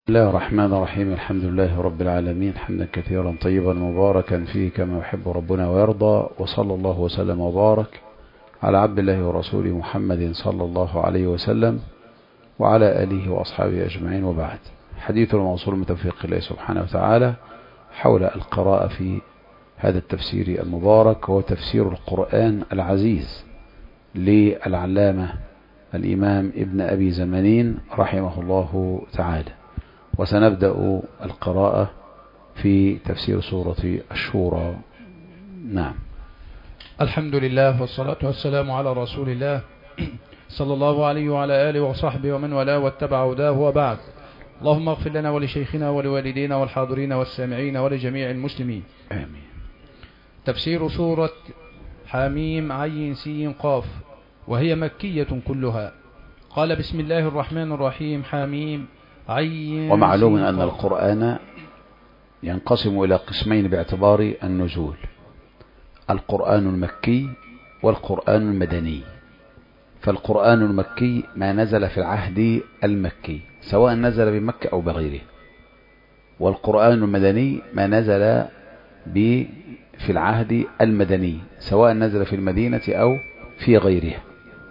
بسم الله الرحمن الرحيم. الحمد لله رب العالمين، حمدا كثيرا طيبا مباركا فيه كما يحب ربنا ويرضى، وصلى الله وسلم وبارك على عبد الله ورسوله محمد صلى الله عليه وسلم وعلى آله وأصحابه أجمعين، وبعد. حديث الموصول من توفيق الله سبحانه وتعالى حول القراءة في هذا التفسير المبارك، وهو تفسير القرآن العزيز للعلامة الإمام ابن أبي زمانين رحمه الله تعالى. وسنبدأ القراءة في تفسير سورة الشورى. نعم. الحمد لله والصلاة والسلام على رسول الله صلى الله عليه وعلى آله وصحبه ومن والاه واتبع هداه، وبعد. اللهم اغفر لنا ولشيخنا ولوالدينا والحاضرين والسامعين ولجميع المسلمين، آمين. تفسير سورة حميم عين سين قاف، وهي مكية كلها. قال: بسم الله الرحمن الرحيم. حميم عين. ومعلوم أن القرآن ينقسم إلى قسمين باعتبار النزول: القرآن المكي والقرآن المدني. فالقرآن المكي ما نزل في العهد المكي سواء نزل بمكة أو بغيره، والقرآن المدني ما نزل في العهد المدني سواء نزل في المدينة أو في غيرها.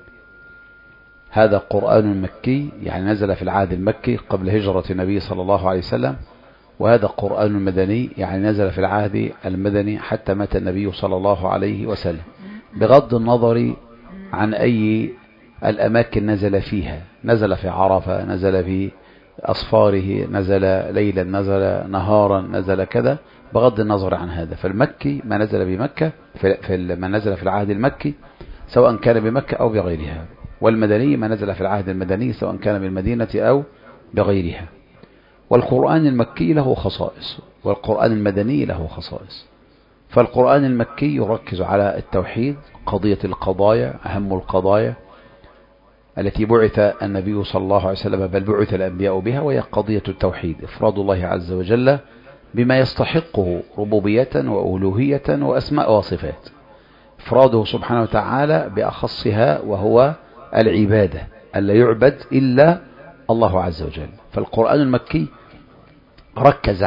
هذا قرآن مكي يعني نزل في العهد المكي قبل هجرة النبي صلى الله عليه وسلم، وهذا قرآن مدني يعني نزل في العهد المدني حتى مات النبي صلى الله عليه وسلم، بغض النظر عن أي الأماكن نزل فيها. نزل في عرفة، نزل في أصفاره، نزل ليلا، نزل نهارا، نزل كذا، بغض النظر عن هذا. فالمكي ما نزل بمكة ما نزل في العهد المكي سواء كان بمكة أو بغيرها، والمدني ما نزل في العهد المدني سواء كان بالمدينة أو بغيرها. والقرآن المكي له خصائص والقرآن المدني له خصائص. فالقرآن المكي يركز على التوحيد، قضية القضايا، أهم القضايا التي بعث النبي صلى الله عليه وسلم بل بعث الأنبياء بها، وهي قضية التوحيد، إفراد الله عز وجل بما يستحقه ربوبية وألوهية وأسماء وصفات، إفراده سبحانه وتعالى بأخصها وهو العبادة، ألا يعبد إلا الله عز وجل. فالقرآن المكي ركز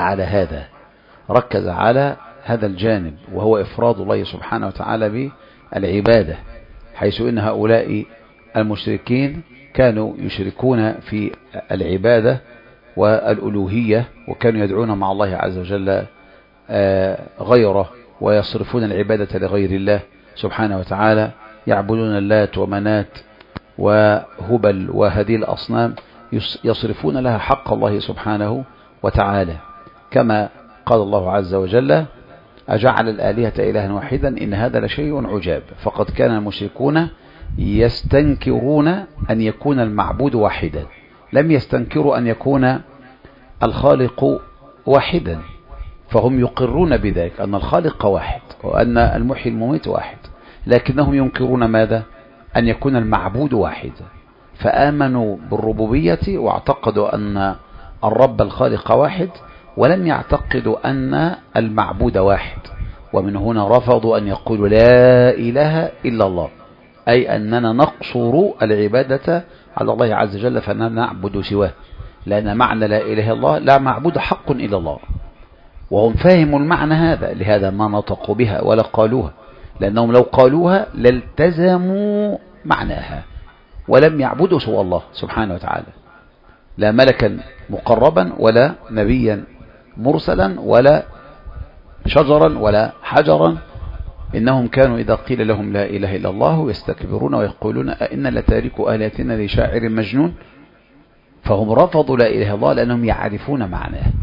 على هذا الجانب، وهو إفراد الله سبحانه وتعالى بالعبادة، حيث إن هؤلاء المشركين كانوا يشركون في العبادة والألوهية، وكانوا يدعون مع الله عز وجل غيره، ويصرفون العبادة لغير الله سبحانه وتعالى، يعبدون اللات ومنات وهبل وهذه الأصنام، يصرفون لها حق الله سبحانه وتعالى، كما قال الله عز وجل: أجعل الآلهة إلها واحدا إن هذا لشيء عجاب. فقد كان المشركون يستنكرون أن يكون المعبود واحدا، لم يستنكروا أن يكون الخالق واحدا، فهم يقرون بذلك أن الخالق واحد وأن المحيي المميت واحد، لكنهم ينكرون ماذا؟ أن يكون المعبود واحد. فآمنوا بالربوبية واعتقدوا أن الرب الخالق واحد، ولم يعتقدوا أن المعبود واحد. ومن هنا رفضوا أن يقولوا لا إله إلا الله، أي أننا نقصر العبادة على الله عز وجل فأننا نعبد سواه، لأن معنى لا إله إلا الله لا معبود حق إلا الله. وهم فهموا المعنى هذا، لهذا ما نطقوا بها ولا قالوها، لأنهم لو قالوها لالتزموا معناها ولم يعبدوا سوى الله سبحانه وتعالى، لا ملكا مقربا ولا نبيا مرسلا ولا شجرا ولا حجرا. إنهم كانوا إذا قيل لهم لا إله إلا الله يستكبرون ويقولون أئنا لتاركوا آلهتنا لشاعر مجنون. فهم رفضوا لا إله إلا الله لأنهم يعرفون معناه،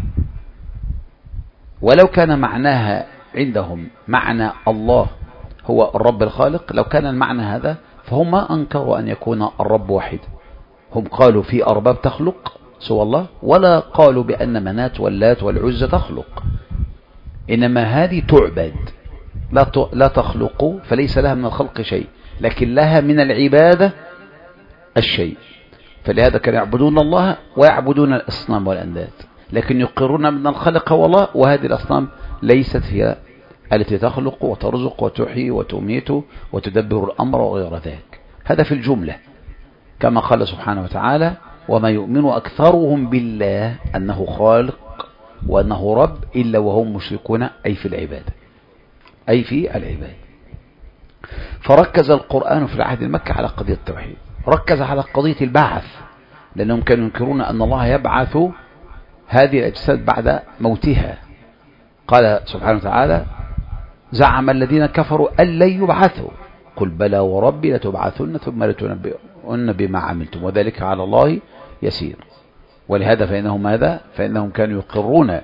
ولو كان معناها عندهم معنى الله هو الرب الخالق، لو كان المعنى هذا فهم ما أنكروا أن يكون الرب واحد. هم قالوا في أرباب تخلق سوى الله، ولا قالوا بأن منات واللات والعزى تخلق، إنما هذه تعبد لا تخلق، فليس لها من الخلق شيء، لكن لها من العبادة الشيء. فلهذا كانوا يعبدون الله ويعبدون الأصنام والأنداد، لكن يقرون من الخلق هو الله، وهذه الأصنام ليست هي التي تخلق وترزق وتحيي وتميت وتدبر الأمر وغير ذلك. هذا في الجملة، كما قال سبحانه وتعالى: وما يؤمن أكثرهم بالله أنه خالق وأنه رب إلا وهم مشركون، أي في العبادة، أي في العبادة. فركز القرآن في العهد المكي على قضية التوحيد، ركز على قضية البعث، لأنهم كانوا ينكرون أن الله يبعث هذه الأجساد بعد موتها. قال سبحانه وتعالى: زعم الذين كفروا أن لن يبعثوا، قل بلى وربي لتبعثن ثم لتنبؤن بما عملتم وذلك على الله يسير. ولهذا فإنهم كانوا يقرون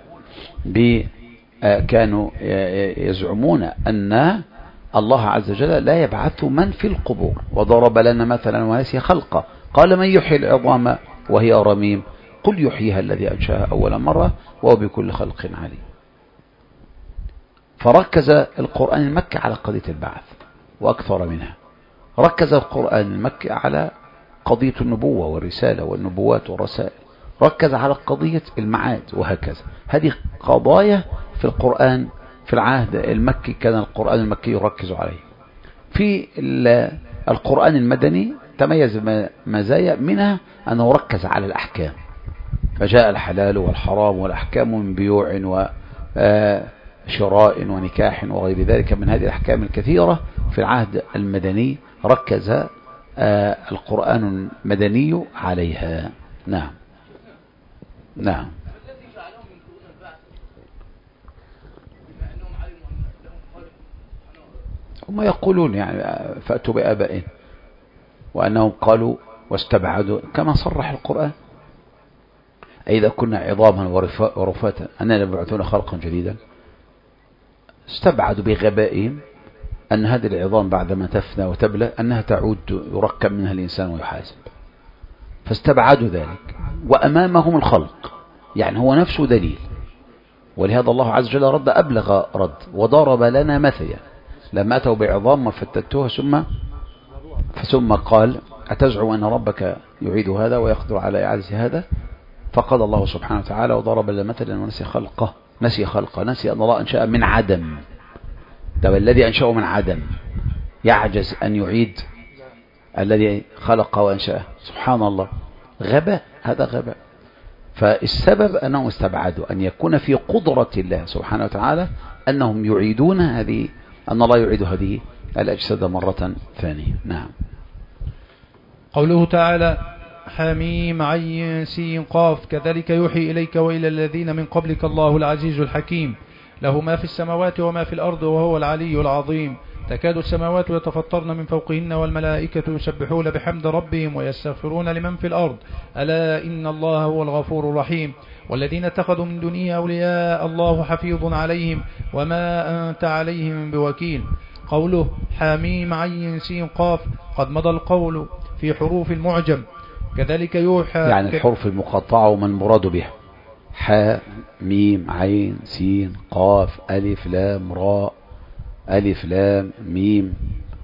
كانوا يزعمون أن الله عز وجل لا يبعث من في القبور. وضرب لنا مثلا ونسي خلقه، قال: من يحيي العظام وهي رميم، قل يحييها الذي أنشأها أول مرة وهو بكل خلق عليم. فركز القرآن المكي على قضية البعث وأكثر منها. ركز القرآن المكي على قضية النبوة والرسالة والنبوات والرسائل، ركز على قضية المعاد، وهكذا. هذه قضايا في القرآن في العهد المكي كان القرآن المكي يركز عليه. في القرآن المدني تميز مزايا منها أنه ركز على الأحكام، فجاء الحلال والحرام والأحكام من بيوع وشراء ونكاح وغير ذلك من هذه الأحكام الكثيرة. في العهد المدني ركز القرآن المدني عليها. نعم. نعم. هم يقولون يعني فأتوا بآبائهم، وأنهم قالوا واستبعدوا كما صرح القرآن: إذا كنا عظاما ورفاتا أننا نبعثون خلقا جديدا. استبعدوا بغبائهم أن هذه العظام بعدما تفنى وتبلى أنها تعود يركب منها الإنسان ويحاسب، فاستبعدوا ذلك، وأمامهم الخلق، يعني هو نفسه دليل. ولهذا الله عز وجل رد أبلغ رد وضرب لنا مثلا لما أتوا بعظام وفتتوها ثم قال: أتزعم أن ربك يعيد هذا ويقدر على إعادة هذا؟ فقال الله سبحانه وتعالى: وضرب لنا مثلا ونسي خلقه. نسي أن الله أنشأ من عدم. طب الذي أنشأه من عدم يعجز أن يعيد الذي خلقه وأنشأه؟ سبحان الله، غباء، هذا غباء. فالسبب أنهم استبعدوا أن يكون في قدرة الله سبحانه وتعالى أنهم يعيدون أن الله يعيد هذه الأجساد مرة ثانية. نعم. قوله تعالى: حميم عين سين قاف كذلك يوحي إليك وإلى الذين من قبلك الله العزيز الحكيم له ما في السماوات وما في الأرض وهو العلي العظيم. تكاد السماوات يتفطرن من فوقهن والملائكة يسبحون بحمد ربهم ويستغفرون لمن في الأرض ألا إن الله هو الغفور الرحيم. والذين اتخذوا من دونه أولياء الله حفيظ عليهم وما أنت عليهم بوكيل. قوله حميم عين سين قاف قد مضى القول في حروف المعجم. كذلك يوحى، يعني الحروف المقطعة وما المراد بها: حاء ميم عين سين قاف ألف لام راء ألف لام ميم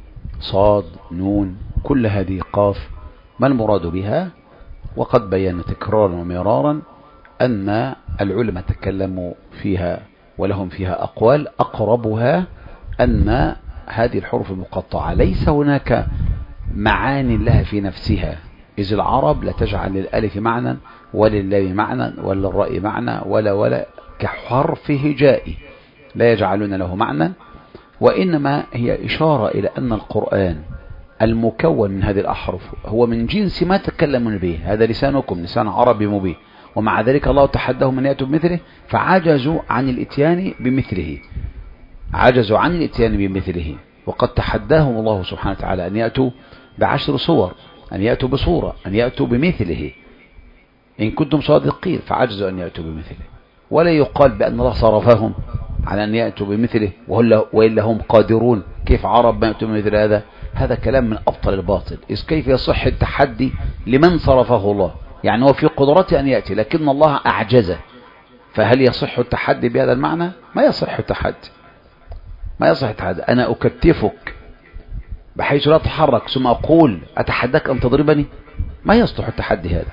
صاد نون، كل هذه قاف ما المراد بها؟ وقد بينا تكرارا ومرارا أن العلماء تكلموا فيها ولهم فيها أقوال، أقربها أن هذه الحروف المقطعة ليس هناك معاني لها في نفسها، إذ العرب لا تجعل للألف معنى ولللام معنى ولا الراء معنى ولا كحرف هجائي لا يجعلون له معنى، وإنما هي إشارة إلى أن القرآن المكون من هذه الأحرف هو من جنس ما تكلمون به، هذا لسانكم لسان عربي مبين، ومع ذلك الله تحدهم أن يأتوا بمثله فعجزوا عن الاتيان بمثله، عجزوا عن الاتيان بمثله. وقد تحداهم الله سبحانه وتعالى أن يأتوا ب10 صور، أن يأتوا بصورة، أن يأتوا بمثله إن كنتم صادقين، فعجزوا أن يأتوا بمثله. ولا يقال بأن الله صرفهم على أن يأتوا بمثله وإلا هم قادرون، كيف عرب ما يأتوا بمثل هذا؟ هذا كلام من أبطل الباطل. إذ كيف يصح التحدي لمن صرفه الله؟ يعني هو في قدرته أن يأتي لكن الله أعجزه، فهل يصح التحدي بهذا المعنى؟ ما يصح التحدي، ما يصح التحدي. أنا أكتفك بحيث لا تتحرك ثم أقول أتحداك أن تضربني، ما يصلح التحدي هذا.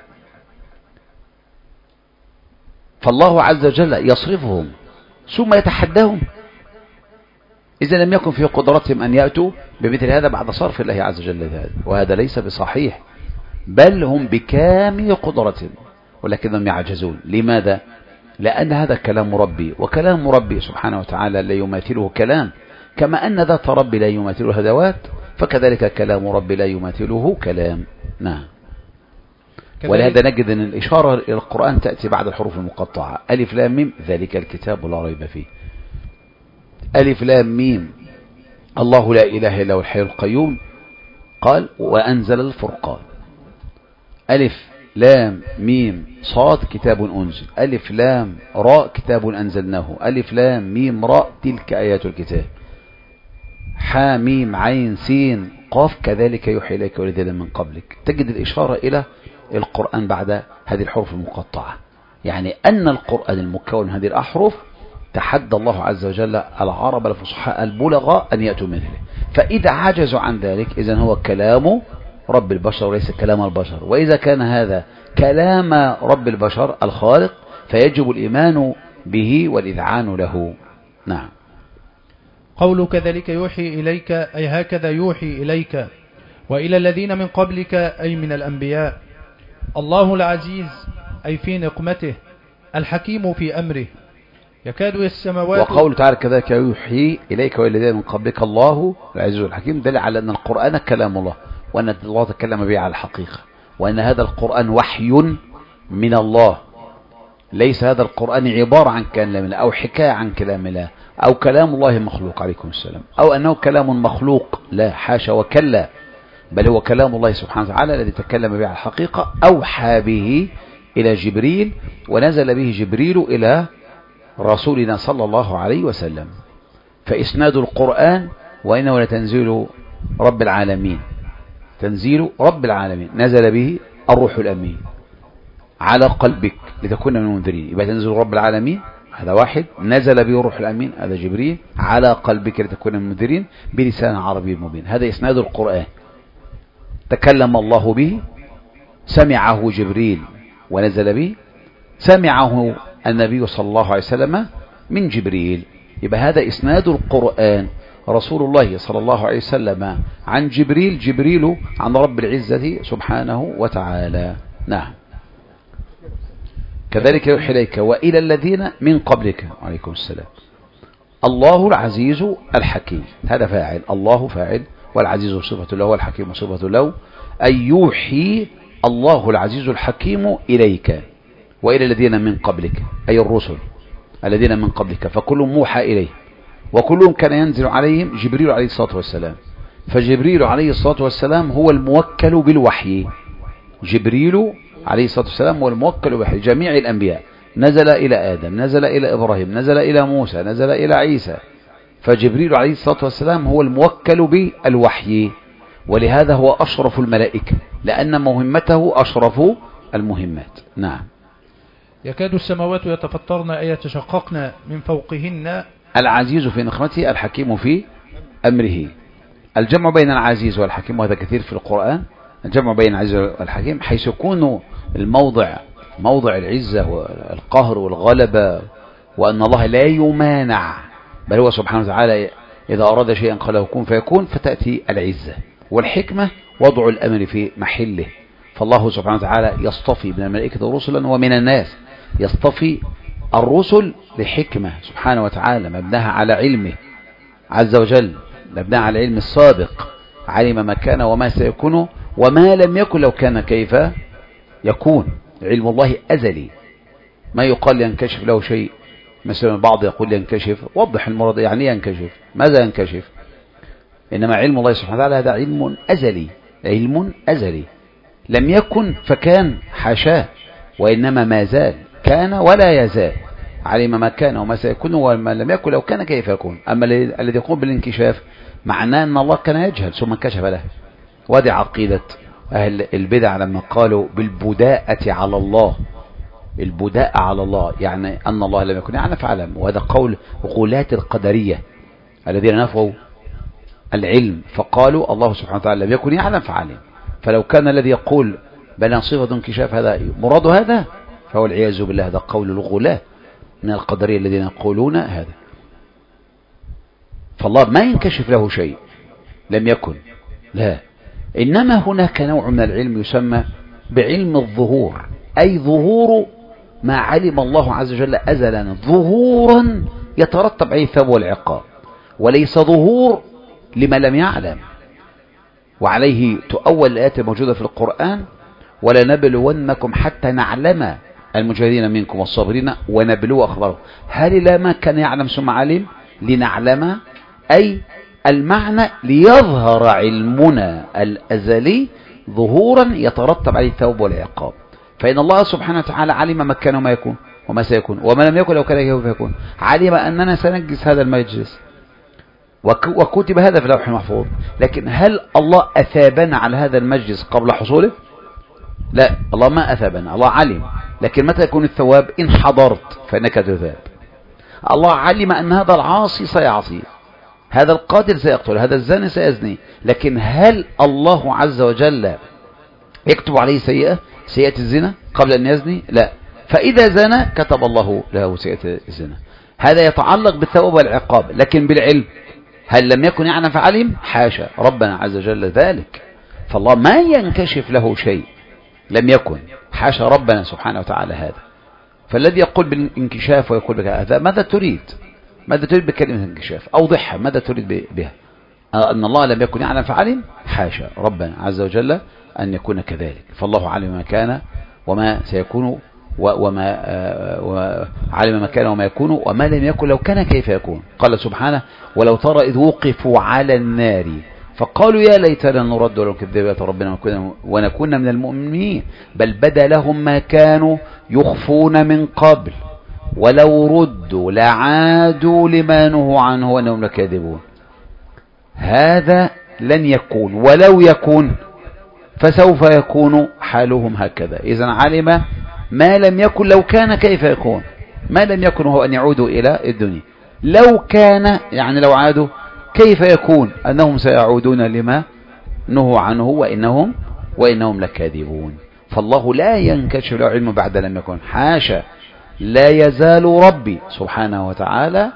فالله عز وجل يصرفهم ثم يتحداهم إذا لم يكن في قدرتهم أن يأتوا بمثل هذا بعد صرف الله عز وجل هذا، وهذا ليس بصحيح. بل هم بكامل قدرتهم ولكنهم يعجزون. لماذا؟ لأن هذا كلام ربي، وكلام ربي سبحانه وتعالى لا يماثله كلام، كما أن ذات ربي لا يماثله ذوات، فكذلك كلام ربي لا يماثله كلام. نعم. ولهذا نجد أن الإشارة إلى القرآن تأتي بعد الحروف المقطعة. ألف لام ميم ذلك الكتاب لا ريب فيه. ألف لام ميم الله لا إله إلا هو الحي القيوم، قال وأنزل الفرقان. ألف لام ميم صاد كتاب أنزل. ألف لام راء كتاب أنزلناه. ألف لام ميم راء تلك آيات الكتاب. حا ميم عين سين قاف كذلك يوحي إليك والذين من قبلك. تجد الإشارة إلى القرآن بعد هذه الحروف المقطعة، يعني أن القرآن المكون من هذه الأحرف تحدى الله عز وجل العرب الفصحاء البلغاء أن يأتوا مثله، فإذا عجزوا عن ذلك إذن هو كلام رب البشر وليس كلام البشر. وإذا كان هذا كلام رب البشر الخالق فيجب الإيمان به والإذعان له. نعم. قوله كذلك يوحي إليك أي هكذا يوحي إليك وإلى الذين من قبلك أي من الأنبياء. الله العزيز أي في نقمته، الحكيم في أمره، يكاد السماوات. وقوله تعالى كذلك يوحي إليك وإلى الذين من قبلك الله العزيز الحكيم دل على أن القرآن كلام الله، وأن الله تكلم به على الحقيقة، وأن هذا القرآن وحي من الله، ليس هذا القرآن عبارة عن كلام الله أو حكاية عن كلام الله أو كلام الله مخلوق عليكم السلام، أو أنه كلام مخلوق، لا حاشا وكلا، بل هو كلام الله سبحانه وتعالى الذي تكلم به على الحقيقة، أوحى به إلى جبريل ونزل به جبريل إلى رسولنا صلى الله عليه وسلم. فإسناد القرآن وإنه لتنزيل رب العالمين، تنزيل رب العالمين، نزل به الروح الأمين على قلبك لتكون من المنذرين. يبقى تنزل رب العالمين هذا واحد، نزل به الروح الأمين هذا جبريل على قلبك لتكون من المنذرين بلسان عربي مبين. هذا إسناد القرآن، تكلم الله به، سمعه جبريل ونزل به، سمعه النبي صلى الله عليه وسلم من جبريل. يبقى هذا إسناد القرآن، رسول الله صلى الله عليه وسلم عن جبريل، جبريل عن رب العزة سبحانه وتعالى. نعم. كذلك يوحي إليك وإلى الذين من قبلك عليكم السلام. الله العزيز الحكيم، هذا فاعل، الله فاعل والعزيز صفة له والحكيم صفة له، أي يوحي الله العزيز الحكيم إليك وإلى الذين من قبلك، أي الرسل الذين من قبلك، فكل موحى إليه، وكلهم كان ينزل عليهم جبريل عليه الصلاة والسلام. فجبريل عليه الصلاة والسلام هو الموكل بالوحي، جبريل عليه الصلاة والسلام هو الموكل بالوحي. جميع الأنبياء نزل إلى آدم، نزل إلى إبراهيم، نزل إلى موسى، نزل إلى عيسى، فجبريل عليه الصلاة والسلام هو الموكل بالوحي، ولهذا هو أشرف الملائكة لأن مهمته أشرف المهمات. نعم. يكاد السماوات يتفطرن أي يتشققن من فوقهن. العزيز في نقمته، الحكيم في أمره. الجمع بين العزيز والحكيم وهذا كثير في القرآن، الجمع بين العزيز والحكيم حيث يكون الموضع موضع العزة والقهر والغلبة، وأن الله لا يمانع، بل هو سبحانه وتعالى إذا أراد شيئا قال له كن فيكون، فتأتي العزة والحكمة وضع الأمر في محله. فالله سبحانه وتعالى يصطفي من الملائكة رسلا ومن الناس، يصطفي الرسل لحكمة سبحانه وتعالى مبناها على علمه عز وجل، مبناها على علم السابق، علم ما كان وما سيكون وما لم يكن لو كان كيف يكون. علم الله أزلي، ما يقال ينكشف له شيء، مثلا البعض يقول ينكشف، وضح المراد يعني ينكشف، ماذا ينكشف؟ إنما علم الله سبحانه وتعالى هذا علم أزلي، علم أزلي لم يكن فكان حاشاه، وإنما ما زال كان ولا يزال، علم ما كان وما سيكون وما لم يكن لو كان كيف يكون. أما الذي يقوم بالانكشاف معناه أن الله كان يجهل ثم انكشف له. وهذه عقيدة أهل البدع لما قالوا بالبداءة على الله، البداء على الله يعني أن الله لم يكن يعلم فعلم. وهذا قول غلاة القدرية الذين نفوا العلم فقالوا الله سبحانه وتعالى لم يكن يعلم فعلم. فلو كان الذي يقول بل صفة انكشاف هذا مراد هذا، فهو العياذ بالله هذا قول الغلاة من القدرية الذين يقولون هذا. فالله ما ينكشف له شيء لم يكن، لا، إنما هناك نوع من العلم يسمى بعلم الظهور، أي ظهور ما علم الله عز وجل أزلا ظهورا يترتب عليه الثواب والعقاب، وليس ظهور لما لم يعلم. وعليه تؤول الآيات الموجودة في القرآن: ولنبلونكم حتى نعلم المجاهدين منكم والصابرين ونبلو أخبارهم. هل لا ما كان يعلم ثم علم؟ لنعلم، أي المعنى ليظهر علمنا الأزلي ظهورا يترتب عليه الثواب والعقاب. فإن الله سبحانه وتعالى علم ما كان وما يكون وما سيكون، وما لم يكن لو كان كيف يكون. علم أننا سنجلس هذا المجلس وكتب هذا في اللوح المحفوظ، لكن هل الله أثابنا على هذا المجلس قبل حصوله؟ لا، الله ما أثابنا، الله علم. لكن متى يكون الثواب؟ إن حضرت فإنك تثاب. الله علم أن هذا العاصي سيعصي، هذا القاتل سيقتل، هذا الزاني سيزني، لكن هل الله عز وجل يكتب عليه سيئة الزنا قبل أن يزني؟ لا. فإذا زنى كتب الله له سيئة الزنا. هذا يتعلق بالثواب والعقاب، لكن بالعلم هل لم يكن يعلم فعلم؟ حاشا ربنا عز وجل ذلك. فالله ما ينكشف له شيء لم يكن، حاشا ربنا سبحانه وتعالى هذا. فالذي يقول بالانكشاف ويقول بك هذا، ماذا تريد؟ ماذا تريد بكلمة انكشاف؟ أوضحها، ماذا تريد بها؟ أن الله لم يكن يعلم فعلم؟ حاشا ربنا عز وجل أن يكون كذلك. فالله علم ما كان وما سيكون، وعلم ما كان وما يكون، وما لم يكن لو كان كيف يكون. قال سبحانه: ولو ترى إذ وقفوا على النار فقالوا يا ليتنا نرد ولو كذب بآيات ربنا ونكون من المؤمنين بل بدا لهم ما كانوا يخفون من قبل ولو ردوا لعادوا لما نهوا عنه وانهم لكاذبون. هذا لن يكون، ولو يكون فسوف يكون حالهم هكذا. إذن علم ما لم يكن لو كان كيف يكون. ما لم يكن هو أن يعودوا إلى الدنيا، لو كان يعني لو عادوا كيف يكون أنهم سيعودون لما نهوا عنه وإنهم لكاذبون. فالله لا ينكشف له علم بعد لم يكن، حاشا. لا يزال ربي سبحانه وتعالى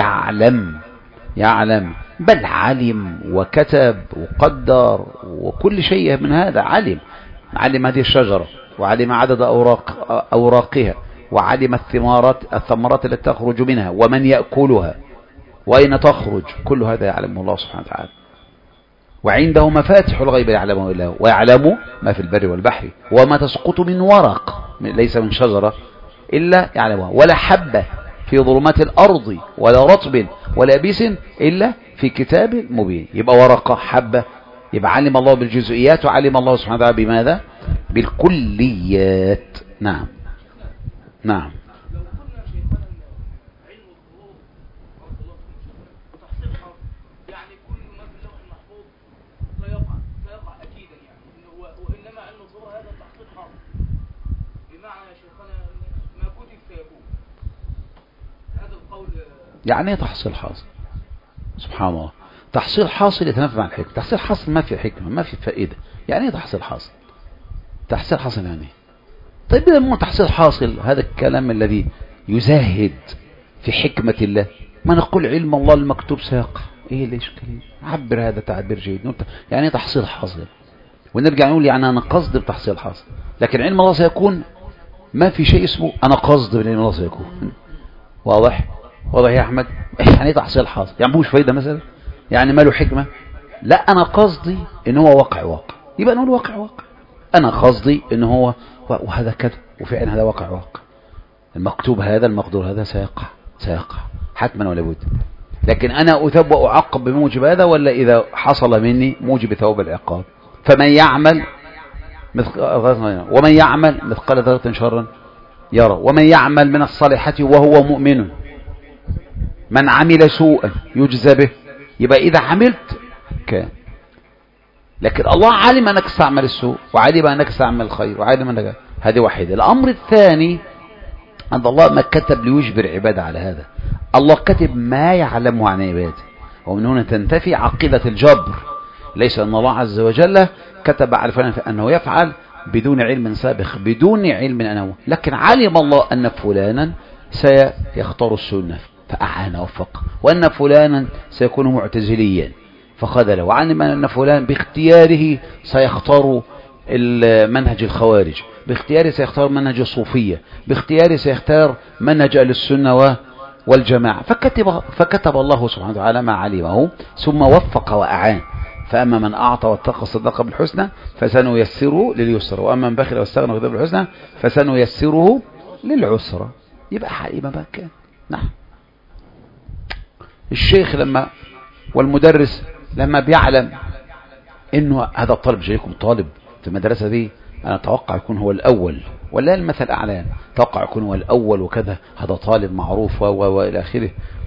يعلم بل علم وكتب وقدر وكل شيء من هذا. علم هذه الشجرة، وعلم عدد أوراقها، وعلم الثمرات التي تخرج منها ومن يأكلها وأين تخرج، كل هذا يعلمه الله سبحانه وتعالى. وعنده مفاتح الغيب يعلمه إلا هو، ويعلم ما في البر والبحر وما تسقط من ورق ليس من شجرة إلا يعلمها، ولا حبة في ظلمات الأرض ولا رطب ولا يابس إلا في كتاب مبين. يبقى ورقة، حبة، يبقى علم الله بالجزئيات، وعلم الله سبحانه وتعالى بماذا؟ بالكليات. نعم. يعني ايه تحصيل حاصل؟ سبحان الله. تحصيل حاصل يتنافى مع الحكمة. تحصيل حاصل ما في حكمة، ما في فائدة. يعني ايه تحصيل حاصل؟ تحصيل حاصل يعني طيب إذا مو تحصيل حاصل هذا الكلام الذي يزهد في حكمة الله، ما نقول علم الله المكتوب سيقع. ايه الاشكالية؟ عبر هذا تعبير جيد. يعني ايه تحصيل حاصل؟ ونرجع نقول يعني انا قصد بتحصيل حاصل، لكن علم الله سيكون ما في شيء اسمه انا قصد بعلم الله سيكون. واضح يا احمد؟ يعني ايه تحصيل حاصل؟ يعني مش فايدة مثلا، يعني ما له حكمة. لا، انا قصدي ان هو واقع، يبقى نقول واقع. انا قصدي ان هو وهذا كذا، وفعلا هذا واقع. المكتوب هذا، المقدور هذا سيقع حتما ولا بد. لكن انا اثاب واعاقب بموجب هذا، ولا اذا حصل مني موجب ثواب العقاب. ومن يعمل مثقال ذرة شرا يرى، ومن يعمل من الصالحات وهو مؤمن من عمل سوءا يجزى به. يبقى إذا عملت كان، لكن الله علم أنك استعمل السوء، وعلم أنك استعمل الخير، وعلم أنك، هذه واحدة. الأمر الثاني أن الله ما كتب ليجبر عبادة على هذا، الله كتب ما يعلمه عن عباده، ومن هنا تنتفي عقيدة الجبر. ليس أن الله عز وجل كتب على فلان أنه يفعل بدون علم سابق، بدون علم أنه، لكن علم الله أن فلانا سيختار السنة فأعان وفق، وأن فلانا سيكون معتزليا فخذله، وعلم أن فلان باختياره سيختار منهج الخوارج، باختياره سيختار منهج الصوفية، باختياره سيختار منهج أهل السنة والجماعة. فكتب الله سبحانه وتعالى ما علمه ثم وفق وأعان. فأما من أعطى واتقى الصدق بالحسنى فسنيسره لليسر، وأما من بخل واستغنى وكذب بالحسنى فسنيسره للعسرى. يبقى حقيقة بقى كان. نعم. الشيخ والمدرس لما بيعلم انه هذا الطالب جايكم طالب في المدرسة دي، انا اتوقع يكون هو الاول، ولا المثل الاعلى، اتوقع يكون هو الاول وكذا، هذا طالب معروف والى اخره،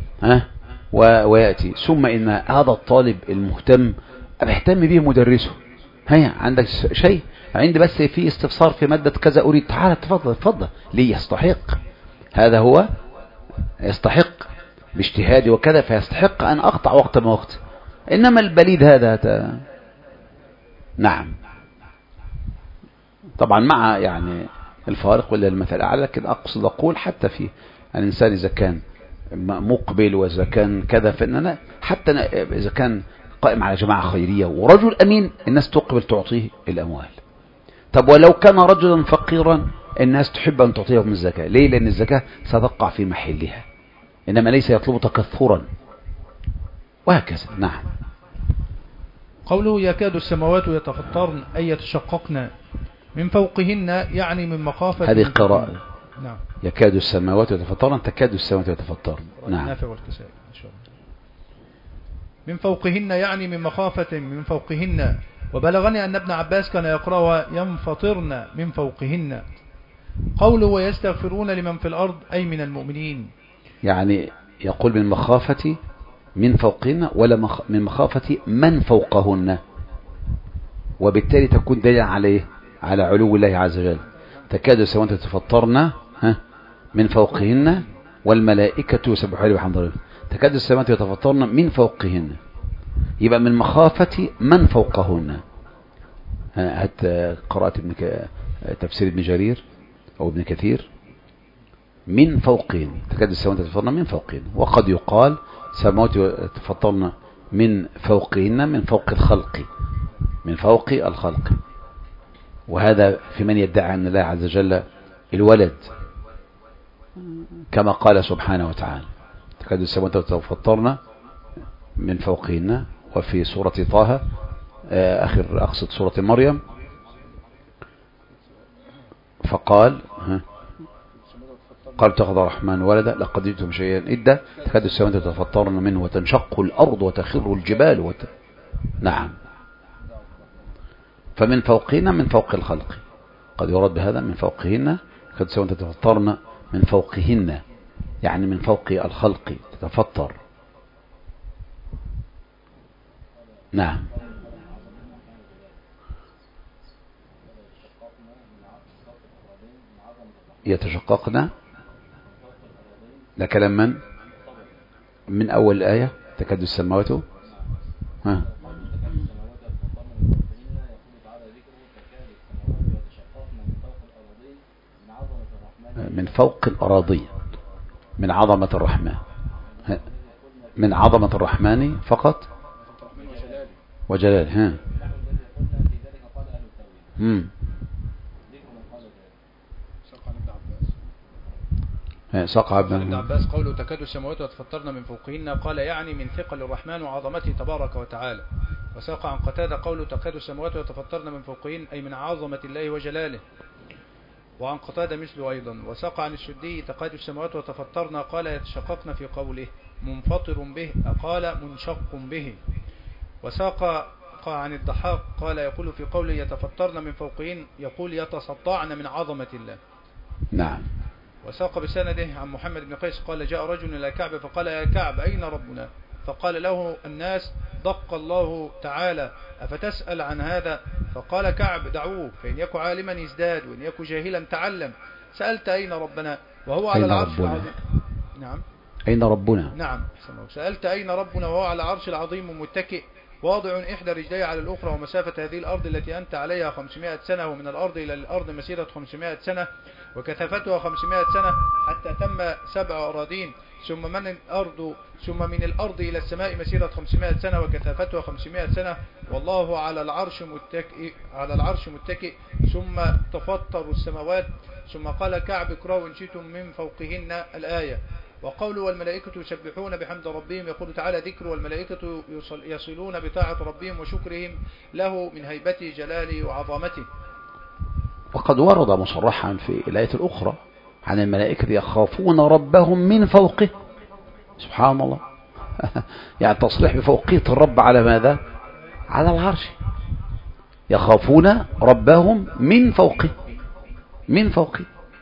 وياتي ثم ان هذا الطالب المهتم بيهتم به مدرسه. هيا عندك شيء عندي بس في استفسار في مادة كذا اريد، تعال تفضل ليه؟ يستحق هذا، هو يستحق باجتهادي وكذا، فيستحق ان اقطع وقت ما وقت. انما البليد هذا نعم طبعا مع يعني الفارق ولا المثل الاعلى، لكن اقول حتى في الانسان اذا كان مقبل واذا كان كذا، فاننا حتى اذا كان قائم على جماعة خيرية ورجل امين، الناس تقبل تعطيه الاموال. طب ولو كان رجلا فقيرا الناس تحب ان تعطيه من الزكاة. ليه؟ لان الزكاة ستقع في محلها، انما ليس يطلب تكثرا وهكذا. نعم. قوله يكاد السماوات يتفطرن أي يتشققن من فوقهن، يعني من مخافة. هذه قراءة. نعم. يكاد السماوات يتفطرن، تكاد السماوات يتفطرن. نعم. نافع والكسائي إن شاء الله. من فوقهن يعني من مخافة من فوقهن. وبلغني أن ابن عباس كان يقرأ ينفطرن من فوقهن. قوله ويستغفرون لمن في الأرض أي من المؤمنين، يعني يقول من مخافة من فوقهن ولا من مخافة من فوقهن، وبالتالي تكون دليل عليه على علو الله عز وجل. تكاد السماوات يتفطرن من فوقهن والملائكة يسبحون بحمد ربهم. تكاد السماوات يتفطرن من فوقهن، يبقى من مخافة من فوقهن. هات قراءة تفسير ابن جرير أو ابن كثير، من فوقهن، تكاد السماوات يتفطرن من فوقهن. وقد يقال السماوات يتفطرن من فوقهن من فوق الخلق، من فوق الخلق. وهذا في من يدعي أن الله عز وجل الولد، كما قال سبحانه وتعالى تكاد السماوات يتفطرن من فوقهن. وفي سورة طه أقصد سورة مريم، فقال قال اتخذ الرحمن ولدا لقد جئتم شيئا إدا تكاد السماوات يتفطرن منه وتنشق الأرض وتخر الجبال نعم. فمن فوقهن من فوق الخلق، قد يرد بهذا من فوقهن، تكاد السماوات يتفطرن من فوقهن يعني من فوق الخلق تتفطر. نعم. يتشققنا، ده كلام من أول الآية تكاد السماوات من فوق الأراضي، من عظمة الرحمن، من عظمة الرحمن فقط وجلاله. سقع ابن عباس قوله تكاد السماوات يتفطرن من فوقهن، قال يعني من ثقل الرحمن وعظمته تبارك وتعالى. وساق عن قتادة قوله تكاد السماوات يتفطرن من فوقهن أي من عظمة الله وجلاله. وعن قتادة مثله أيضا. وساق عن السدي تكاد السماوات يتفطرن قال يتشققن في قوله منفطر به قال منشق به. وساق عن الضحاك قال يقول في قوله يتفطرن من فوقهن يقول يتصدعن من عظمة الله. نعم. وساق بسنده عن محمد بن قيس قال جاء رجل إلى كعب فقال يا كعب أين ربنا؟ فقال له الناس دق الله تعالى أفتسأل عن هذا؟ فقال كعب دعوه فإن يكن عالما يزداد وإن يكن جاهلا تعلم. سألت أين ربنا وهو على العرش العظيم. نعم. أين ربنا؟ نعم. سألت أين ربنا وهو على العرش العظيم متكئ واضع إحدى رجلي على الأخرى، ومسافة هذه الأرض التي أنت عليها 500 سنة، ومن الأرض إلى الأرض مسيرة 500 سنة، وكثافتها 500 سنة حتى تم 7 أراضين، ثم من الأرض إلى السماء مسيرة 500 سنة، وكثافتها 500 سنة، والله على العرش متكئ، ثم تفطر السماوات. ثم قال كعب: اقرأوا إن شئتم من فوقهن الآية. وقوله: والملائكة يسبحون بحمد ربهم، يقول تعالى: ذكر والملائكة يصلون بطاعة ربهم وشكرهم له من هيبته جلاله وعظمته. وقد ورد مصرحا في الآية الأخرى عن الملائكة يخافون ربهم من فوقه. سبحان الله. يعني تصريح بفوقية الرب على ماذا؟ على العرش. يخافون ربهم من فوقه، من فوقه.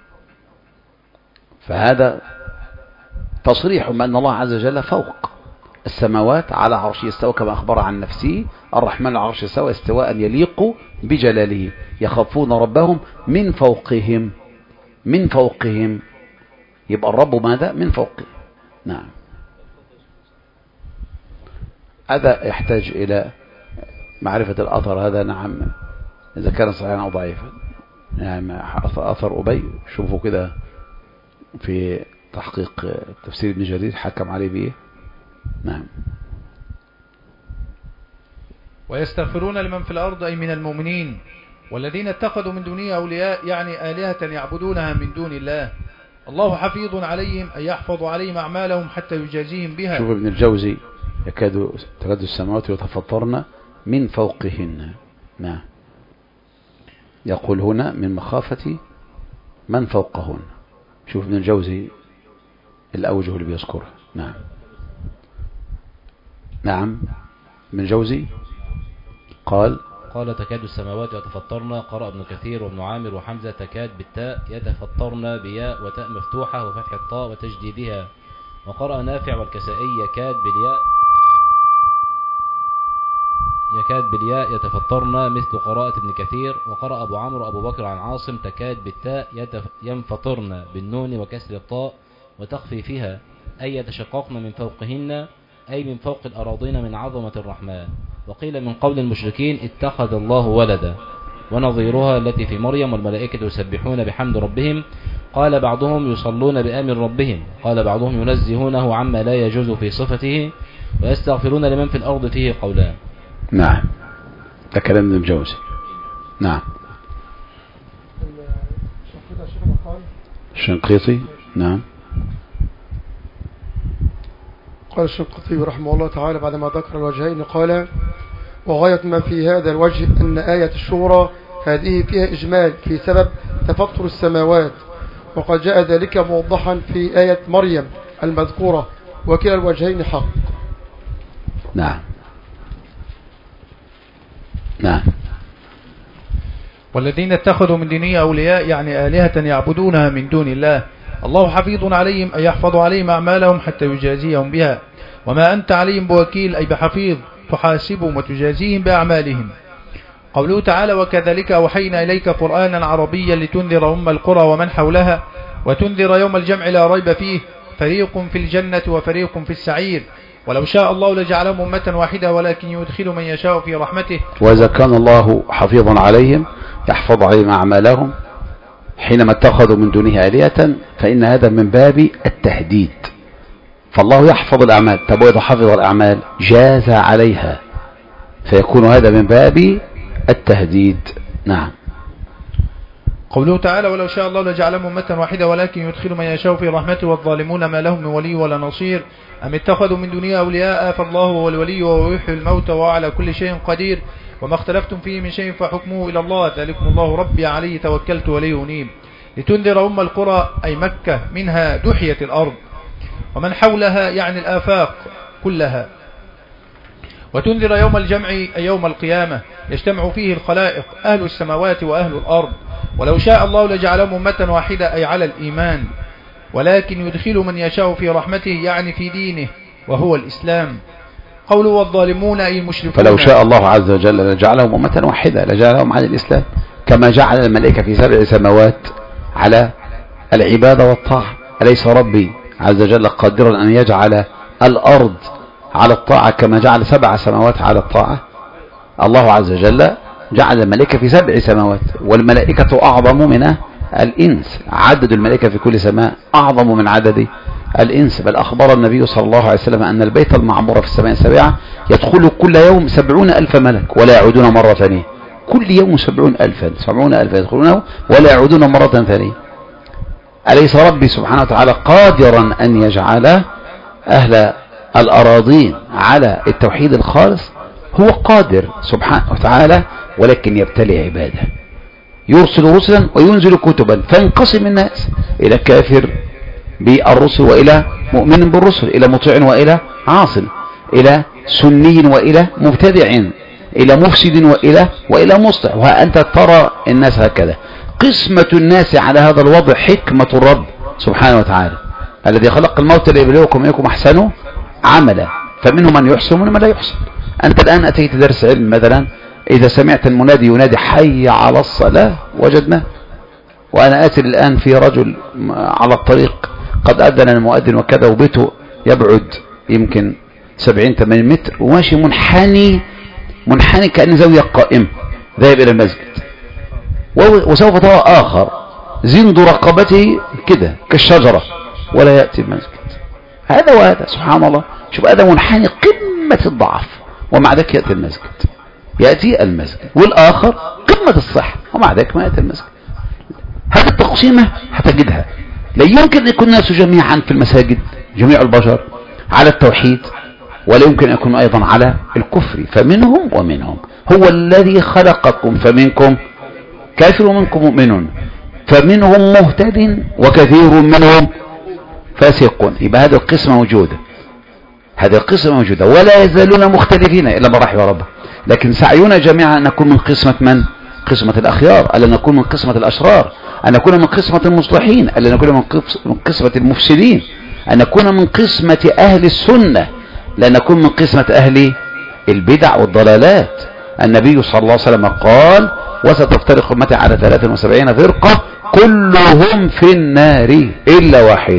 فهذا تصريح بأن الله عز وجل فوق السماوات على عرشه استوى، كما أخبر عن نفسه: الرحمن على العرش استوى استواء يليق بجلاله. يخافون ربهم من فوقهم، من فوقهم. يبقى الرب ماذا؟ من فوقه. نعم. هذا يحتاج إلى معرفة الأثر هذا. نعم، إذا كان صحيحا أو ضعيفا. نعم، أثر أبي شوفوا كده في تحقيق تفسير ابن جرير حكم عليه بإيه. نعم. ويستغفرون لمن في الأرض أي من المؤمنين، والذين اتخذوا من دونه أولياء يعني آلهة يعبدونها من دون الله، الله حفيظ عليهم أي يحفظ عليهم أعمالهم حتى يجازيهم بها. شوف ابن الجوزي: تكاد السماوات يتفطرن من فوقهن. نعم. يقول هنا من مخافة من فوقهن. شوف ابن الجوزي الأوجه اللي بيذكرها. نعم. نعم. ابن الجوزي قال تكاد السماوات يتفطرن. قرأ ابن كثير وابن عامر وحمزة تكاد بالتاء، يتفطرن بياء وتاء مفتوحة وفتح الطاء وتجديدها. وقرأ نافع والكسائي يكاد بالياء يتفطرن مثل قراءة ابن كثير. وقرأ أبو عمرو أبو بكر عن عاصم تكاد بالتاء ينفطرن بالنون وكسر الطاء وتخفيفها، أي يتشققن من فوقهن أي من فوق الأراضين من عظمة الرحمن. وقيل من قول المشركين: اتخذ الله ولدا، ونظيرها التي في مريم: والملائكة يسبحون بحمد ربهم. قال بعضهم: يصلون بأمر ربهم. قال بعضهم: ينزهونه عما لا يجوز في صفته. ويستغفرون لمن في الأرض فيه قولان. نعم، ده كلام ابن الجوزي. نعم. الشنقيطي. نعم. قال الشنقيطي رحمه الله تعالى بعدما ذكر الوجهين قال: وغاية ما في هذا الوجه أن آية الشورى هذه فيها إجمال في سبب تفطر السماوات، وقد جاء ذلك موضحا في آية مريم المذكورة، وكلا الوجهين حق. نعم. نعم. والذين اتخذوا من دونه أولياء يعني آلهة يعبدونها من دون الله، الله حفيظ عليهم أي يحفظ عليهم أعمالهم حتى يجازيهم بها، وما أنت عليهم بوكيل أي بحفيظ، تحاسبهم وتجازيهم بأعمالهم. قوله تعالى: وكذلك أوحينا إليك قرآنا عربيا لتنذر أم القرى ومن حولها وتنذر يوم الجمع لا ريب فيه، فريق في الجنة وفريق في السعير، ولو شاء الله لجعلهم أمة واحدة ولكن يدخل من يشاء في رحمته. وإذا كان الله حفيظا عليهم يحفظ عليهم أعمالهم حينما اتخذوا من دونه آلهة، فإن هذا من باب التهديد. فالله يحفظ الأعمال، طب وإذا حفظ الأعمال جاز عليها، فيكون هذا من باب التهديد. نعم. قوله تعالى: ولو شاء الله لجعلهم أمة واحدة ولكن يدخل من يشاء في رحمته والظالمون ما لهم من ولي ولا نصير، أم اتخذوا من دونه أولياء فالله هو الولي وهو يحيي الموتى وهو على كل شيء قدير، وما اختلفتم فيه من شيء فحكمه إلى الله، ذلكم الله ربي عليه توكلت وإليه أنيب. لتنذر أم القرى أي مكة منها دحية الأرض، ومن حولها يعني الآفاق كلها. وتنذر يوم الجمع أي يوم القيامة يجتمع فيه الخلائق أهل السماوات وأهل الأرض، ولو شاء الله لجعلهم أمة واحدة أي على الإيمان، ولكن يدخل من يشاء في رحمته يعني في دينه وهو الإسلام. قوله والظالمون أي المشركون. فلو شاء الله عز وجل لجعلهم أمة واحدة، لجعلهم على الإسلام، كما جعل الملائكة في 7 سماوات على العبادة والطاعة. أليس ربي عز وجل قادرا أن يجعل الأرض على الطاعة كما جعل 7 سماوات على الطاعة. الله عز وجل جعل الملائكة في 7 سماوات، والملائكة أعظم من الإنس، عدد الملائكة في كل سماء أعظم من عدد الإنس. بل أخبر النبي صلى الله عليه وسلم أن البيت المعمور في السماء السابعة يدخل كل يوم 70,000 ملك ولا يعودون مرة ثانية. كل يوم 70,000 يدخلونه ولا يعودون مرة ثانية. أليس ربي سبحانه وتعالى قادرا أن يجعل أهل الأراضين على التوحيد الخالص؟ هو قادر سبحانه وتعالى، ولكن يبتلي عباده، يرسل رسلا وينزل كتبا، فينقسم الناس إلى كافر بالرسل وإلى مؤمن بالرسل، إلى مطيع وإلى عاص، إلى سني وإلى مبتدع، إلى مفسد وإلى مصلح. وأنت ترى الناس هكذا. قسمة الناس على هذا الوضع حكمة الرب سبحانه وتعالى الذي خلق الموت ليبلوكم أيكم أحسن عملا، فمنهم من يحسن ومن لا يحسن. أنت الآن أتيت درس علم مثلا، إذا سمعت المنادي ينادي حي على الصلاة وجدناه. وأنا آتي الآن في رجل على الطريق قد أذن المؤذن وكذا، وبيته يبعد يمكن 70-80 متر، وماشي منحني كأن زاوية قائمة ذاهب إلى المسجد. وسوف ترى آخر زند رقبته كده كالشجرة ولا يأتي المسجد. هذا وهذا سبحان الله. شوف هذا منحني قمة الضعف ومع ذلك يأتي المسجد، والآخر قمة الصحة ومع ذلك ما يأتي المسجد. هذه التقسيمة هتجدها. لا يمكن أن يكون الناس جميعا في المساجد جميع البشر على التوحيد، ولا يمكن أن يكون أيضا على الكفر. فمنهم ومنهم. هو الذي خلقكم فمنكم كافر ومنكم مؤمن، فمنهم مهتد وكثير منهم فاسقون. يبقى هذه القسمة موجودة، هذه القسمة موجودة، ولا يزالون مختلفين إلا من رحم ربه. لكن سعينا جميعا أن نكون من قسمة من؟ قسمة الأخيار، ألا نكون من قسمة الأشرار، أن نكون من قسمة المصلحين، ألا نكون من قسمة المفسدين، أن نكون من قسمة أهل السنة، لا نكون من قسمة أهل البدع والضلالات. النبي صلى الله عليه وسلم قال: وستفترق أمتي على 73 فرقة كلهم في النار إلا واحد.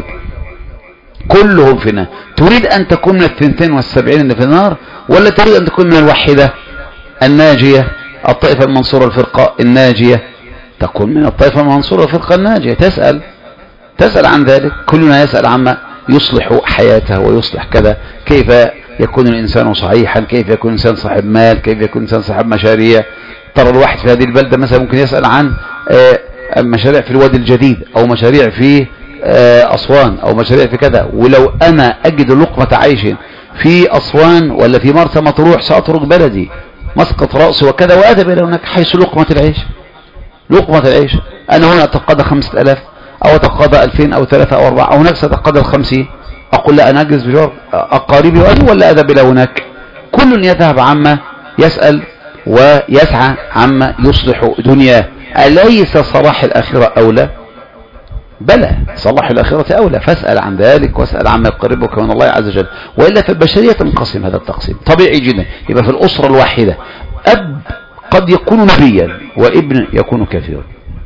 كلهم في النار. تريد أن تكون من 72 اللي في النار، ولا تريد أن تكون من الوحيدة الناجية، الطائفة المنصورة الفرقة الناجية؟ تكون من الطائفة المنصورة الفرقة الناجية. تسأل عن ذلك. كلنا يسأل عما يصلح حياته ويصلح كذا، كيف يكون الإنسان صحيحا، كيف يكون الإنسان صاحب مال، كيف يكون الإنسان صاحب مشاريع. ترى الواحد في هذه البلدة مثلا ممكن يسأل عن مشاريع في الوادي الجديد، أو مشاريع في أسوان، أو مشاريع في كذا. ولو أنا أجد لقمة عيش في أسوان ولا في مرسى مطروح سأترك بلدي، مسقط رأسي وكذا، وأذهب إلى هناك حيث لقمة العيش. لقمة العيش. أنا هنا أتقاضى 5000 أو أتقاضى 2000 أو 3 أو 4، أو هناك سأتقاضى 50. أقول لا، أنا أجلس بجوار أقاربي ولا أذهب إلى هناك؟ كل يذهب عما يسأل ويسعى عما يصلح دنياه. أليس صلاح الآخرة أولى؟ بلى، صلاح الآخرة أولى. فاسأل عن ذلك، واسأل عما يقربك من الله عز وجل. وإلا في البشرية تنقسم هذا التقسيم طبيعي جدا. يبقى في الأسرة الواحدة أب قد يكون نبيا وابن يكون كافرا.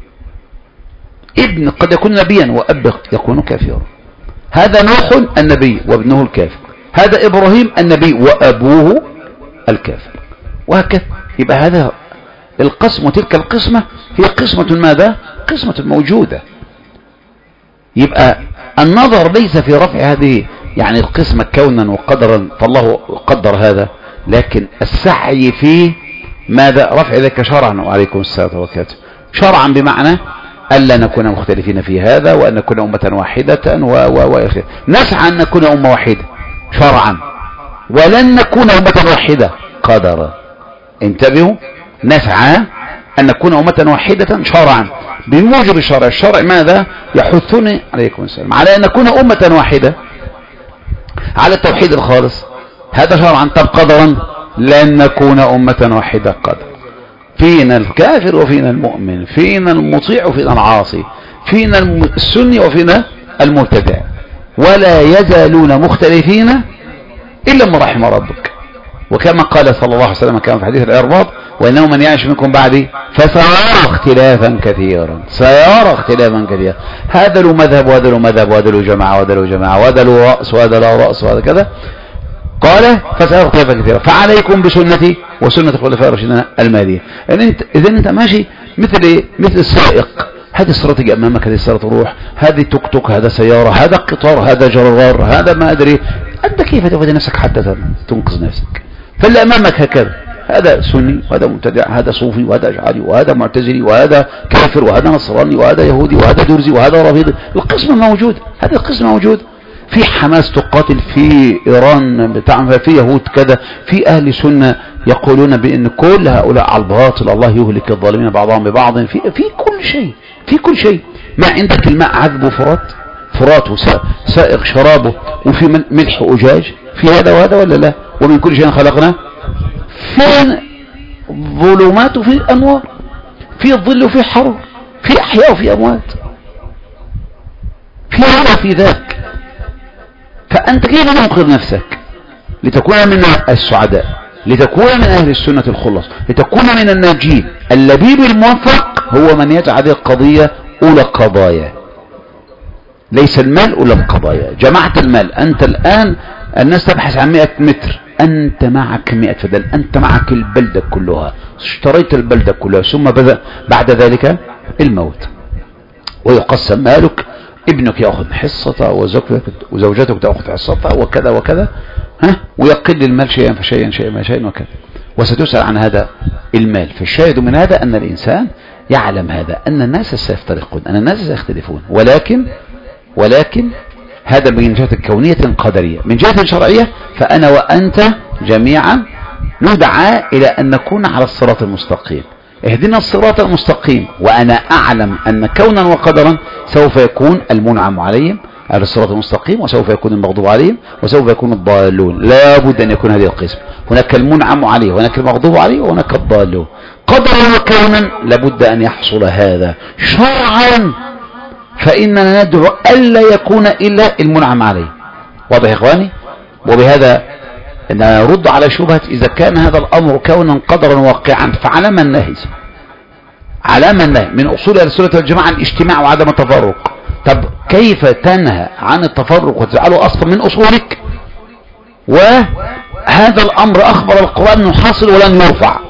ابن قد يكون نبيا وأب يكون كافرا. هذا نوح النبي وابنه الكافر، هذا إبراهيم النبي وأبوه الكافر، وهكذا. يبقى هذا القسم، وتلك القسمة هي قسمة ماذا؟ قسمة موجودة. يبقى النظر ليس في رفع هذه يعني القسمة كونا وقدرا، فالله قدر هذا، لكن السعي في ماذا؟ رفع ذلك شرعا. وعليكم السلام وبركاته. شرعا بمعنى ألا نكون مختلفين في هذا، وأن نكون أمة واحدة وإخر. نسعى أن نكون أمة واحدة شرعا، ولن نكون أمة واحدة قدرا. انتبهوا، نسعى أن نكون أمة واحدة شرعا بموجب الشرع. الشرع ماذا؟ يحثني عليكم السلام على أن نكون أمة واحدة على التوحيد الخالص. هذا شرعا. طب قدرا لن نكون أمة واحدة قدرا. فينا الكافر وفينا المؤمن، فينا المطيع وفينا العاصي، فينا السني وفينا المبتدع، ولا يزالون مختلفين إلا من رحم ربك. وكما قال صلى الله عليه وسلم كما في حديث العرباض: وإنه من يعيش منكم بعدي فسيرى اختلافا كثيرا. سيرى اختلافا كثيرا. هذا له مذهب وهذا له مذهب، وهذا له جماعة وهذا له جماعة، وهذا له رأس وهذا له رأس وهذا كذا. قال فسأل اختلافا كثيرا فعليكم بسنتي وسنة الخلفاء الراشدين المهديين. إذا أنت ماشي مثل إيه؟ مثل السائق، هذه السيارة تجي أمامك، هذه السيارة تروح، هذه توك توك، هذا سيارة، هذا قطار، هذا جرار، هذا ما أدري، أنت كيف تأخذ نفسك حتى تنقذ نفسك؟ فاللي أمامك هكذا، هذا سني وهذا مبتدع، هذا صوفي وهذا أشعري وهذا معتزلي وهذا كافر وهذا نصراني وهذا يهودي وهذا درزي وهذا رافضي. القسم موجود، هذا القسم موجود. في حماس تقاتل في إيران بتاع، في يهود كذا، في أهل سنة يقولون بأن كل هؤلاء على الباطل، الله يهلك الظالمين بعضهم ببعض، في كل شيء، في كل شيء. ما عندك الماء عذبه فرات وسائغ شرابه، وفي ملح أجاج، في هذا وهذا ولا لا؟ ومن كل شيء خلقنا في ظلمات وفي أنوار، في ظل وفي حرور، في أحياء وفي أموات، في هذا في ذاك. فأنت كيف تنقذ نفسك لتكون من السعداء، لتكون من أهل السنة الخلص، لتكون من الناجين؟ اللبيب الموفق هو من يجعل هذه القضية أولى قضايا، ليس المال أولى القضايا. جمعت المال، أنت الآن الناس تبحث عن 100 متر، أنت معك 100 فدان، أنت معك البلدة كلها، اشتريت البلدة كلها، ثم بعد ذلك الموت، ويقسم مالك، ابنك يأخذ حصته وزوجتك تأخذ حصتها وكذا وكذا، ويقل المال شيئا فشيئا شيئا فشيئا وكذا، وستسأل عن هذا المال. فالشاهد من هذا أن الإنسان يعلم هذا، أن الناس سيفترقون، أن الناس سيختلفون، ولكن هذا من جهة الكونية القدرية. من جهة شرعية فأنا وأنت جميعا ندعى إلى أن نكون على الصراط المستقيم. اهدنا الصراط المستقيم، وأنا أعلم أن كونا وقدرا سوف يكون المنعم عليهم على الصراط المستقيم، وسوف يكون المغضوب عليهم، وسوف يكون الضالون. لا بد أن يكون هذه القسم، هناك المنعم عليه وهناك المغضوب عليه وهناك الضالون. قدرا وكونا لابد أن يحصل هذا. شرعا فإننا ندعو ألا يكون إلا المنعم عليه. واضح يا إخواني؟ وبهذا نرد على شبهة إذا كان هذا الأمر كونا قدرا واقعا فعلى من نهي؟ على من نهي؟ من أصول أهل السنة والجماعة الاجتماع وعدم التفرق. طب كيف تنهى عن التفرق وتجعله أصلا من أصولك، وهذا الأمر أخبر القرآن أنه حاصل ولن يرفع؟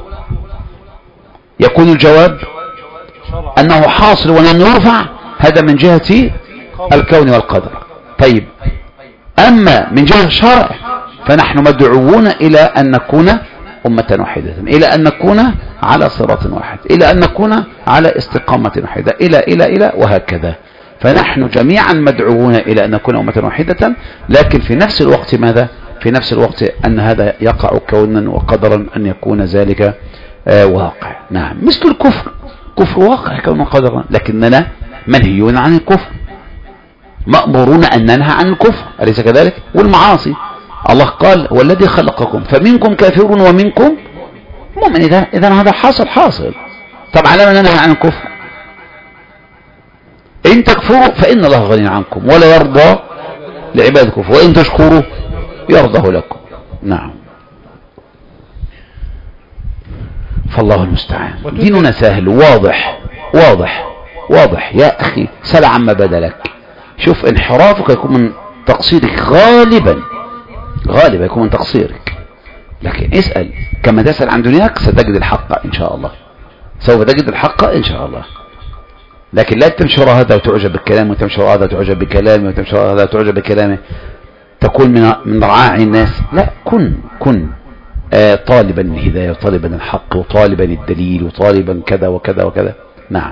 يكون الجواب أنه حاصل ولن يرفع، هذا من جهة الكون والقدر. طيب أما من جهة الشرع فنحن مدعوون إلى أن نكون أمة واحدة، إلى أن نكون على صراط واحد، إلى أن نكون على استقامة واحدة، إلى وهكذا. فنحن جميعا مدعوون إلى أن نكون أمة واحدة، لكن في نفس الوقت ماذا؟ في نفس الوقت أن هذا يقع كونا وقدرا أن يكون ذلك واقع. نعم، مثل الكفر، كفر واقع كون قدرا، لكننا منهيون عن الكفر، مأمورون أن ننهى عن الكفر، أليس كذلك؟ والمعاصي الله قال والذي خلقكم فمنكم كافر ومنكم مؤمن. إذا هذا حاصل. طب على ما ننهى عن الكفر؟ إن تكفروا فإن الله غني عنكم ولا يرضى لعباد الكفر، وإن تشكروا يرضه لكم. نعم، فالله المستعان. ديننا سهل واضح يا أخي. سل عما بدا لك. شوف، انحرافك يكون من تقصيرك، غالبا يكون من تقصيرك، لكن اسأل كما تسأل عن دنياك ستجد الحق إن شاء الله، سوف تجد الحق إن شاء الله. لكن لا تمشي هذا وتعجب بالكلام، وتمشي هذا وتعجب بكلامه، وتمشي هذا وتعجب بكلامه، تكون من رعاع الناس. لا، كن طالبا الهداية، وطالبا الحق، وطالبا الدليل، وطالبا كذا وكذا وكذا. نعم.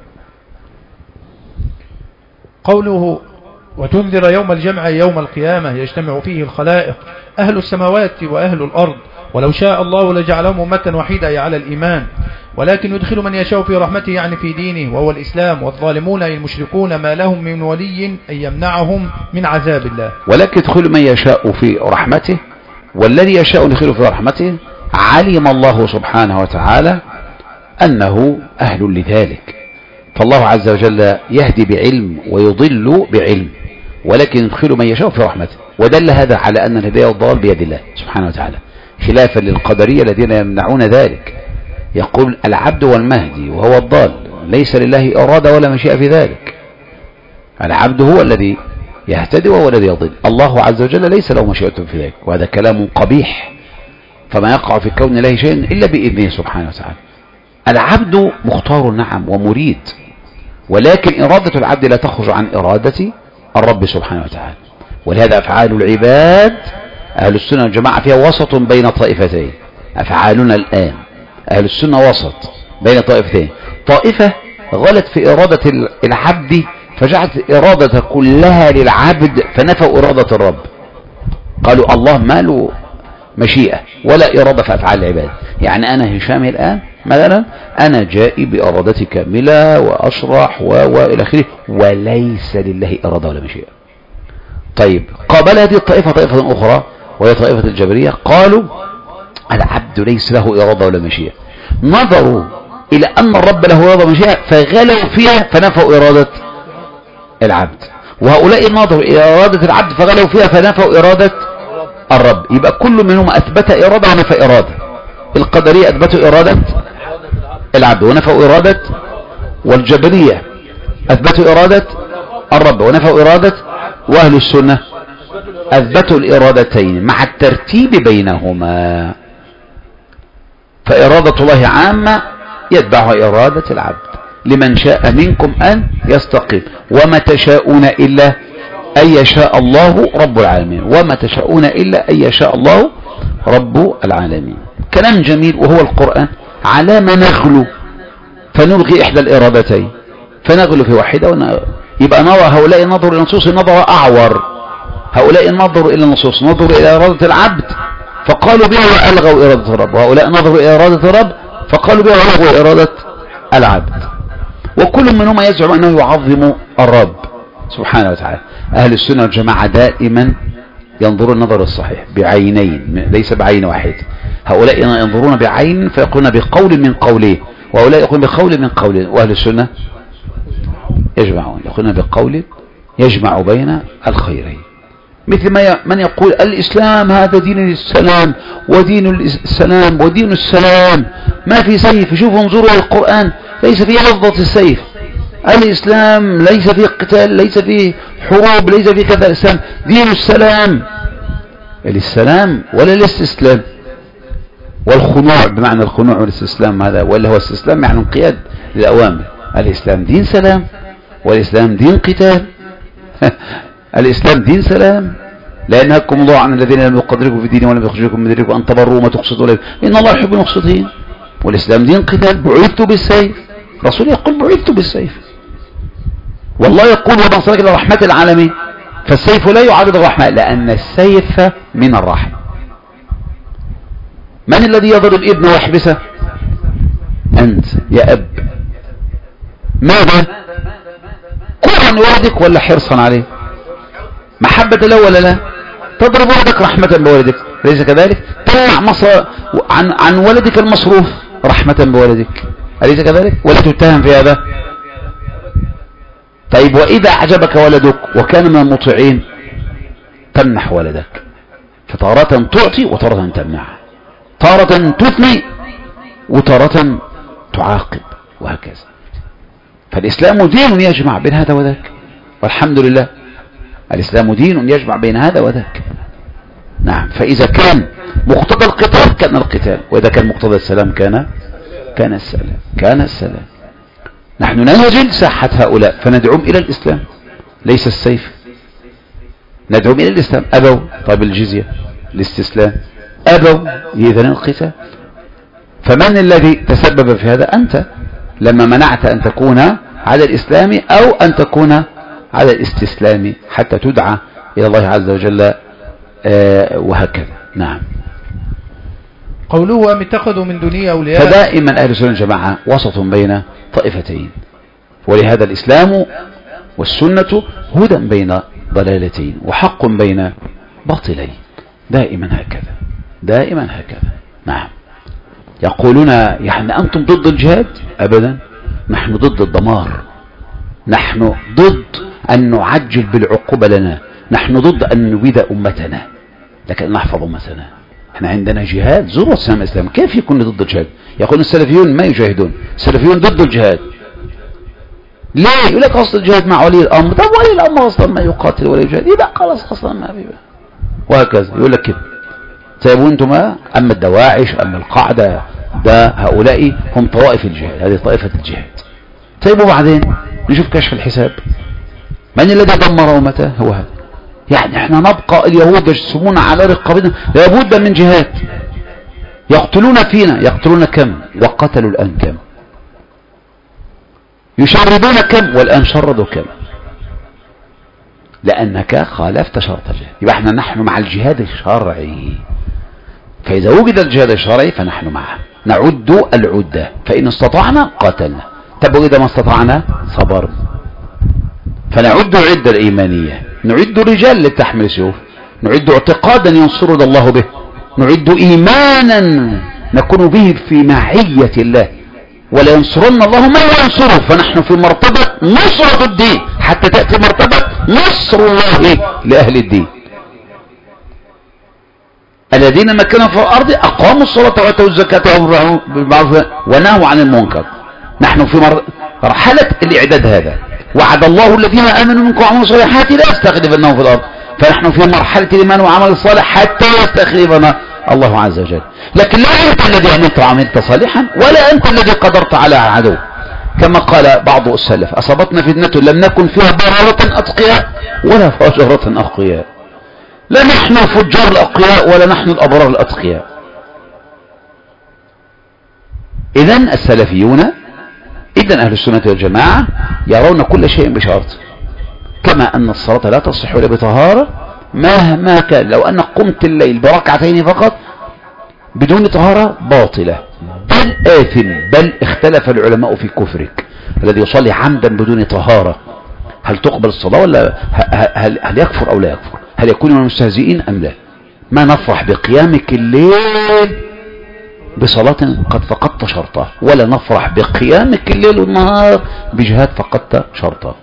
قوله وتنذر يوم الجمع يوم القيامة يجتمع فيه الخلائق أهل السماوات وأهل الأرض، ولو شاء الله لجعلهم أمة وحيدة على الإيمان، ولكن يدخل من يشاء في رحمته يعني في دينه وهو الإسلام، والظالمون أي المشركون ما لهم من ولي أن يمنعهم من عذاب الله. ولكن يدخل من يشاء في رحمته، والذي يشاء يدخل في رحمته علم الله سبحانه وتعالى أنه أهل لذلك، فالله عز وجل يهدي بعلم ويضل بعلم، ولكن يدخل من يشاء في رحمته. ودل هذا على أن الهداية والضلال بيد الله سبحانه وتعالى، خلافا للقدرية الذين يمنعون ذلك. يقول العبد والمهدي وهو الضال، ليس لله إرادة ولا مشيئة في ذلك. العبد هو الذي يهتدي وهو الذي يضل. الله عز وجل ليس له مشيئة في ذلك، وهذا كلام قبيح. فما يقع في كون الله شيء إلا بإذنه سبحانه وتعالى. العبد مختار نعم ومريد، ولكن إرادة العبد لا تخرج عن إرادة الرب سبحانه وتعالى. ولهذا أفعال العباد أهل السنة والجماعة فيها وسط بين طائفتين. أفعالنا الآن أهل السنة وسط بين طائفتين. طائفة غلت في إرادة العبد فجعلت الإرادة كلها للعبد فنفوا إرادة الرب. قالوا الله ما له مشيئة ولا إرادة في أفعال العباد. يعني أنا هشام الآن مثلا أنا جائي بإرادتي كاملة وأشرح وإلى آخره، وليس لله إرادة ولا مشيئة. طيب قابل هذه الطائفة طائفة أخرى وهي طائفة الجبرية، قالوا العبد ليس له إرادة ولا مشيئة. نظروا إلى أن الرب له إرادة ومشيئة فغلوا فيها فنفوا إرادة العبد، وهؤلاء نظروا إلى إرادة العبد فغلوا فيها فنفوا إرادة الرب. يبقى كل منهم أثبت إرادة ونفى إرادة. القدرية أثبتوا إرادة العبد ونفوا إرادة، والجبرية أثبتوا إرادة الرب ونفوا إرادة، وأهل السنة أثبتوا الإرادتين مع الترتيب بينهما. فإرادة الله عامة يتبعها إرادة العبد. لمن شاء منكم أن يستقيم، وما تشاءون إلا أن يشاء الله رب العالمين، وما تشاءون إلا أن يشاء الله رب العالمين. كلام جميل وهو القرآن. على ما نغلو فنلغي إحدى الإرادتين فنغلو في واحدة يبقى نرى هؤلاء نظروا إلى النصوص نظر أعور، هؤلاء نظروا إلى النصوص نظروا إلى إرادة العبد فقالوا بها وألغوا إرادة الرب، وهؤلاء نظروا إلى إرادة الرب فقالوا بها وألغوا إرادة العبد. وكل منهم يزعم أنه يعظم الرب سبحانه وتعالى. أهل السنة والجماعة دائما ينظرون النظر الصحيح بعينين ليس بعين واحد. هؤلاء ينظرون بعين فيقولون بقول من قوله، وهؤلاء يقولون بقول من قوله. وأهل السنة يجمعون يقولون بقول يجمع بين الخيرين. مثل ما من يقول الإسلام هذا دين السلام ودين السلام ودين السلام، ما في سيف. شوفوا انظروا القرآن ليس فيه لفظة السيف. الإسلام ليس فيه قتال، ليس فيه حروب، ليس فيه كذا. الإسلام دين السلام، السلام ولا الاستسلام والخنوع بمعنى الخنوع والاستسلام. هذا ولا هو استسلام يعني انقياد للأوامر. الإسلام دين سلام والإسلام دين قتال. الإسلام دين سلام. لا ينهاكم الله عن الذين لم يقدركم في دينهم ولم يخرجوكم من دينكم أن تبروا وما تقسطوا إليهم إن الله يحب المقسطين. والإسلام دين قتال. بعثت بالسيف، رسول يقول بعثت بالسيف، والله يقول وما أرسلناك إلا رحمة العالمين. فالسيف لا يعارض الرحمة لأن السيف من الرحمة. من الذي يضرب ابنه ويحبسه؟ أنت يا أب. ماذا؟ كرها ولدك ولا حرصا عليه؟ محبة له ولا لا؟ تضرب ولدك رحمة بولدك، ليس كذلك؟ تمنع عن ولدك المصروف رحمة بولدك، أليس كذلك؟ ولا تتهم في هذا؟ طيب وإذا أعجبك ولدك وكان من المطيعين تمنح ولدك. فتارة تعطي وتارة تمنع، تارة تثني وتارة تعاقب، وهكذا. فالإسلام دين يجمع بين هذا وذاك، والحمد لله الإسلام دين يجمع بين هذا وذاك. نعم. فإذا كان مقتضى القتال كان القتال، وإذا كان مقتضى السلام كان السلام. كان السلام. نحن ننزل ساحة هؤلاء فندعوهم إلى الإسلام ليس السيف، ندعوهم إلى الإسلام. أبوا طيب الجزية الاستسلام، أبوا إذن القتال. فمن الذي تسبب في هذا؟ أنت لما منعت أن تكون على الإسلام أو أن تكون على الاستسلام حتى تدعى إلى الله عز وجل وهكذا. نعم. قوله أم اتخذوا من دونه أولياء. فدائما أهل السنة والجماعة وسط بين طائفتين، ولهذا الإسلام والسنة هدى بين ضلالتين وحق بين باطلين، دائما هكذا دائما هكذا. نعم. يقولون يعني أنتم ضد الجهاد؟ أبدا، نحن ضد الدمار، نحن ضد أن نعجل بالعقوبة لنا، نحن ضد أن نبيد أمتنا لكن نحفظ أمتنا. احنا عندنا جهاد ذروة سنام الإسلام. كيف يكون ضد الجهاد؟ يقول السلفيون ما يجاهدون، السلفيون ضد الجهاد. ليه؟ يقول لك اصل الجهاد مع ولي الامر. طب ولي الامر اصلا ما يقاتل ولا يجاهد، يبقى خلاص اصلا ما بيبقى، وهكذا يقول لك كده. طيب وانتم اما الدواعش اما القاعده ده هؤلاء هم طوائف الجهاد، هذه طائفه الجهاد. طيب وبعدين نشوف كشف الحساب، من الذي دمر امته؟ هو هذا. يعني احنا نبقى اليهود يجسمون على رقابنا، لابد من جهاد. يقتلون فينا، يقتلون كم وقتلوا الان كم، يشردون كم والآن شردوا كم، لأنك خالفت شرط الجهاد. يبقى احنا نحن مع الجهاد الشرعي، فإذا وجد الجهاد الشرعي فنحن معه. نعد العدة، فإن استطعنا قاتلنا، طب وإذا ما استطعنا صبرنا. فنعد العدة الإيمانية، نعد رجال لتحمل سيوف، نعد اعتقادا ينصرنا الله به، نعد إيمانا نكون به في معية الله، ولا ينصرن الله من ينصره. فنحن في مرتبة نصرة الدين حتى تأتي مرتبة نصر الله لأهل الدين. الذين مكنوا في الأرض أقاموا الصلاة وآتوا الزكاة وأمروا بالمعروف ونهوا عن المنكر. نحن في مرحلة الإعداد هذا. وعد الله الذين آمنوا منكم وعملوا الصالحات لا يستخلفنهم في الأرض. فنحن في مرحلة الإيمان وعمل الصالح حتى يستخلفنا الله عز وجل. لكن لا أنت الذي عملت وعملت صالحا، ولا أنت الذي قدرت على عدو. كما قال بعض السلف: أصابتنا فتنة لم نكن فيها ضرارة أتقياء ولا فجرة أقوياء. لا نحن فجار الأقوياء ولا نحن الأبرار الأتقياء. إذن السلفيون، إذن أهل السنة والجماعة يرون كل شيء بشرط، كما أن الصلاة لا تصح إلا بطهارة مهما كان. لو أنك قمت الليل بركعتين فقط بدون طهارة باطلة، بل آثم، بل اختلف العلماء في كفرك. الذي يصلي عمدا بدون طهارة هل تقبل الصلاة ولا هل يكفر أو لا يكفر؟ هل يكون من المستهزئين أم لا؟ ما نفرح بقيامك الليل بصلاة قد فقدت شرطه، ولا نفرح بقيامك الليل والنهار بجهاد فقدت شرطه.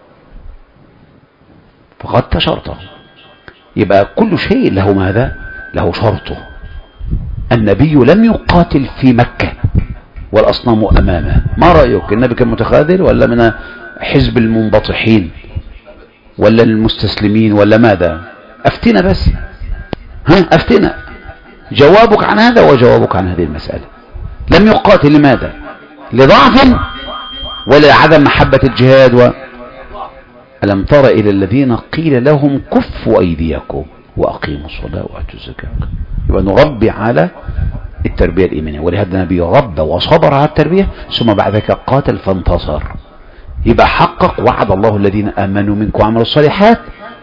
فقدت شرطه. يبقى كل شيء له ماذا؟ له شرطه. النبي لم يقاتل في مكة والأصنام أمامه. ما رأيك؟ النبي كان متخاذل ولا من حزب المنبطحين ولا المستسلمين ولا ماذا؟ أفتنا بس، أفتنا. جوابك عن هذا وجوابك عن هذه المسألة. لم يقاتل لماذا؟ لضعف ولا عدم محبة الجهاد ألم تر إلى الذين قيل لهم كفوا أيديكم وأقيموا الصلاة وآتوا الزكاة. يبقى نربي على التربية الإيمانية، ولهذا النبي ربى وصبر على التربية ثم بعد ذلك قاتل فانتصر. يبقى حقق وعد الله الذين آمنوا منكم وعملوا الصالحات،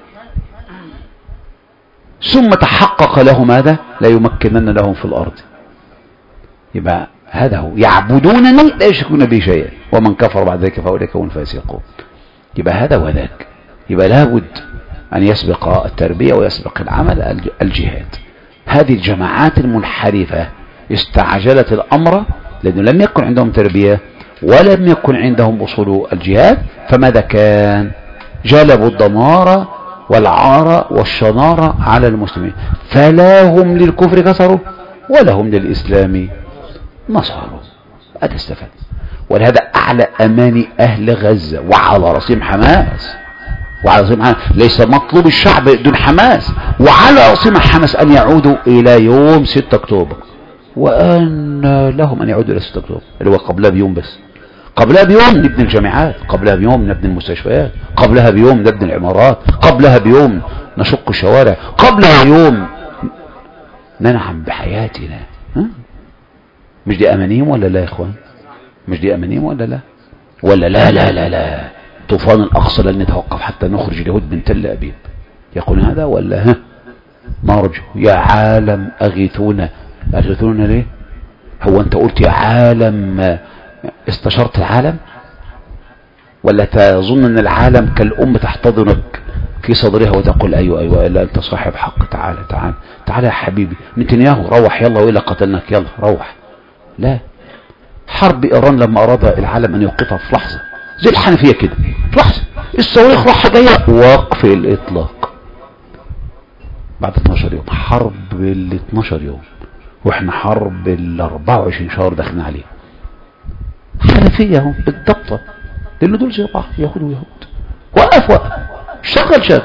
ثم تحقق له ماذا؟ لا يمكنن لهم في الأرض. يبقى هذا هو، يعبدونني لا يشركون بي شيئا ومن كفر بعد ذلك فأولئك هم الفاسقون. يبقى هذا وذاك. يبقى لابد أن يسبق التربية ويسبق العمل الجهاد. هذه الجماعات المنحرفة استعجلت الأمر لأنه لم يكن عندهم تربية ولم يكن عندهم أصول الجهاد، فماذا كان؟ جلبوا الدمار والعار والشنار على المسلمين، فلا هم للكفر كسروا ولا هم للإسلام نصروا. هذا استفاد. ولهذا أعلى أماني أهل غزة وعلى رأسهم حماس، وعلى رأسهم حماس. ليس مطلوب الشعب دون حماس، وعلى رأسهم حماس أن يعودوا إلى يوم 6 أكتوبر، وأن لهم أن يعودوا إلى 6 أكتوبر اللي هو قبلها بيوم. بس قبلها بيوم نبني الجامعات، قبلها بيوم نبني المستشفيات، قبلها بيوم نبني العمارات، قبلها بيوم نشق الشوارع، قبلها يوم ننعم بحياتنا. مش دي أمانيهم ولا لا يا إخوان؟ مش دي أمانيهم ولا لا؟ ولا لا لا لا لا طوفان الأقصى لن يتوقف حتى نخرج اليهود من تل أبيب، يقول هذا ولا نرجو يا عالم أغيثونا. أغيثونا ليه؟ هو أنت قلت يا عالم استشرت العالم؟ ولا تظن أن العالم كالأم تحتضنك في صدرها وتقول أيوة أيوة إلا أنت صاحب حق، تعال تعال تعال يا حبيبي نتنياهو روح يلا وإلا قتلناك يلا روح. لا، حرب إيران لما أراد العالم أن يوقفها في لحظة زي الحنفية كده، في لحظة الصواريخ راح جاية وقف الإطلاق بعد 12 يوم. حرب ال 12 يوم وإحنا حرب ال 24 شهر داخلين عليه. حنفية اهو بالضبط. لأنه دول زي بعض، يهود ويهود. وقف شغل.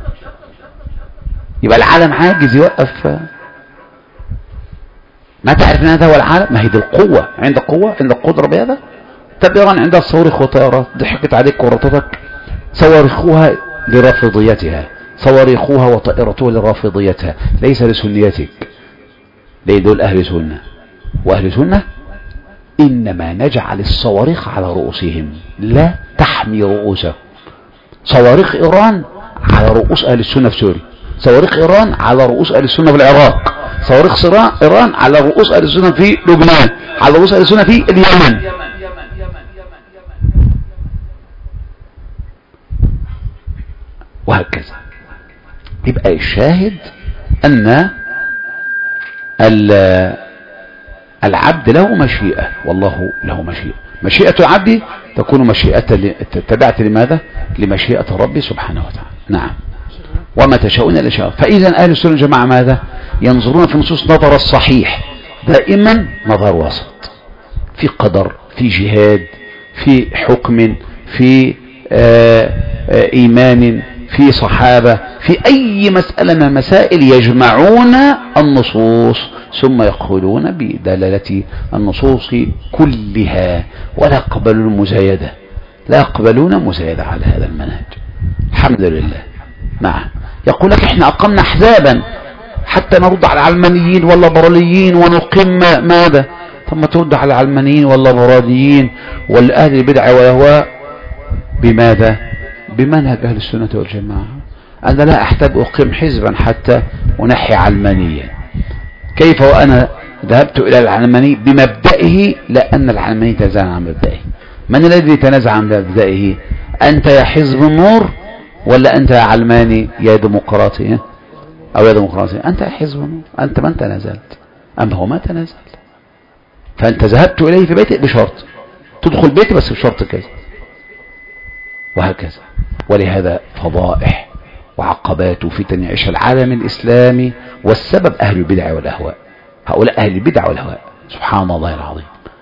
يبقى العالم عاجز يوقف. ما تعرف ان هذا هو العالم؟ ما هي دي القوة، عند قوة، عند قدرة بهذا. طب إيران عندها صواريخ وطائرات، ضحكت عليك ورطتك. صواريخها لرافضيتها، صواريخها وطائرتها لرافضيتها، ليس لسنيتك. ليه؟ دول أهل سنة، وأهل سنة إنما نجعل الصواريخ على رؤوسهم لا تحمي رؤوسهم. صواريخ إيران على رؤوس أهل السنة في سوريا، صواريخ إيران على رؤوس أهل السنة في العراق، صواريخ إيران على رؤوس أهل السنة في لبنان، على رؤوس أهل السنة في اليمن. وهكذا. يبقى الشاهد أن العبد له مشيئة، والله له مشيئة. مشيئة العبد تكون تبعت لماذا؟ لمشيئة ربي سبحانه وتعالى. نعم. وما تشاءون إلا شاء. فإذا أهل السنة والجماعة ماذا؟ ينظرون في النصوص نظر الصحيح، دائما نظر وسط، في قدر، في جهاد، في حكم، في إيمان، في صحابة، في أي مسألة من المسائل يجمعون النصوص ثم يقولون بدلالة النصوص كلها، ولا يقبلون المزايدة، لا يقبلون مزايدة على هذا المنهج. الحمد لله. نعم. يقول لك احنا أقمنا أحزابا حتى نرد على العلمانيين والليبراليين ونقيم ماذا؟ ثم ترد على العلمانيين والليبراليين والأهل البدع والأهواء بماذا؟ بمنهج أهل السنة والجماعة. أنا لا أحتاج أقيم حزبا حتى أنحي علمانيا. كيف وأنا ذهبت إلى العلماني بمبدئه؟ لأن العلماني تنازع عن مبدئه. من الذي تنازع عن مبدئه؟ أنت يا حزب النور، ولا أنت يا علماني يا ديمقراطي أو يا ديمقراطي؟ أنت يا حزب النور، أنت من تنازلت، أما هو ما تنازل. فأنت ذهبت إليه في بيتك بشرط تدخل بيتي بس بشرط كذا، وهكذا. ولهذا فضائح وعقبات وفتن يعيش العالم الإسلامي، والسبب أهل البدع والأهواء. هؤلاء أهل البدع والأهواء، سبحان الله العظيم.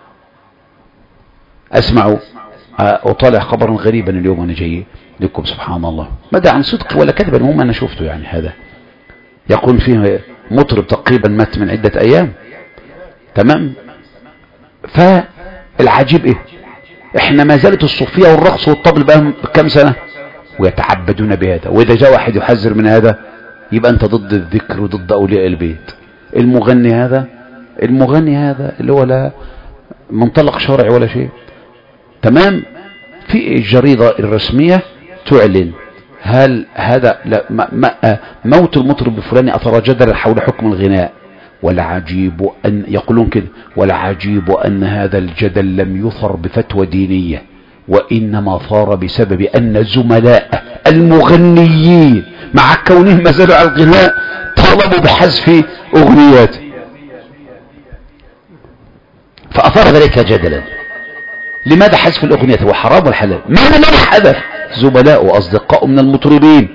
أسمع أطالع خبرا غريبا اليوم وأنا جاي لكم، سبحان الله، مدى عن صدق ولا كذب، المهم أنا شفته يعني. هذا يقول فيه مطرب تقريبا مات من عدة أيام، تمام. فالعجيب إيه؟ إحنا ما زالت الصوفية والرقص والطبل بقى بكم سنة ويتعبدون بهذا. وإذا جاء واحد يحذر من هذا يبقى أنت ضد الذكر وضد أولياء البيت. المغني هذا اللي هو لا منطلق شرعي ولا شيء، تمام. في الجريدة الرسمية تعلن هل هذا موت المطرب الفلاني أثر جدلا حول حكم الغناء، ولا عجيب أن يقولون كده، ولا عجيب أن هذا الجدل لم يثر بفتوى دينية، وإنما ثار بسبب أن زملاء المغنيين مع كونهم ما زالوا على الغناء طالبوا بحذف أغنيات، فأثار ذلك جدلا. لماذا حذف الأغنيات؟ هو حرام والحلال؟ من الذي حذف؟ زملاء وأصدقاء من المطربين.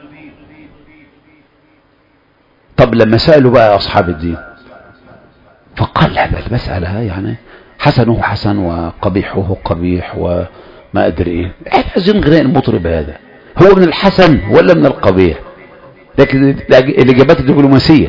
طب لما سألوا بقى أصحاب الدين فقال هذا المسألة يعني حسنه حسن وقبيحه قبيح وما أدري إيه. عايزين غناء المطرب هذا هو من الحسن ولا من القبيح؟ لكن الإجابات الدبلوماسية.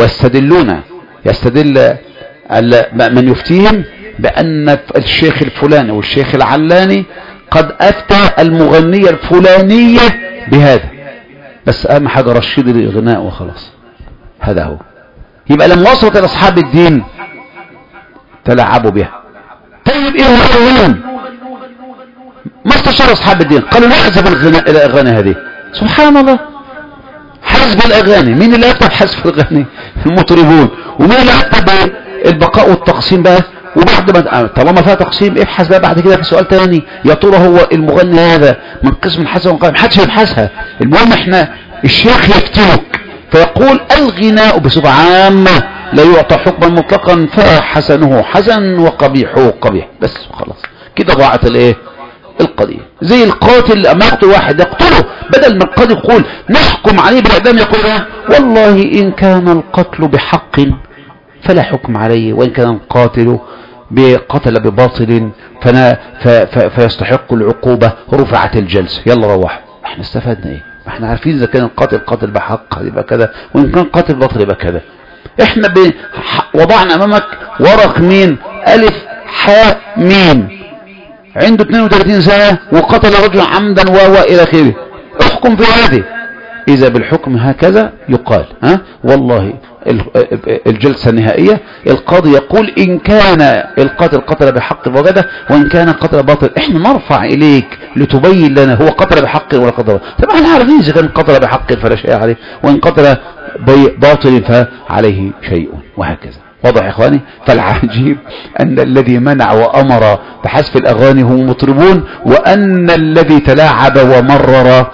يستدل من يفتيهم بأن الشيخ الفلاني والشيخ العلاني قد أفتى المغنية الفلانية بهذا، بس أهم حاجة رشيد الغناء وخلاص. هذا هو. يبقى لما وصلت إلى أصحاب الدين تلعبوا بها. طيب إيه هو؟ ما استشار أصحاب الدين قالوا نحذف الأغاني هذه. سبحان الله، حذف الأغاني. مين اللي يكتب حذف الأغاني؟ المطربون. ومين اللي يكتب البقاء والتقسيم بقى؟ وبعد ما طالما فيها تقسيم ابحث بقى بعد كده في سؤال تاني، يا ترى هو المغني هذا من قسم الحسن وقائم؟ محدش يبحثها. المهم احنا الشيخ يفتوك فيقول الغناء بصفة عامة لا يعطى حكما مطلقا، فحسنه حسن وقبيحه قبيح، بس خلاص كده ضاعت الايه القضية. زي القاتل اما يقتل واحد يقتله، بدل ما القاضي يقول نحكم عليه بالاعدام يقول والله ان كان القتل بحق فلا حكم عليه، وان كان القاتل بقتل بباطل فيستحق العقوبة، رفعت الجلسة، يلا روح. احنا استفدنا ايه؟ احنا عارفين اذا كان القاتل قاتل بحق يبقى كذا، وان كان قاتل باطل يبقى كذا. احنا وضعنا امامك ورق مين؟ الف حاء ميم، عنده 32 سنة وقتل رجل عمدا الى اخره، احكم في هذه. اذا بالحكم هكذا يقال والله الجلسة النهائية القاضي يقول إن كان القاتل قتل بحق وجده، وإن كان قتل باطل احنا نرفع إليك لتبين لنا هو قتل بحق ولا قتل باطل. طبعا احنا عارفين إذا كان قتل بحق فلا شيء عليه، وإن قتل باطل فعليه شيء، وهكذا. واضح يا إخواني؟ فالعجيب أن الذي منع وأمر بحذف الأغاني هم مطربون، وأن الذي تلاعب ومرر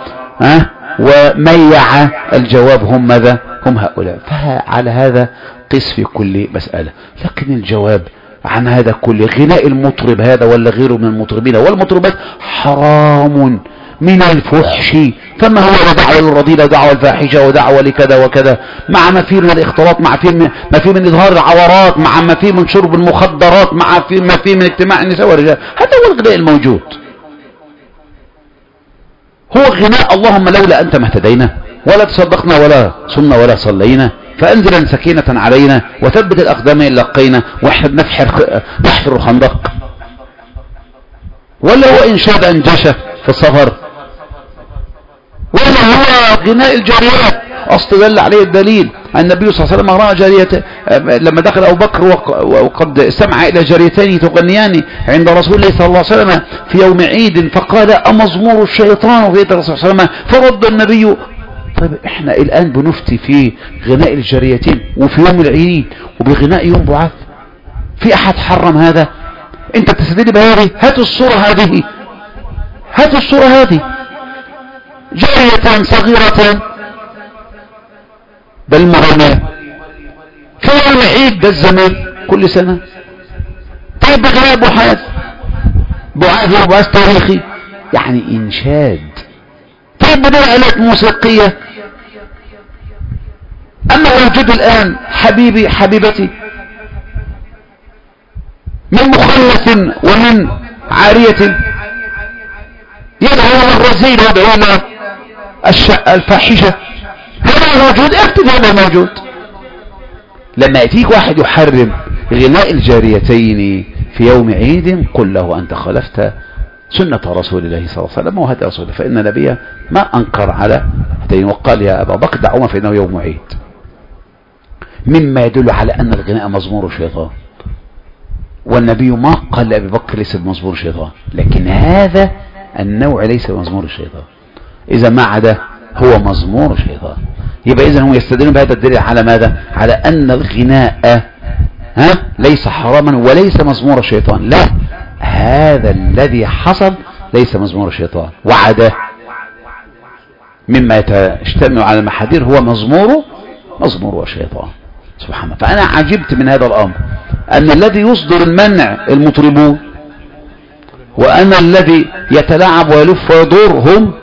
وميع الجواب هم ماذا؟ هم هؤلاء. فعلى هذا قس في كل مسألة. لكن الجواب عن هذا كله، غناء المطرب هذا ولا غيره من المطربين والمطربات حرام من الفحش، فما هو دعوة للرذيلة ودعوة الفاحشة ودعوة لكذا وكذا، مع ما فيه من الاختلاط، مع ما فيه من إظهار العورات، مع ما فيه من شرب المخدرات، مع ما فيه من اجتماع النساء والرجال. هذا هو الغناء الموجود، هو غناء اللهم لولا أنت ما اهتدينا ولا تصدقنا ولا صمنا ولا صلينا، فأنزلا سكينة علينا وثبت الأقدام إن لقينا، واحنا بنحفر خندق. ولا هو إنشاد أنجشة في السفر، ولا هو غناء الجاريات. أصل دل عليه الدليل النبي صلى الله عليه وسلم رأى جارية لما دخل أبو بكر وقد استمع إلى جاريتين تغنيان عند رسول الله صلى الله عليه وسلم في يوم عيد، فقال أمزمور الشيطان في رسول الله صلى الله عليه وسلم، فرد النبي. طيب احنا الآن بنفتي في غناء الجاريتين وفي يوم العيد وبغناء يوم بعث، في أحد حرم هذا؟ انت بتستدل بهذه؟ هاتوا الصورة هذه، هاتوا الصورة هذه، جارية صغيرة بل مغنية في يوم عيد ده الزمان كل سنة. طيب بغناء بعاث تاريخي يعني إنشاد. طيب بدل آلات موسيقية. أما موجود الآن حبيبي حبيبتي من مخلص ومن عارية يدعو الرذيل ويدعو الفاحشة، هذا موجود. اكتب هذا موجود. لما يأتيك واحد يحرم غناء الجاريتين في يوم عيد قل له أنت خالفت سنة رسول الله صلى الله عليه وسلم وهدي رسوله، فإن النبي ما أنكر على هدين وقال يا أبا بكر دعوما فإنه يوم عيد، مما يدل على أن الغناء مزمور الشيطان، والنبي ما قال لأبي بكر ليس بمزمور الشيطان، لكن هذا النوع ليس بمزمور الشيطان. إذا ما عدا هو مزمور الشيطان، يبقى إذن هم يستدلون بهذا الدليل على ماذا؟ على أن الغناء ليس حراما وليس مزمور الشيطان. لا، هذا الذي حصل ليس مزمور الشيطان، وعدا مما يجتمع على المحاذير هو مزمور الشيطان. سبحان الله. فأنا عجبت من هذا الأمر، أن الذي يصدر المنع المطربون، وأن الذي يتلاعب ويلف ويدور هم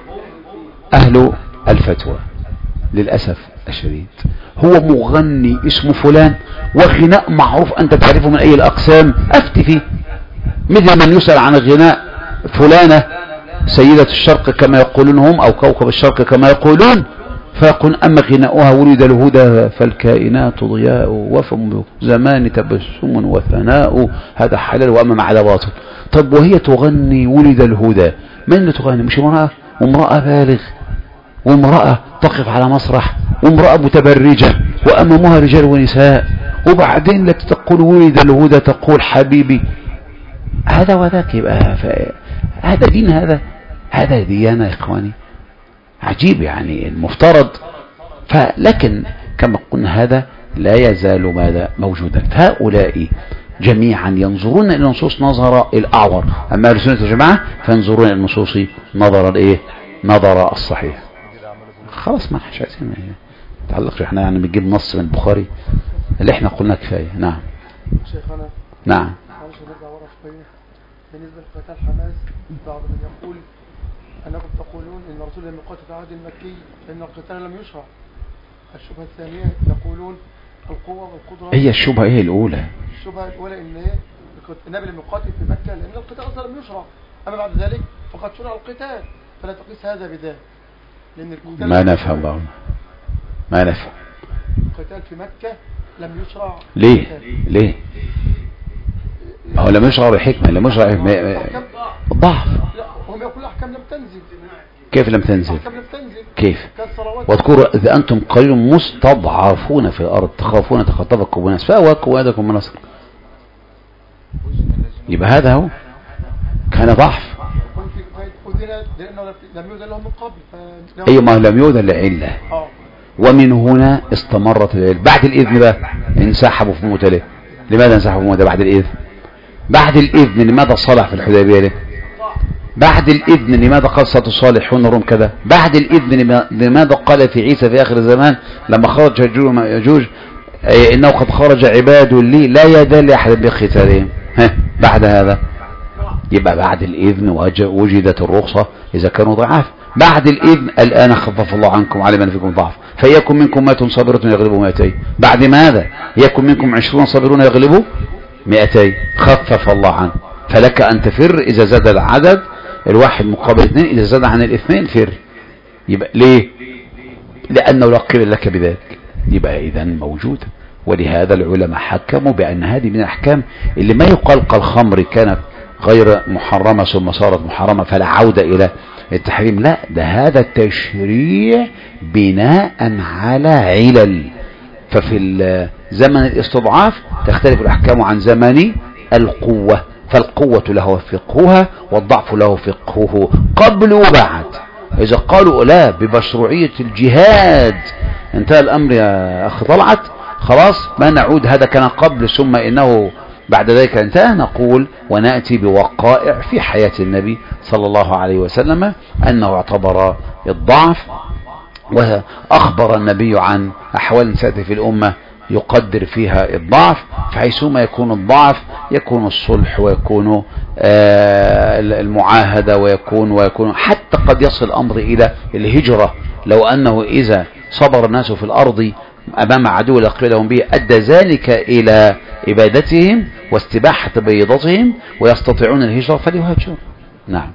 أهل الفتوى. للأسف الشديد هو مغني اسمه فلان وغناء معروف أنت تعرفه من أي الأقسام أفتي فيه، مثل من يسأل عن غناء فلانة سيدة الشرق كما يقولون هم أو كوكب الشرق كما يقولون، فيقول أما غناؤها ولد الهدى فالكائنات ضياء وفم زمان تبسم وثناء، هذا حلال وأما مع باطل. طب وهي تغني ولد الهدى، من اللي تغني؟ مش امرأة؟ وامرأة بالغ، وامرأة تقف على مسرح، وامرأة متبرجة وأمامها رجال ونساء، وبعدين لا تقول ولد الهدى تقول حبيبي. هذا وذاك، يبقى هذا دين؟ هذا ديانة يا إخواني؟ عجيب يعني المفترض. لكن كما قلنا هذا لا يزال ماذا موجودا. هؤلاء جميعا ينظرون إلى النصوص نظر الأعور، أما أهل السنة يا جماعة فينظرون إلى النصوص نظر الصحيح. خلاص ما احنا عايزين تعلقش، احنا يعني بنجيب نص من البخاري اللي احنا قلنا كفايه. نعم شيخنا. نعم. معلش نرجع ورا شويه. بالنسبه لقتال حماس، بعض من يقول انكم تقولون ان الرسول لم يقاتل في العهد المكي لان القتال لم يشرع. الشبهه الثانيه يقولون القوه والقدره. هي الشبهه ايه الاولى؟ الشبهه الاولى ان النبي لم يقاتل في مكة لأن القتال أصلا لم يشرع، أما بعد ذلك فقد شرع القتال، فلا تقيس هذا بذاك، لأن القتال ما نفهم الله، ما نفهم القتال في مكة لم يشرع. ليه هو لم يشرع بحكمة، لم يشرع ضعف. لا هم يقولوا أحكام لم تنزل. كيف لم تنزل؟ أحكام لم تنزل كيف؟ واذكروا إذا أنتم قليل مستضعفون في الأرض تخافون تخطفكم الناس فأواكم وأيدكم من نصر. يبقى هذا هو كان ضعف. لم يؤذن لهم من قبل. أي ما لم يؤذن لعلة، ومن هنا استمرت العلة. بعد الإذن بقى انسحبوا في موتى ليه؟ لماذا انسحبوا في موتى بعد الإذن؟ بعد الإذن لماذا صلح في الحديبية ليه؟ بعد الإذن لماذا قال ستصالحون الروم كذا؟ بعد الإذن لماذا قال في عيسى في آخر الزمان لما خرج يجوج إنه قد خرج عباد لي لا يدل أحد بقتالهم؟ بعد هذا يبقى بعد الإذن وجدت الرخصة إذا كانوا ضعاف. بعد الإذن الآن خفف الله عنكم علم أن فيكم ضعف فيكن منكم 100 صابرة يغلبوا 200. بعد ماذا؟ يكن منكم 20 صابرون يغلبوا 200. خفف الله عنه. فلك أن تفر إذا زاد العدد الواحد مقابل 2، إذا زاد عن الاثنين فر. يبقى ليه؟ لأنه لا قبل لك بذلك. يبقى إذن موجود. ولهذا العلماء حكموا بأن هذه من الأحكام اللي ما يقال كالخمر كانت غير محرمة ثم صارت محرمة فلا عودة إلى التحريم. لا، ده هذا التشريع بناء على علل. ففي زمن الاستضعاف تختلف الأحكام عن زمن القوة، فالقوة له فقهها والضعف له فقهه قبل وبعد. إذا قالوا لا بمشروعية الجهاد انتهى الأمر يا أخي طلعت، خلاص ما نعود هذا كان قبل ثم إنه بعد ذلك انتهى، نقول ونأتي بوقائع في حياة النبي صلى الله عليه وسلم أنه اعتبر الضعف، وأخبر النبي عن أحوال سأتي في الأمة يقدر فيها الضعف، فحيثما يكون الضعف يكون الصلح ويكون المعاهدة ويكون حتى قد يصل الأمر إلى الهجرة. لو أنه إذا صبر الناس في الأرض أمام عدو لقبلهم به أدى ذلك إلى إبادتهم واستباحة بيضتهم ويستطيعون الهجرة فليهاجروا. نعم.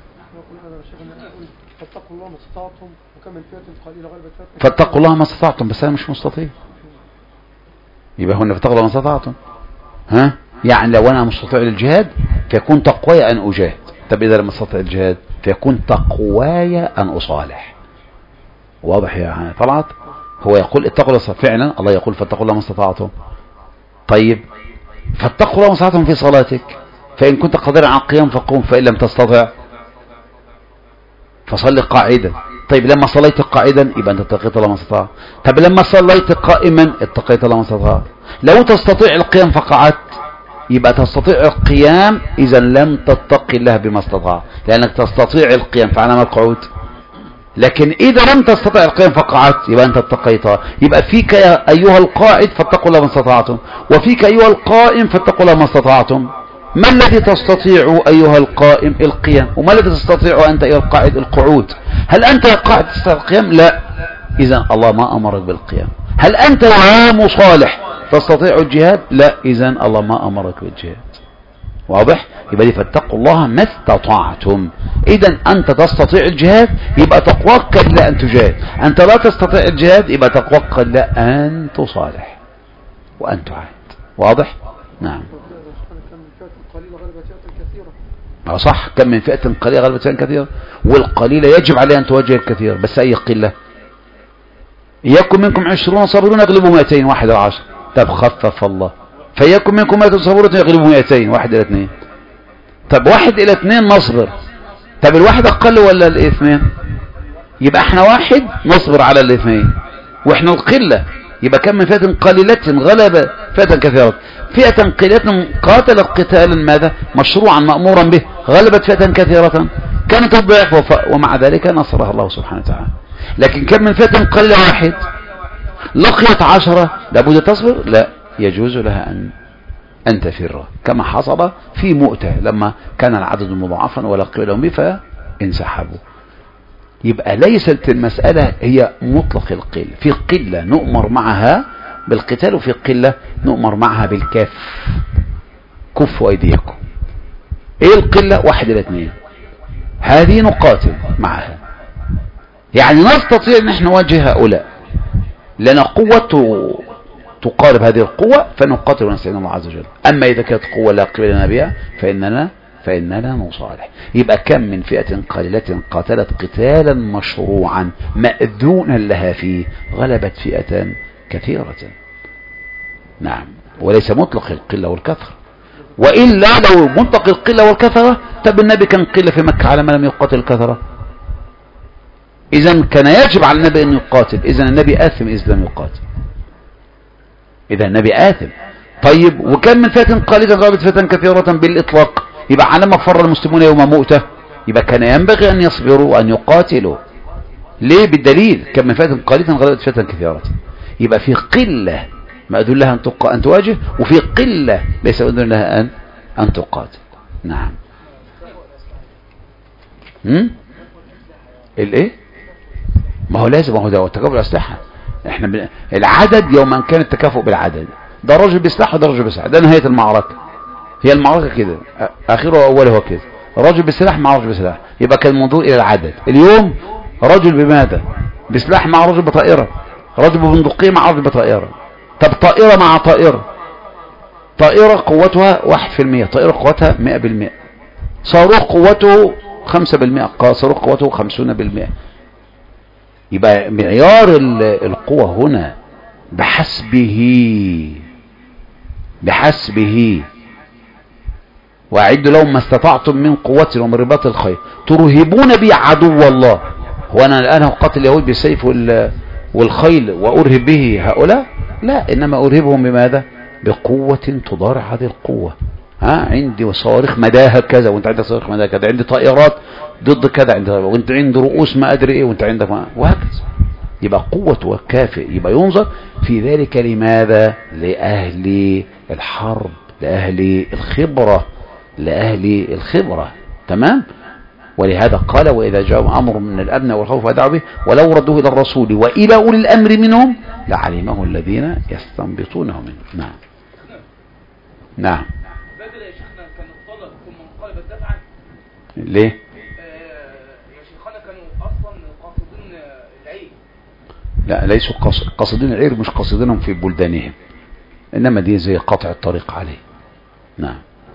فاتقوا الله ما استطعتم وكم من فئة قليلة غلبت فئة. فاتقوا الله ما استطعتم، بس أنا مش مستطيع. يبقى هنا فاتقوا الله ما استطعتم. يعني لو أنا مستطيع للجهاد فيكون تقواي أن أجاهد. طب إذا لم أستطيع الجهاد فيكون تقواي أن أصالح. واضح يا طلعت؟ هو يقول اتقوا الله فعلا، الله يقول فاتقوا الله ما استطعتم. طيب فاتقوا الله ما استطعتم في صلاتك، فإن كنت قادرا على القيام فقوم، فإن لم تستطع فصلي قاعدا. طيب لما صليت قاعدا يبقى أنت اتقيت الله ما استطعت. طب لما صليت قائما اتقيت الله ما استطعت. لو تستطيع القيام فقعدت يبقى تستطيع القيام إذا لم تتقي الله بما استطاع، لأنك تستطيع القيام فعلى ما القعود. لكن إذا لم تستطع القيام فقعدت يبقى أنت اتقيتها. يبقى فيك يا أيها القاعد فاتقوا الله ما استطعتم، وفيك أيها القائم فاتقوا الله ما استطعتم. ما الذي تستطيع أيها القائم؟ القيام. وما الذي تستطيع أنت أيها القاعد؟ القعود. هل أنت يا قاعد تستطيع القيام؟ لا، إذن الله ما أمرك بالقيام. هل أنت يا مصالح تستطيع الجهاد؟ لا، إذن الله ما أمرك بالجهاد. واضح؟ يبقى دي فاتقوا الله ما استطعتم. إذن أنت تستطيع الجهاد يبقى تقواك لا أن تجاهد، أنت لا تستطيع الجهاد يبقى تقواك لا أن تصالح وأن تعاهد. واضح؟ نعم. صح، كم من فئة قليلة غلبت فئة كثيرة، والقليلة يجب عليها أن توجه الكثير، بس أي قلة؟ يكن منكم 20 صابرون يغلبوا 200 1 إلى 10. طب خفف الله فيكن منكم 100 صابرون يغلبوا 200 1 إلى 2. طب 1 إلى 2 نصبر. طب الواحد أقل ولا الاثنين؟ يبقى احنا 1 نصبر على الاثنين واحنا القلة. يبقى كم من فئة قليلة غلب فئة كثيرة. فئة قليلة قاتلت قتالا ماذا؟ مشروعا مأمورا به، غلبت فئة كثيرة كانت الضعف ومع ذلك نصرها الله سبحانه وتعالى. لكن كم من فئة قليلة 1 لقيت 10 لابد تصبر؟ لا، يجوز لها أن تفر، كما حصل في مؤتة لما كان العدد مضاعفا ولا قبلهم به فانسحبوا. يبقى ليست المسألة هي مطلق القلة، في قلة نؤمر معها بالقتال وفي قلة نؤمر معها بالكف. كفوا أيديكم. ايه القلة؟ 1 إلى 2. هذه نقاتل معها، يعني نستطيع ان احنا نواجه هؤلاء، لنا قوة تقارب هذه القوة فنقاتل ونستعين الله عز وجل. اما اذا كانت قوة لا قبل لنا بها فإننا نصالح. يبقى كم من فئة قليلة قاتلت قتالا مشروعا مأذونا لها فيه غلبت فئة كثيرة. نعم، وليس مطلق القلة والكثرة، وإلا لو مطلق القلة والكثرة طب النبي كان قلة في مكة على ما لم يقاتل الكثرة، إذن كان يجب على النبي أن يقاتل، إذن النبي آثم إذا لم يقاتل، إذا النبي آثم. طيب وكم من فئة قليلة غلبت فئة كثيرة بالإطلاق، يبقى على ما فر المسلمون يوم مؤتة يبقى كان ينبغي أن يصبروا وأن يقاتلوا. ليه؟ بالدليل كم من فئة قليلة غلبت فئة كثيرة. يبقى في قلة مأذون لها أن تواجه، وفي قلة ليس مأذون لها أن تقاتل. نعم. الايه؟ ما هو لازم، ما هو ده تكافؤ الأسلحة. احنا العدد يوم أن كان التكافؤ بالعدد، ده رجل بسلاح وده رجل بسلاح، ده نهاية المعركة. هي المعركة كده، آخره وأوله كده، رجل بسلاح مع رجل بسلاح، يبقى كان المنظور إلى العدد. اليوم رجل بماذا؟ بسلاح مع رجل بطائرة، رجل ببندقية مع رجل بطائرة. طب طائرة مع طائرة، طائرة قوتها 1%، طائرة قوتها 100%، صاروخ قوته 5%، صاروخ قوته 50%. يبقى معيار القوة هنا بحسبه. وأعدوا لهم ما استطعتم من قوة ومن رباط الخيل ترهبون به عدو الله. هو أنا الآن أقاتل اليهود بالسيف والخيل وأرهب به هؤلاء؟ لا، إنما أرهبهم بماذا؟ بقوة تضارع هذه القوة. عندي صواريخ مداها كذا وانت عندك صواريخ مداها كذا، عندي طائرات ضد كذا وانت عندي رؤوس ما أدري ايه وانت عندك وهكذا. يبقى قوة وكافئ. يبقى ينظر في ذلك لماذا؟ لأهل الحرب، لأهل الخبرة. تمام. ولهذا قال وإذا جاء أمر من الأمن والخوف فادعوا به ولو ردوه إلى الرسول وإلى أولي الأمر منهم لعلمه الذين يستنبطونه منه. نعم. بدل يا شيخنا كان الطلب ثم انقلبت دفعا. ليه؟ يا شيخنا كانوا أصلا قاصدين العير. لا، ليسوا قاصدين العير، مش قاصدينهم في بلدانهم، إنما دي زي قطع الطريق عليه. نعم.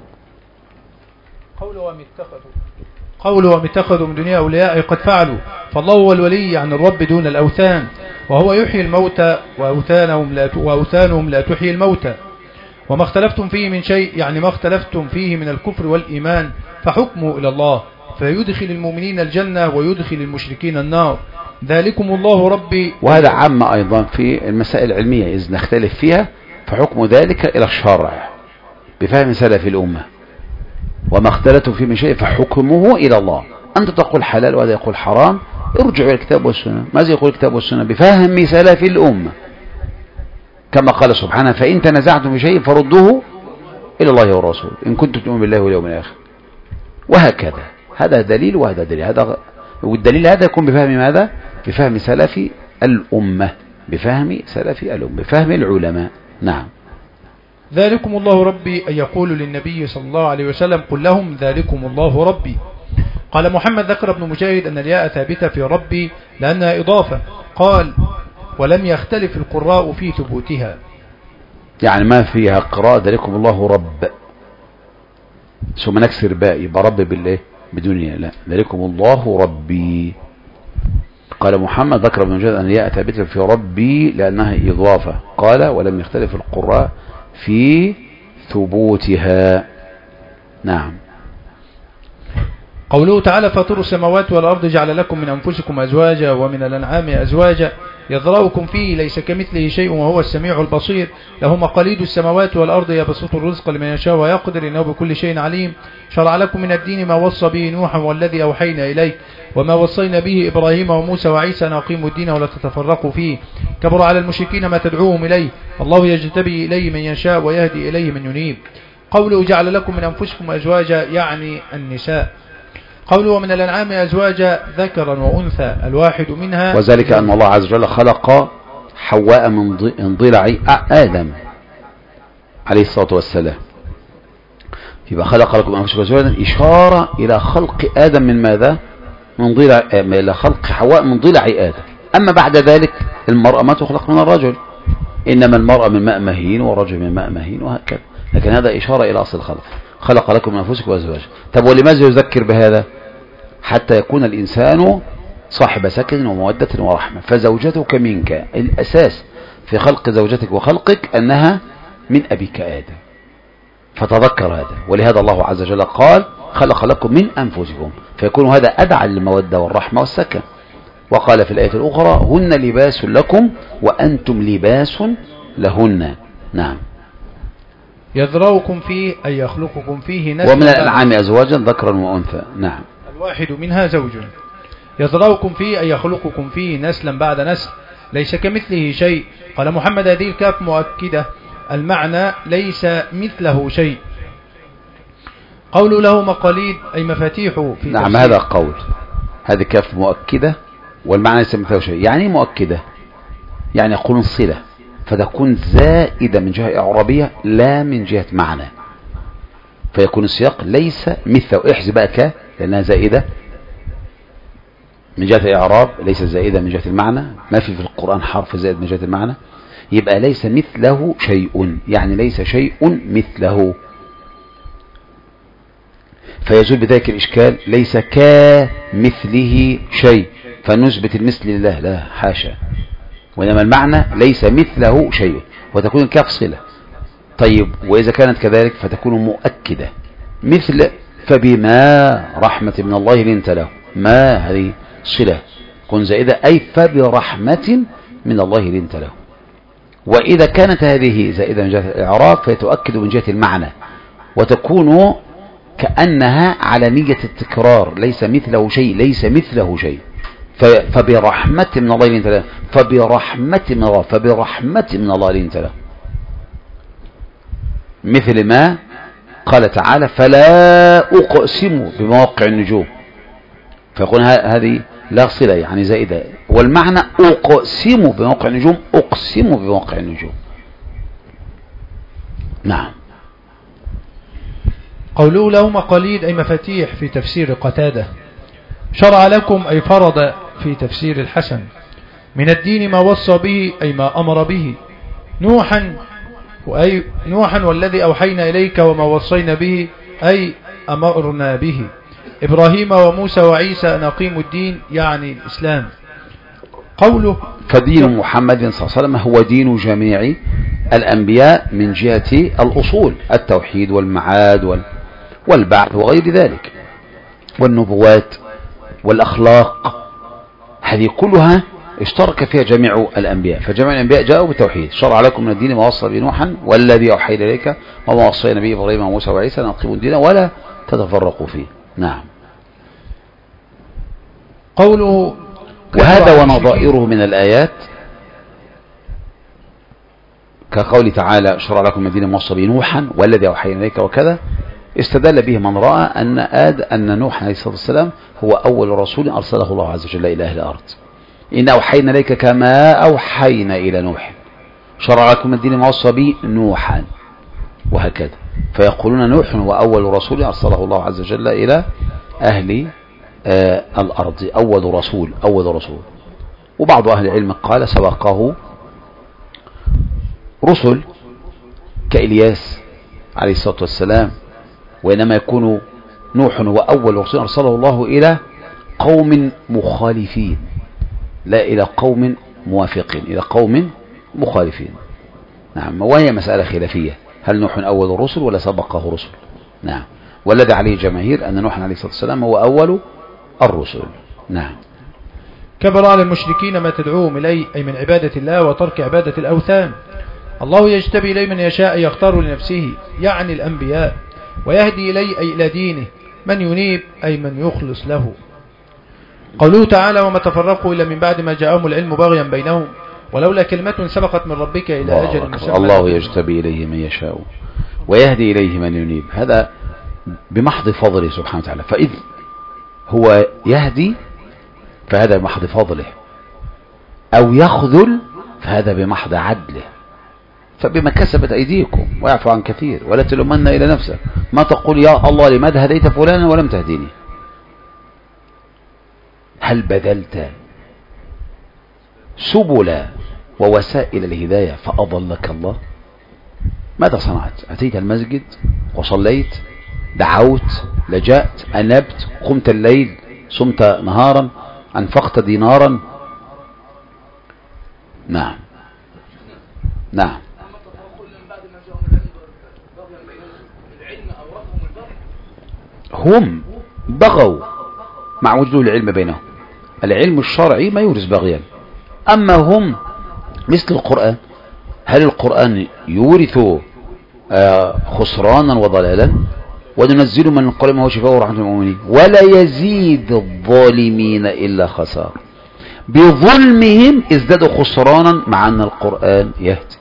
قوله وم اتخذوا من دنيا أولياء قد فعلوا، فالله هو الولي عن الرب دون الأوثان، وهو يحيي الموتى وأوثانهم لا تحيي الموتى. وما اختلفتم فيه من شيء، يعني ما اختلفتم فيه من الكفر والإيمان، فحكمه إلى الله، فيدخل المؤمنين الجنة ويدخل المشركين النار. ذلكم الله ربي. وهذا عام أيضا في المسائل العلمية إذ نختلف فيها، فحكم ذلك إلى الشرع بفهم سلف الأمة. وما اختلفتم فيه من شيء فحكمه إلى الله. أنت تقول حلال وهذا يقول حرام، ارجعوا إلى الكتاب والسنة. ماذا يقول الكتاب والسنة؟ بفهم سلف الأمة، كما قال سبحانه فإن تنازعتم في شيء فردوه إلى الله والرسول إن كنتم تؤمنون بالله واليوم الآخر. وهكذا، هذا دليل وهذا دليل، والدليل هذا يكون بفهم ماذا؟ بفهم سلف الأمة، بفهم العلماء. نعم. ذلكم الله ربي أن يقول للنبي صلى الله عليه وسلم قل لهم ذلكم الله ربي. قال محمد ذكر ابن مجاهد أن الياء ثابتة في ربي لأنها إضافة. قال ولم يختلف القراء في ثبوتها، يعني ما فيها قراءة ذلكم الله رب ثم نكسر باء يبقى رب بالله بدون ياء، لا، ذلكم الله ربي. قال محمد ذكر ابن مجاهد أن الياء ثابتة في ربي لأنها إضافة. قال ولم يختلف القراء في ثبوتها. نعم. قوله تعالى فاطر السماوات والأرض جعل لكم من أنفسكم أزواجا ومن الأنعام أزواجا يذرأكم فيه ليس كمثله شيء وهو السميع البصير. له مقاليد السماوات والأرض يبسط الرزق لمن يشاء ويقدر إنه بكل شيء عليم. شرع لكم من الدين ما وصى به نوحا والذي أوحينا إليك وما وصينا به إبراهيم وموسى وعيسى أن أقيموا الدين ولا تتفرقوا فيه. كبر على المشركين ما تدعوهم إليه، الله يجتبي إليه من يشاء ويهدي إليه من ينيب. قوله جعل لكم من أنفسكم أزواجا يعني النساء. قوله ومن الأنعام أزواجا ذكرا وأنثى الواحد منها، وذلك أن الله عز وجل خلق حواء من ضلع آدم عليه الصلاة والسلام، يبقى خلق لكم من أنفسكم أزواجا إشارة إلى خلق آدم من ماذا؟ من ضلع، إلى خلق حواء من ضلع آدم. أما بعد ذلك المرأة ما تخلق من الرجل، إنما المرأة من ماء مهين والرجل من ماء مهين وهكذا. لكن هذا إشارة إلى أصل الخلق، خلق لكم من أنفسكم أزواجا. طب ولماذا يذكر بهذا؟ حتى يكون الإنسان صاحب سكن ومودة ورحمة. فزوجتك منك، الأساس في خلق زوجتك وخلقك أنها من أبيك آدم، فتذكر هذا. ولهذا الله عز وجل قال خلق لكم من أنفسكم، فيكون هذا أدعى للمودة والرحمة والسكن. وقال في الآية الأخرى هن لباس لكم وأنتم لباس لهن. نعم. يذرؤكم فيه أي يخلقكم فيه نسلا، ومن الأنعام أزواجا ذكرا وأنثى. نعم. الواحد منها زوج. يذرؤكم فيه أي يخلقكم فيه نسلا بعد نسل، ليس كمثله شيء. قال محمد هذه الكاف مؤكدة، المعنى ليس مثله شيء. قول له مقاليد أي مفاتيح في نعم هذا قول، هذه كاف مؤكدة والمعنى ليس مثله شيء. يعني مؤكدة يعني يقولون صلة، فتكون زائدة من جهة إعرابية لا من جهة معنى، فيكون السياق ليس مثله. احذف بقى ك لأنها زائدة من جهة إعراب، ليس زائدة من جهة المعنى. ما في القرآن حرف زائد من جهة المعنى. يبقى ليس مثله شيء، يعني ليس شيء مثله، فيزول بذلك الإشكال. ليس كمثله شيء فنثبت المثل لله، لا حاشا، وإنما المعنى ليس مثله شيء، وتكون الكاف صلة. طيب وإذا كانت كذلك فتكون مؤكدة، مثل فبما رحمة من الله لنت له. ما هذه صلة كن زائدة، أي فبرحمة من الله لنت له. وإذا كانت هذه زائدة من جهة الإعراب فيتؤكد من جهة المعنى، وتكون كأنها على نية التكرار. ليس مثله شيء، ليس مثله شيء. فبرحمة من الله لنت له، فبرحمة من الله، فبرحمة من الله لنت له. مثل ما قال تعالى فلا أقسم بمواقع النجوم، فيقول هذه لا صلة يعني زائدة، والمعنى أقسم بمواقع النجوم، أقسم بمواقع النجوم. نعم. قوله له مقاليد أي مفاتيح في تفسير قتادة. شرع لكم أي فرض في تفسير الحسن. من الدين ما وصى به أي ما أمر به. نوحا والذي أوحينا إليك وما وصينا به أي أمرنا به. إبراهيم وموسى وعيسى أن أقيموا الدين يعني الإسلام. قوله فدين محمد صلى الله عليه وسلم هو دين جميع الأنبياء من جهة الأصول، التوحيد والمعاد والبعث وغير ذلك، والنبوات والأخلاق، هذه كلها اشترك فيها جميع الأنبياء. فجميع الأنبياء جاءوا بالتوحيد. شرع لكم من الدين ما وصى به نوحا والذي أوحينا إليك وما وصينا به إبراهيم وموسى وعيسى أن أقيموا الدين ولا تتفرقوا فيه. نعم. قوله وهذا ونظائره من الآيات كقول تعالى شرع لكم من الدين ما وصى به نوحا والذي أوحينا إليك وكذا، استدل به من رأى أن نوح عليه الصلاة والسلام هو أول رسول أرسله الله عز وجل إلى أهل الأرض. إن أوحينا إليك كما أوحينا إلى نوح، شرع لكم من الدين ما وصى به نوحا، وهكذا. فيقولون نوح هو أول رسول أرسله الله عز وجل إلى أهل الأرض، أول رسول. وبعض أهل العلم قال سبقه رسل كإلياس عليه الصلاة والسلام، وإنما يكون نوح هو أول رسول أرسله الله إلى قوم مخالفين، لا إلى قوم موافقين، إلى قوم مخالفين. نعم. وهي مسألة خلافية، هل نوح أول الرسل ولا سبقه رسل؟ نعم. والذي عليه جماهير أن نوح عليه الصلاة والسلام هو أول الرسل. نعم. كبر على المشركين ما تدعوهم إليه أي من عبادة الله وترك عبادة الأوثان. الله يجتبي إليه من يشاء يختار لنفسه يعني الأنبياء، ويهدي إليه أي إلى دينه، من ينيب أي من يخلص له. قوله تعالى وما تفرقوا إلا من بعد ما جاءهم العلم بغيا بينهم ولولا كلمة سبقت من ربك إلى أجل مسمى. الله يجتبي إليه من يشاء ويهدي إليه من ينيب، هذا بمحض فضله سبحانه وتعالى. فإذ هو يهدي فهذا بمحض فضله، أو يخذل فهذا بمحض عدله. فبما كسبت أيديكم ويعفو عن كثير، ولا تلومن إلى نفسك. ما تقول يا الله لماذا هديت فلانا ولم تهديني؟ هل بذلت سبل ووسائل الهداية فأضلك الله؟ ماذا صنعت؟ أتيت المسجد وصليت، دعوت، لجأت، أنبت، قمت الليل، صمت نهارا، أنفقت دينارا. نعم نعم. هم بغوا مع وجود العلم بينهم. العلم الشرعي ما يورث بغيا. أما هم مثل القرآن، هل القرآن يورث خسرانا وضلالا؟ وننزل من القرآن ما هو شفاء ورحمة للمؤمنين ولا يزيد الظالمين إلا خسارة. بظلمهم ازدادوا خسرانا مع أن القرآن يهدي.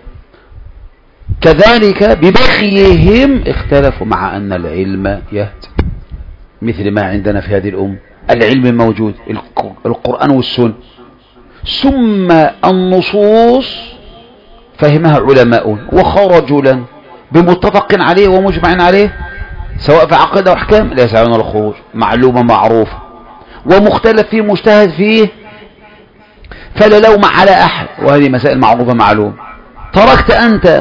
كذلك ببغيهم اختلفوا مع أن العلم يهدي. مثل ما عندنا في هذه الأمة، العلم موجود، القرآن والسنة، ثم النصوص فهمها علماء وخرجوا لنا بمتفق عليه ومجمع عليه، سواء في عقيدة وأحكام لا يسعون الخروج، معلومة معروفة، ومختلف فيه مجتهد فيه فلا لوم على أحد، وهذه مسائل معروفة معلومة. تركت أنت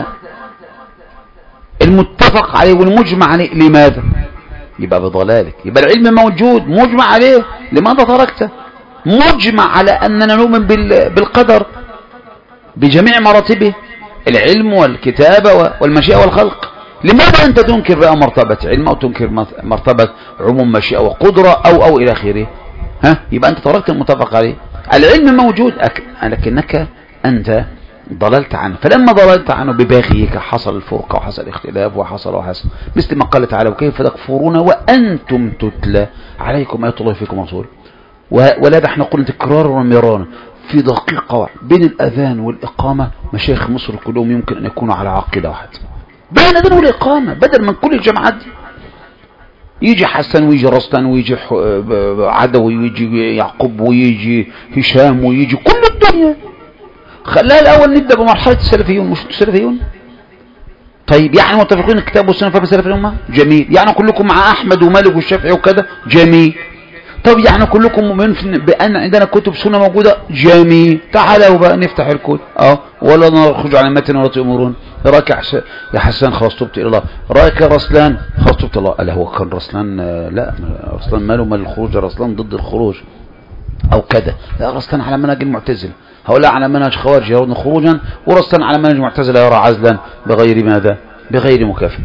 المتفق عليه والمجمع عليه لماذا؟ يبقى بضلالك. يبقى العلم موجود مجمع عليه، لماذا تركته؟ مجمع على أننا نؤمن بالقدر بجميع مراتبه، العلم والكتابة والمشيئة والخلق. لماذا أنت تنكر بقى مرتبة علم أو تنكر مرتبة عموم مشيئة وقدرة أو إلى آخره؟ يبقى أنت تركت المتفق عليه. العلم موجود لكنك أنت ضللت عنه، فلما ضللت عنه بباغيك حصل الفرقة وحصل الاختلاف وحصل مثل ما قال تعالى وكيف تكفرون وأنتم تتلى عليكم آيات الله فيكم رسول. ولا نحن قلنا تكرارا ومرارا في دقيقة بين الأذان والإقامة مشايخ مصر كلهم يمكن أن يكونوا على عقيدة واحدة بين الأذان والإقامة، بدل من كل الجماعات دي يجي حسن ويجي رستان ويجي عدوي ويجي يعقوب ويجي هشام ويجي كل الدنيا. خلينا الأول نبدأ بمرحلة السلفيون. مش السلفيون؟ طيب يعني متفقين الكتاب والسنة فهم سلف الأمة؟ جميل. يعني كلكم مع أحمد ومالك والشافعي وكذا؟ جميل. طب يعني كلكم مؤمنين بأن عندنا كتب سنة موجودة؟ جميل. تعالوا بقى نفتح الكتب. ولا نخرج عن المتن ولا تأمرون. راك يا حسان خلاص تبت إلى الله، راك يا رسلان خلاص تبت الله. ألا هو كان رسلان؟ لا، رسلان ماله مال الخروج؟ رسلان ضد الخروج أو كذا. لا، رسلان على منهج المعتزلة، هؤلاء على منهج خوارج يرون خروجا، ورسلان على منهج معتزلة يرى عزلا بغير ماذا؟ بغير مكافئ.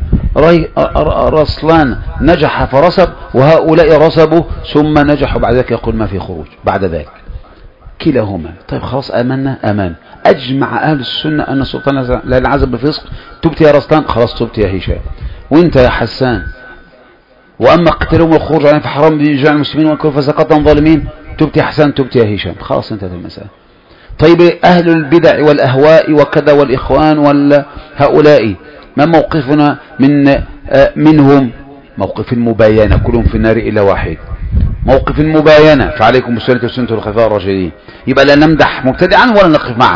رسلان نجح فرسب، وهؤلاء رسبوا ثم نجحوا بعد ذلك يقول ما في خروج بعد ذلك. كلاهما. طيب خلاص آمنا أمان. أجمع أهل السنة أن السلطان لا ينعزل بفسق. تبت يا رسلان؟ خلاص تبت يا هشام. وانت يا حسان؟ وأما قتلهم والخروج عليهم فحرام بجميع المسلمين وكفر فسقطهم ظالمين. تبت يا حسان تبت يا هشام. خلاص انتهت المسألة. طيب أهل البدع والأهواء وكذا والإخوان هؤلاء ما موقفنا منهم؟ موقف المباينة، كلهم في النار إلا واحد. موقف المباينة، فعليكم بالسنة والسنة والخلفاء الراشدين. يبقى لا نمدح مبتدعا ولا نقف معه.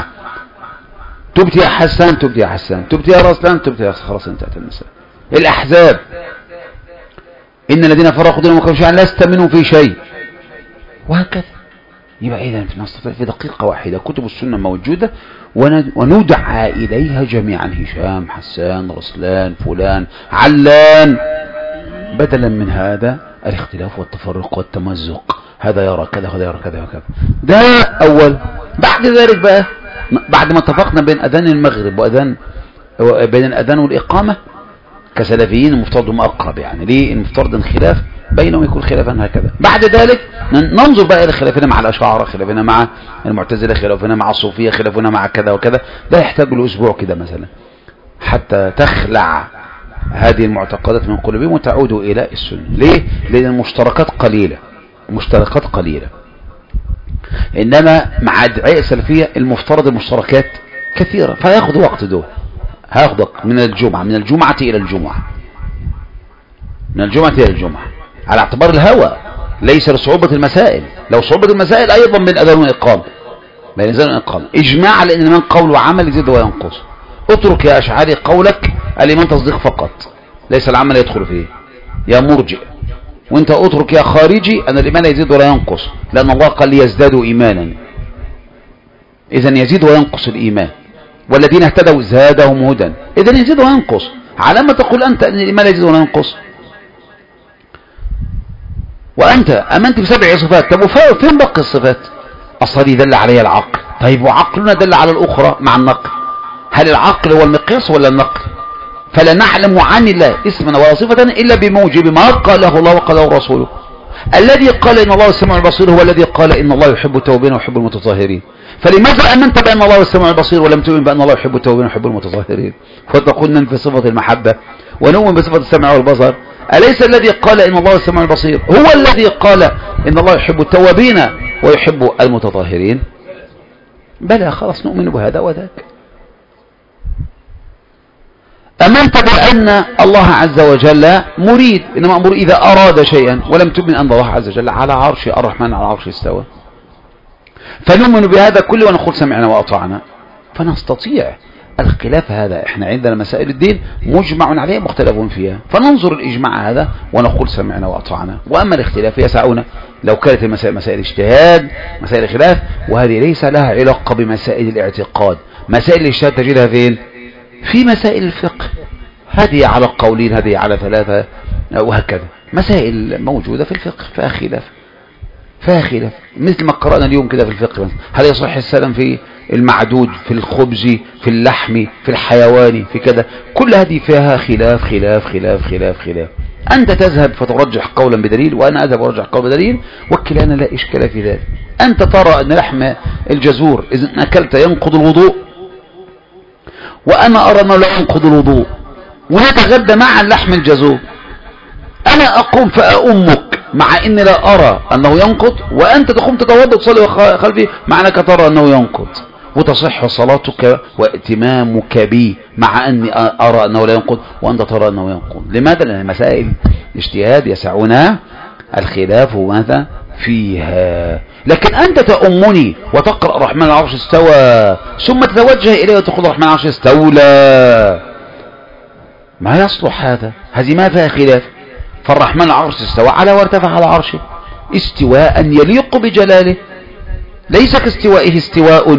تبت يا حسان تبت يا حسان، تبت يا رسلان تبت يا خلاص انتهت المسألة. الأحزاب إن الذين فرقوا دينهم وكانوا شيعا لست منهم في شيء، وهكذا. يبقى إذا نستطيع في دقيقة واحدة كتب السنة موجودة وندعى إليها جميعا، هشام، حسان، رسلان، فلان، علان، بدلا من هذا الاختلاف والتفرق والتمزق، هذا يرى كذا وهذا يرى كذا وكذا. ده أول. بعد ذلك بقى بعد ما اتفقنا بين أذان المغرب بين الأذان والإقامة كسلفيين المفترض هم أقرب، يعني ليه المفترض الخلاف بينهم يكون خلافا هكذا. بعد ذلك ننظر بقى إلى خلافنا مع الأشاعرة، خلافنا مع المعتزلة، خلافنا مع الصوفية، خلافنا مع كذا وكذا. ده يحتاج له أسبوع كده مثلا حتى تخلع هذه المعتقدات من قلوبهم وتعودوا إلى السنة. ليه؟ لأن المشتركات قليلة، إنما مع الدعاء السلفية المفترض المشتركات كثيرة، فيأخذ وقت دول. هاخذ من الجمعة إلى الجمعة، على اعتبار الهوى، ليس لصعوبة المسائل. لو صعوبة المسائل أيضا بين أذان والإقامة، إجماع، لأن من قول وعمل يزيد وينقص، اترك يا أشعري قولك الإيمان تصديق فقط ليس العمل يدخل فيه يا مرجئ، وانت اترك يا خارجي أن الإيمان يزيد ولا ينقص، لأن الله قال ليزدادوا إيمانا، إذن يزيد وينقص الإيمان، والذين اهتدوا زادهم هدى، إذن يزيد وينقص. على ما تقول أنت أن الإيمان يزيد ولا ينقص؟ وأنت أمنت ب7 صفات، طب فين بقى الصفات؟ أصلي دل عليها العقل، طيب وعقلنا دل على الأخرى مع النقل، هل العقل هو المقياس ولا النقل؟ فلا نعلم عن الله اسما ولا صفة إلا بموجب ما قاله الله وقاله رسوله. الذي قال إن الله السميع البصير هو الذي قال إن الله يحب التوابين ويحب المتطهرين، فلماذا أمنت بأن الله السميع البصير ولم تؤمن بأن الله يحب التوابين ويحب المتطهرين؟ فتقول ننفي صفة المحبة ونؤمن بصفة السمع والبصر. أليس الذي قال إن الله السميع البصير هو الذي قال إن الله يحب التوابين ويحب المتطهرين؟ بلى، خلاص نؤمن بهذا وذاك. أمنت بأن الله عز وجل مريد، إنما أمر إذا أراد شيئا، ولم تؤمن أن الله عز وجل على عرشه الرحمن على عرشه استوى. فنؤمن بهذا كله ونقول سمعنا وأطعنا. فنستطيع الخلاف هذا، احنا عندنا مسائل الدين مجمع عليها مختلف فيها، فننظر الإجماع هذا ونقول سمعنا وأطعنا. وأما الاختلاف يسعنا لو كانت المسائل مسائل اجتهاد مسائل خلاف، وهذه ليس لها علاقة بمسائل الاعتقاد. مسائل الاجتهاد تجدها فين؟ في مسائل الفقه، هذه على قولين هذه على 3 وهكذا. مسائل موجودة في الفقه فيها خلاف، مثل ما قرأنا اليوم كده في الفقه مثلا. هل يصح السلام في المعدود، في الخبز، في اللحم، في الحيوان، في كذا؟ كل هذه فيها خلاف خلاف خلاف خلاف خلاف. أنت تذهب فترجح قولا بدليل، وأنا أذهب وأرجح قولا بدليل، وكلانا لا إشكال في ذلك. أنت ترى أن لحم الجزور إذا أكلت ينقض الوضوء، وأنا أرى أنه لا ينقض الوضوء، ونتغدى مع اللحم الجزور. أنا أقوم فأؤمك مع إني لا أرى أنه ينقض، وأنت تقوم تتوضأ تصلي خلفي مع أنك ترى أنه ينقض، وتصح صلاتك وائتمامك بي مع أني أرى أنه لا ينقض وأنت ترى أنه ينقض. لماذا؟ لأن مسائل اجتهاد يسعنا الخلاف ماذا فيها. لكن أنت تأمني وتقرأ الرحمن على العرش استوى ثم تتوجه إليه وتقول الرحمن على العرش استولى، ما يصلح هذا، هذه ما فيها خلاف. فالرحمن على العرش استوى على وارتفع على عرشه استواء يليق بجلاله، ليس كاستوائه استواء.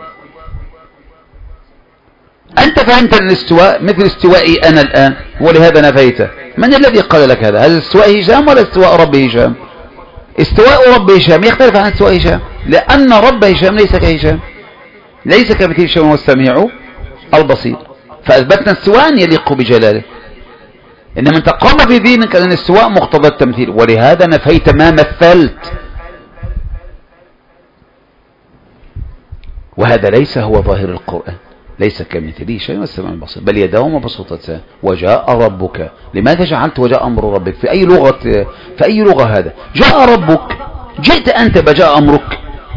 أنت فهمت الاستواء مثل استوائي أنا الآن، ولهذا نفيته. من الذي قال لك هذا؟ هل استواء هشام ولا استواء رب هشام؟ استواء رب هشام يختلف عن استواء هشام، لأن رب هشام ليس كهشام، ليس كمثل هشام والسميع البصير. فأثبتنا استواء يليق بجلاله، إنما أنت قام في دينك أن الاستواء مقتضى التمثيل، ولهذا نفيت ما مثلت. وهذا ليس هو ظاهر القرآن، ليس كمثله شيء والسميع البصير، بل يداه مبسوطتان وجاء ربك. لماذا جعلت وجاء أمر ربك؟ في أي لغة هذا؟ جاء ربك، جئت أنت بجاء أمرك،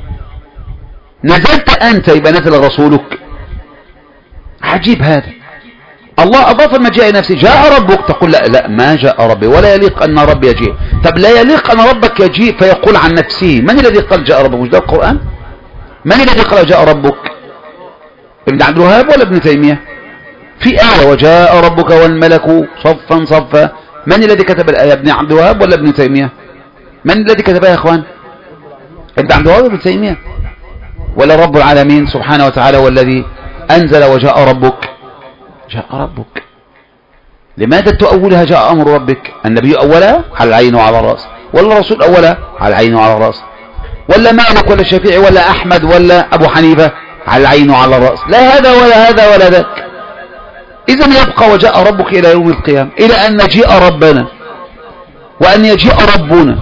نزلت أنت يبقى نزل رسولك. عجيب هذا. الله أضاف المجيء نفسه، جاء ربك، تقول لا ما جاء ربي، ولا يليق أن ربي يجيء. طب لا يليق أن ربك يجيء فيقول عن نفسه. من الذي قال جاء ربك؟ مش ده القرآن؟ من الذي قال جاء ربك؟ ابن عبد الوهاب ولا ابن تيمية؟ في آية وجاء ربك والملك صفا صفا. من الذي كتب الآية؟ ابن عبد الوهاب ولا ابن تيمية؟ من الذي كتبها يا اخوان؟ ابن عبد الوهاب ولا ابن تيمية؟ ولا رب العالمين سبحانه وتعالى والذي أنزل وجاء ربك؟ جاء ربك. لماذا تؤولها جاء أمر ربك؟ النبي أولها على العين وعلى الرأس، ولا الرسول أولها على العين وعلى الرأس، ولا مالك ولا الشافعي ولا أحمد ولا أبو حنيفة على العين وعلى الرأس؟ لا هذا ولا هذا ولا ذاك. إذن يبقى وجاء ربك إلى يوم القيامة، إلى أن نجيء ربنا وأن يجيء ربنا.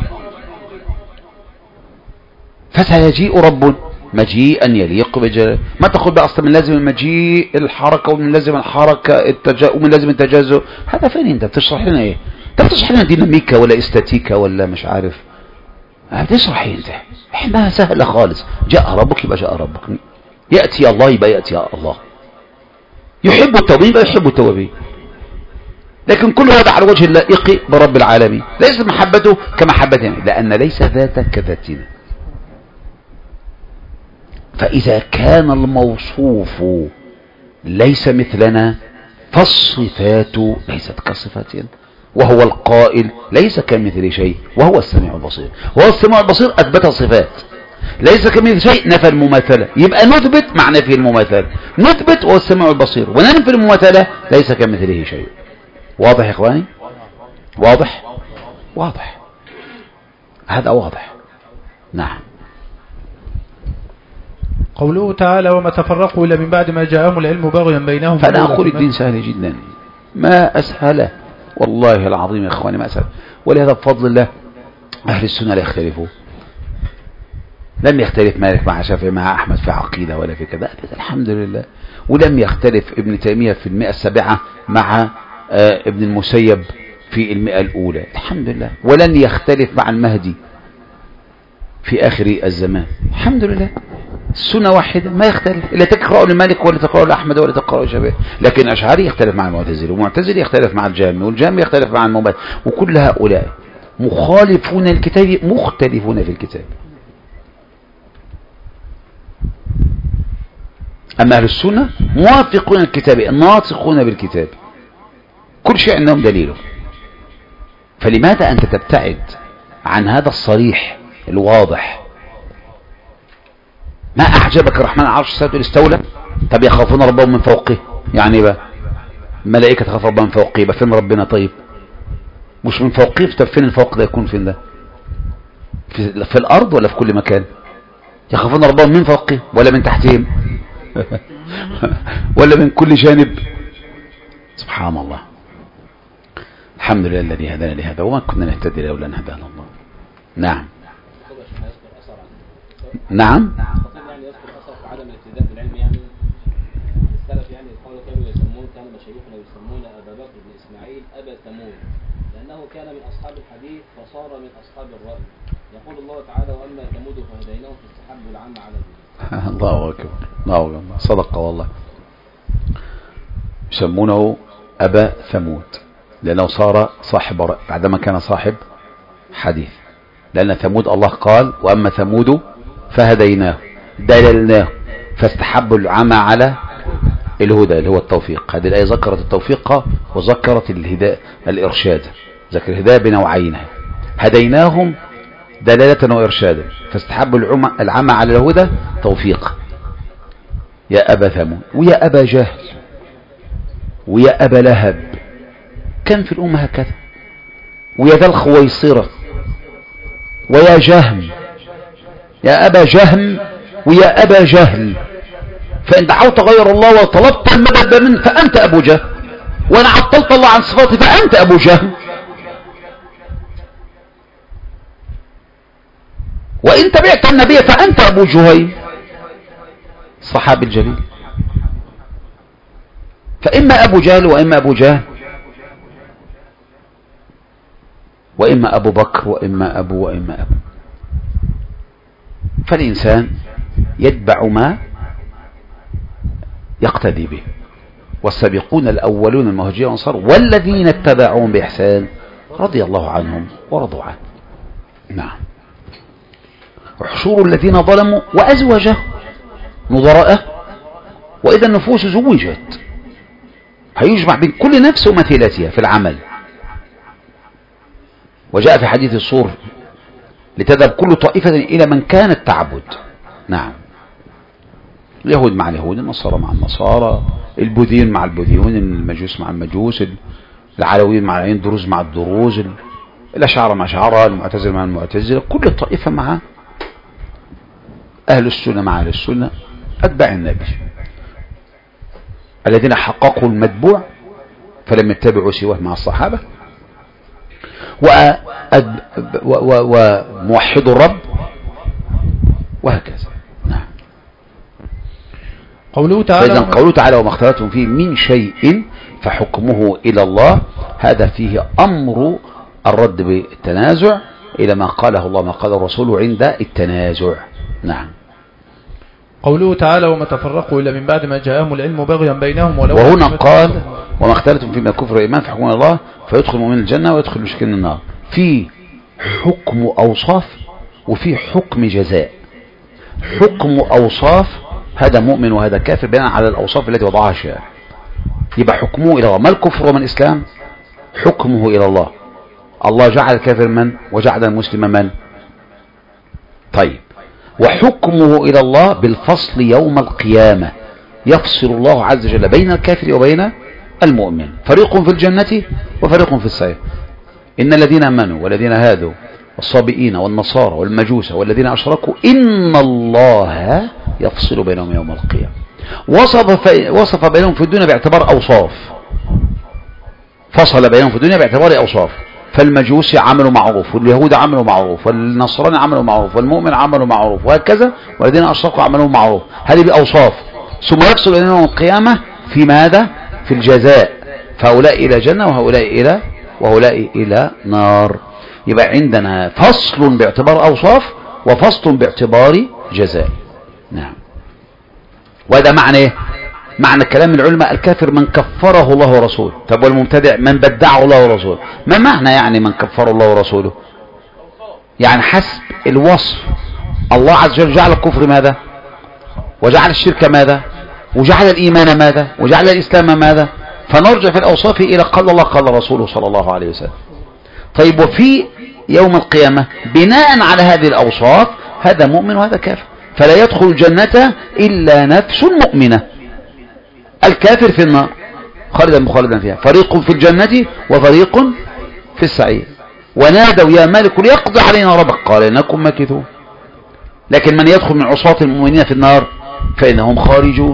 فسيجيء ربنا مجيئا يليق بجلاله. ما تقول بقى أصلا من لازم المجيء الحركة ومن لازم الحركة ومن لازم التجزؤ. هذا فين انت بتشرح لنا ايه؟ انت بتشرح لنا ديناميكا ولا استاتيكا ولا مش عارف؟ بتشرح ايه انت؟ احنا سهلة خالص. جاء ربك يبقى جاء ربك، يأتي الله يبقى يأتي الله، يحب التوابين يبقى يحب التوابين. لكن كل هذا على وجه اللائق برب العالمين، ليس محبته كمحبتنا، لأن ليس ذاتك كذاتنا. فإذا كان الموصوف ليس مثلنا، فالصفات ليست كصفاتنا، وهو القائل ليس كمثل شيء وهو السميع البصير. وهو السميع البصير أثبت صفات، ليس كمثل شيء نفى المماثلة. يبقى نثبت مع نفي المماثلة، نثبت وهو السميع البصير، وننفي المماثلة ليس كمثله شيء. واضح يا إخواني؟ واضح؟ واضح، هذا واضح. نعم. قوله تعالى وما تفرقوا إلا من بعد ما جاءهم العلم بغيا بينهم. فأنا أقول الدين سهل جدا، ما أسهله والله العظيم يا إخواني، ما أسهل. ولهذا بفضل الله أهل السنة لا يختلفوا، لم يختلف مالك مع شافعي مع أحمد في عقيدة ولا في كذا، الحمد لله. ولم يختلف ابن تيمية في 107 مع ابن المسيب في 100 الأولى، الحمد لله. ولن يختلف مع المهدي في آخر الزمان، الحمد لله. السنة واحدة ما يختلف، إلا تقرأ لمالك ولا تقرأ لأحمد ولا تقرأ لشافعي. لكن أشعري يختلف مع المعتزلي، والمعتزلي يختلف مع الجهمي، والجهمي يختلف مع المبادئ، وكل هؤلاء مخالفون الكتاب مختلفون في الكتاب. أما أهل السنة موافقون الكتاب ناطقون بالكتاب، كل شيء عندهم دليله. فلماذا أنت تبتعد عن هذا الصريح الواضح؟ ما أعجبك الرحمن على العرش استولى؟ طب يخافون ربهم من فوقه، يعني بقى الملائكة تخاف ربهم من فوقه، يبقى فين ربنا؟ طيب مش من فوقه، طب فين الفوق ده؟ يكون فين ده؟ في الأرض ولا في كل مكان؟ يخافون ربهم من فوقه ولا من تحتهم ولا من كل جانب؟ سبحان الله. الحمد لله الذي هدانا لهذا وما كنا نهتدي لولا ان هدانا الله. نعم نعم. يعني يذكر اثر في عدم الابتداء بالعلم، يعني السلف يعني قالوا كان مشايخنا يسمون ابا بكر بن اسماعيل ابا ثمود، لانه كان من اصحاب الحديث فصار من اصحاب الراي. يقول الله تعالى واما ثمود فهديناهم فاستحبوا العمى على الهدى. الله اكبر، الله اكبر، صدق والله. يسمونه ابا ثمود لأنه صار صاحب رأي بعدما كان صاحب حديث، لأن ثمود الله قال وأما ثمود فهديناه دللناه فاستحبوا العمى على الهدى اللي هو التوفيق. هذه الآية ذكرت التوفيق وذكرت الهداية الإرشاد، ذكر الهداية بنوعين، هديناهم دلالة وإرشادا، فاستحبوا العمى على الهدى توفيق. يا أبا ثمود ويا أبا جهل ويا أبا لهب، كان في الأمة هكذا، ويا ذا الخويصرة ويا جهم، يا أبا جهم ويا أبا جهل. فإن دعوت غير الله وطلبت المدد منه فأنت أبو جهل، وإن عطلت الله عن صفاته فأنت أبو جهل، وإن تبعت النبي فأنت أبو جهيل الصحابي الجليل. فإما أبو جهل وإما أبو جهل، وإما أبو بكر وإما أبو. فالإنسان يتبع ما يقتدي به. والسابقون الأولون المهاجرين والأنصار والذين اتبعوهم بإحسان رضي الله عنهم ورضوا عنه. نعم. وحشور الذين ظلموا وأزواجه نظراءه، وإذا النفوس زوجت هيجمع بين كل نفس ومثيلتها في العمل. وجاء في حديث الصور لتذهب كل طائفة إلى من كانت تعبد. نعم. اليهود مع اليهود، النصارى مع النصارى، البوذيين مع البوذيين، المجوس مع المجوس، العلويين مع الدروز مع الدروز، الأشاعرة مع الأشاعرة، المعتزلة مع المعتزلة، كل الطائفة مع أهل السنة مع أهل السنة، أتباع النبي الذين حققوا المتبوع فلم يتبعوا سواه مع الصحابة، وموحد الرب، وهكذا. نعم. قوله تعالى فإذا قوله تعالى وما اختلفتم فيه من شيء فحكمه إلى الله، هذا فيه أمر الرد بالتنازع إلى ما قاله الله ما قال الرسول عند التنازع. نعم. قوله تعالى وما تفرقوا إلا من بعد ما جاءهم العلم بغيا بينهم. وهنا قال وما اختلفتم فيما كفر الإيمان فحكمه الله فيدخل المؤمن الجنة ويدخل المشركين النار. في حكم أوصاف وفي حكم جزاء. حكم أوصاف هذا مؤمن وهذا كافر بناء على الأوصاف التي وضعها الشارع. يبقى حكمه إلى الله. ما الكفر ومن الإسلام؟ حكمه إلى الله. الله جعل الكافر من وجعل المسلم من؟ طيب، وحكمه إلى الله بالفصل يوم القيامة، يفصل الله عز وجل بين الكافر وبين المؤمن، فريق في الجنة وفريق في السعير. إن الذين آمنوا والذين هادوا والصابئين والنصارى والمجوس والذين أشركوا إن الله يفصل بينهم يوم القيامة. وصف بينهم في الدنيا باعتبار أوصاف، فصل بينهم في الدنيا باعتبار أوصاف. فالمجوس عملوا معروف، واليهود عملوا معروف، والنصراني عملوا معروف، والمؤمن عملوا معروف، وهكذا. والذين أشركوا عملوا معروف. هذه بأوصاف. ثم يفصل بينهم يوم القيامة في ماذا؟ في الجزاء. فهؤلاء إلى جنة وهؤلاء إلى نار. يبقى عندنا فصل باعتبار أوصاف وفصل باعتبار جزاء. نعم. وهذا معنى ايه؟ معنى كلام العلماء الكافر من كفره الله ورسوله. طب والمبتدع من بدعه الله ورسوله. ما معنى يعني من كفره الله ورسوله؟ يعني حسب الوصف. الله عز وجل جعل الكفر ماذا؟ وجعل الشرك ماذا؟ وجعل الإيمان ماذا؟ وجعل الإسلام ماذا؟ فنرجع في الأوصاف إلى قال الله قال رسوله صلى الله عليه وسلم. طيب، وفي يوم القيامة بناء على هذه الأوصاف هذا مؤمن وهذا كافر، فلا يدخل الجنة إلا نفس مؤمنة. الكافر في النار خالدا فيها، فريق في الجنة وفريق في السعير. ونادوا يا مالك ليقضي علينا ربك قال إنكم ماكثون. لكن من يدخل من عصاة المؤمنين في النار فإنهم خارجون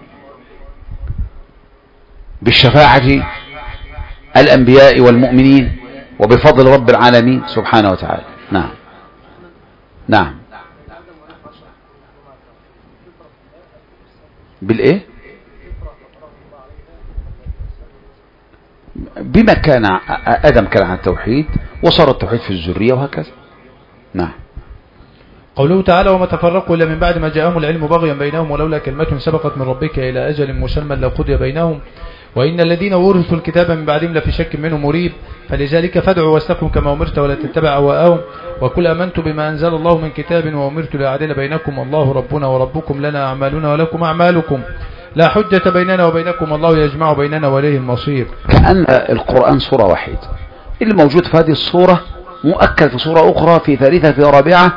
بالشفاعة الأنبياء والمؤمنين وبفضل رب العالمين سبحانه وتعالى. نعم. نعم. بالإيه؟ بما كان آدم كان عن التوحيد وصار التوحيد في الذرية وهكذا. نعم. قوله تعالى وما تفرقوا إلا من بعد ما جاءهم العلم بغيا بينهم ولولا كلمة سبقت من ربك إلى أجل مسمى لقضي بينهم وإن الذين ورثوا الكتاب من بعدهم لفي شك منه مريب فلذلك فادعوا واستقم كما أمرت ولا تتبع أهواءهم وقل آمنت بما أنزل الله من كتاب وأمرت لأعدل بينكم الله ربنا وربكم لنا أعمالنا ولكم أعمالكم لا حجة بيننا وبينكم الله يجمع بيننا وإليه المصير. كأن القرآن صورة واحدة، اللي موجود في هذه الصورة مؤكد في صورة أخرى في ثالثة في رابعة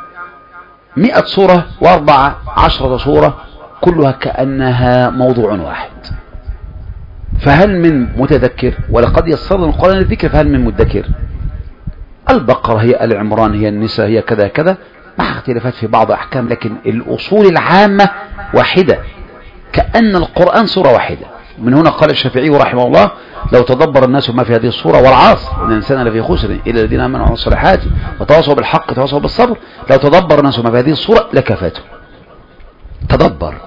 100 صورة و14 صورة كلها كأنها موضوع واحد. فهل من متذكر؟ ولقد يسرنا القرآن للذكر فهل من مدكر؟ البقرة هي العمران هي النساء هي كذا كذا مع اختلافات في بعض أحكام، لكن الأصول العامة واحدة، كأن القرآن صورة واحدة. من هنا قال الشافعي رحمه الله لو تدبر الناس ما في هذه الصورة والعصر إن الإنسان لفي خسر إلا الذين آمنوا وعملوا الصالحات وتواصوا بالحق وتواصوا بالصبر، لو تدبر الناس ما في هذه الصورة لكفاته. تدبر.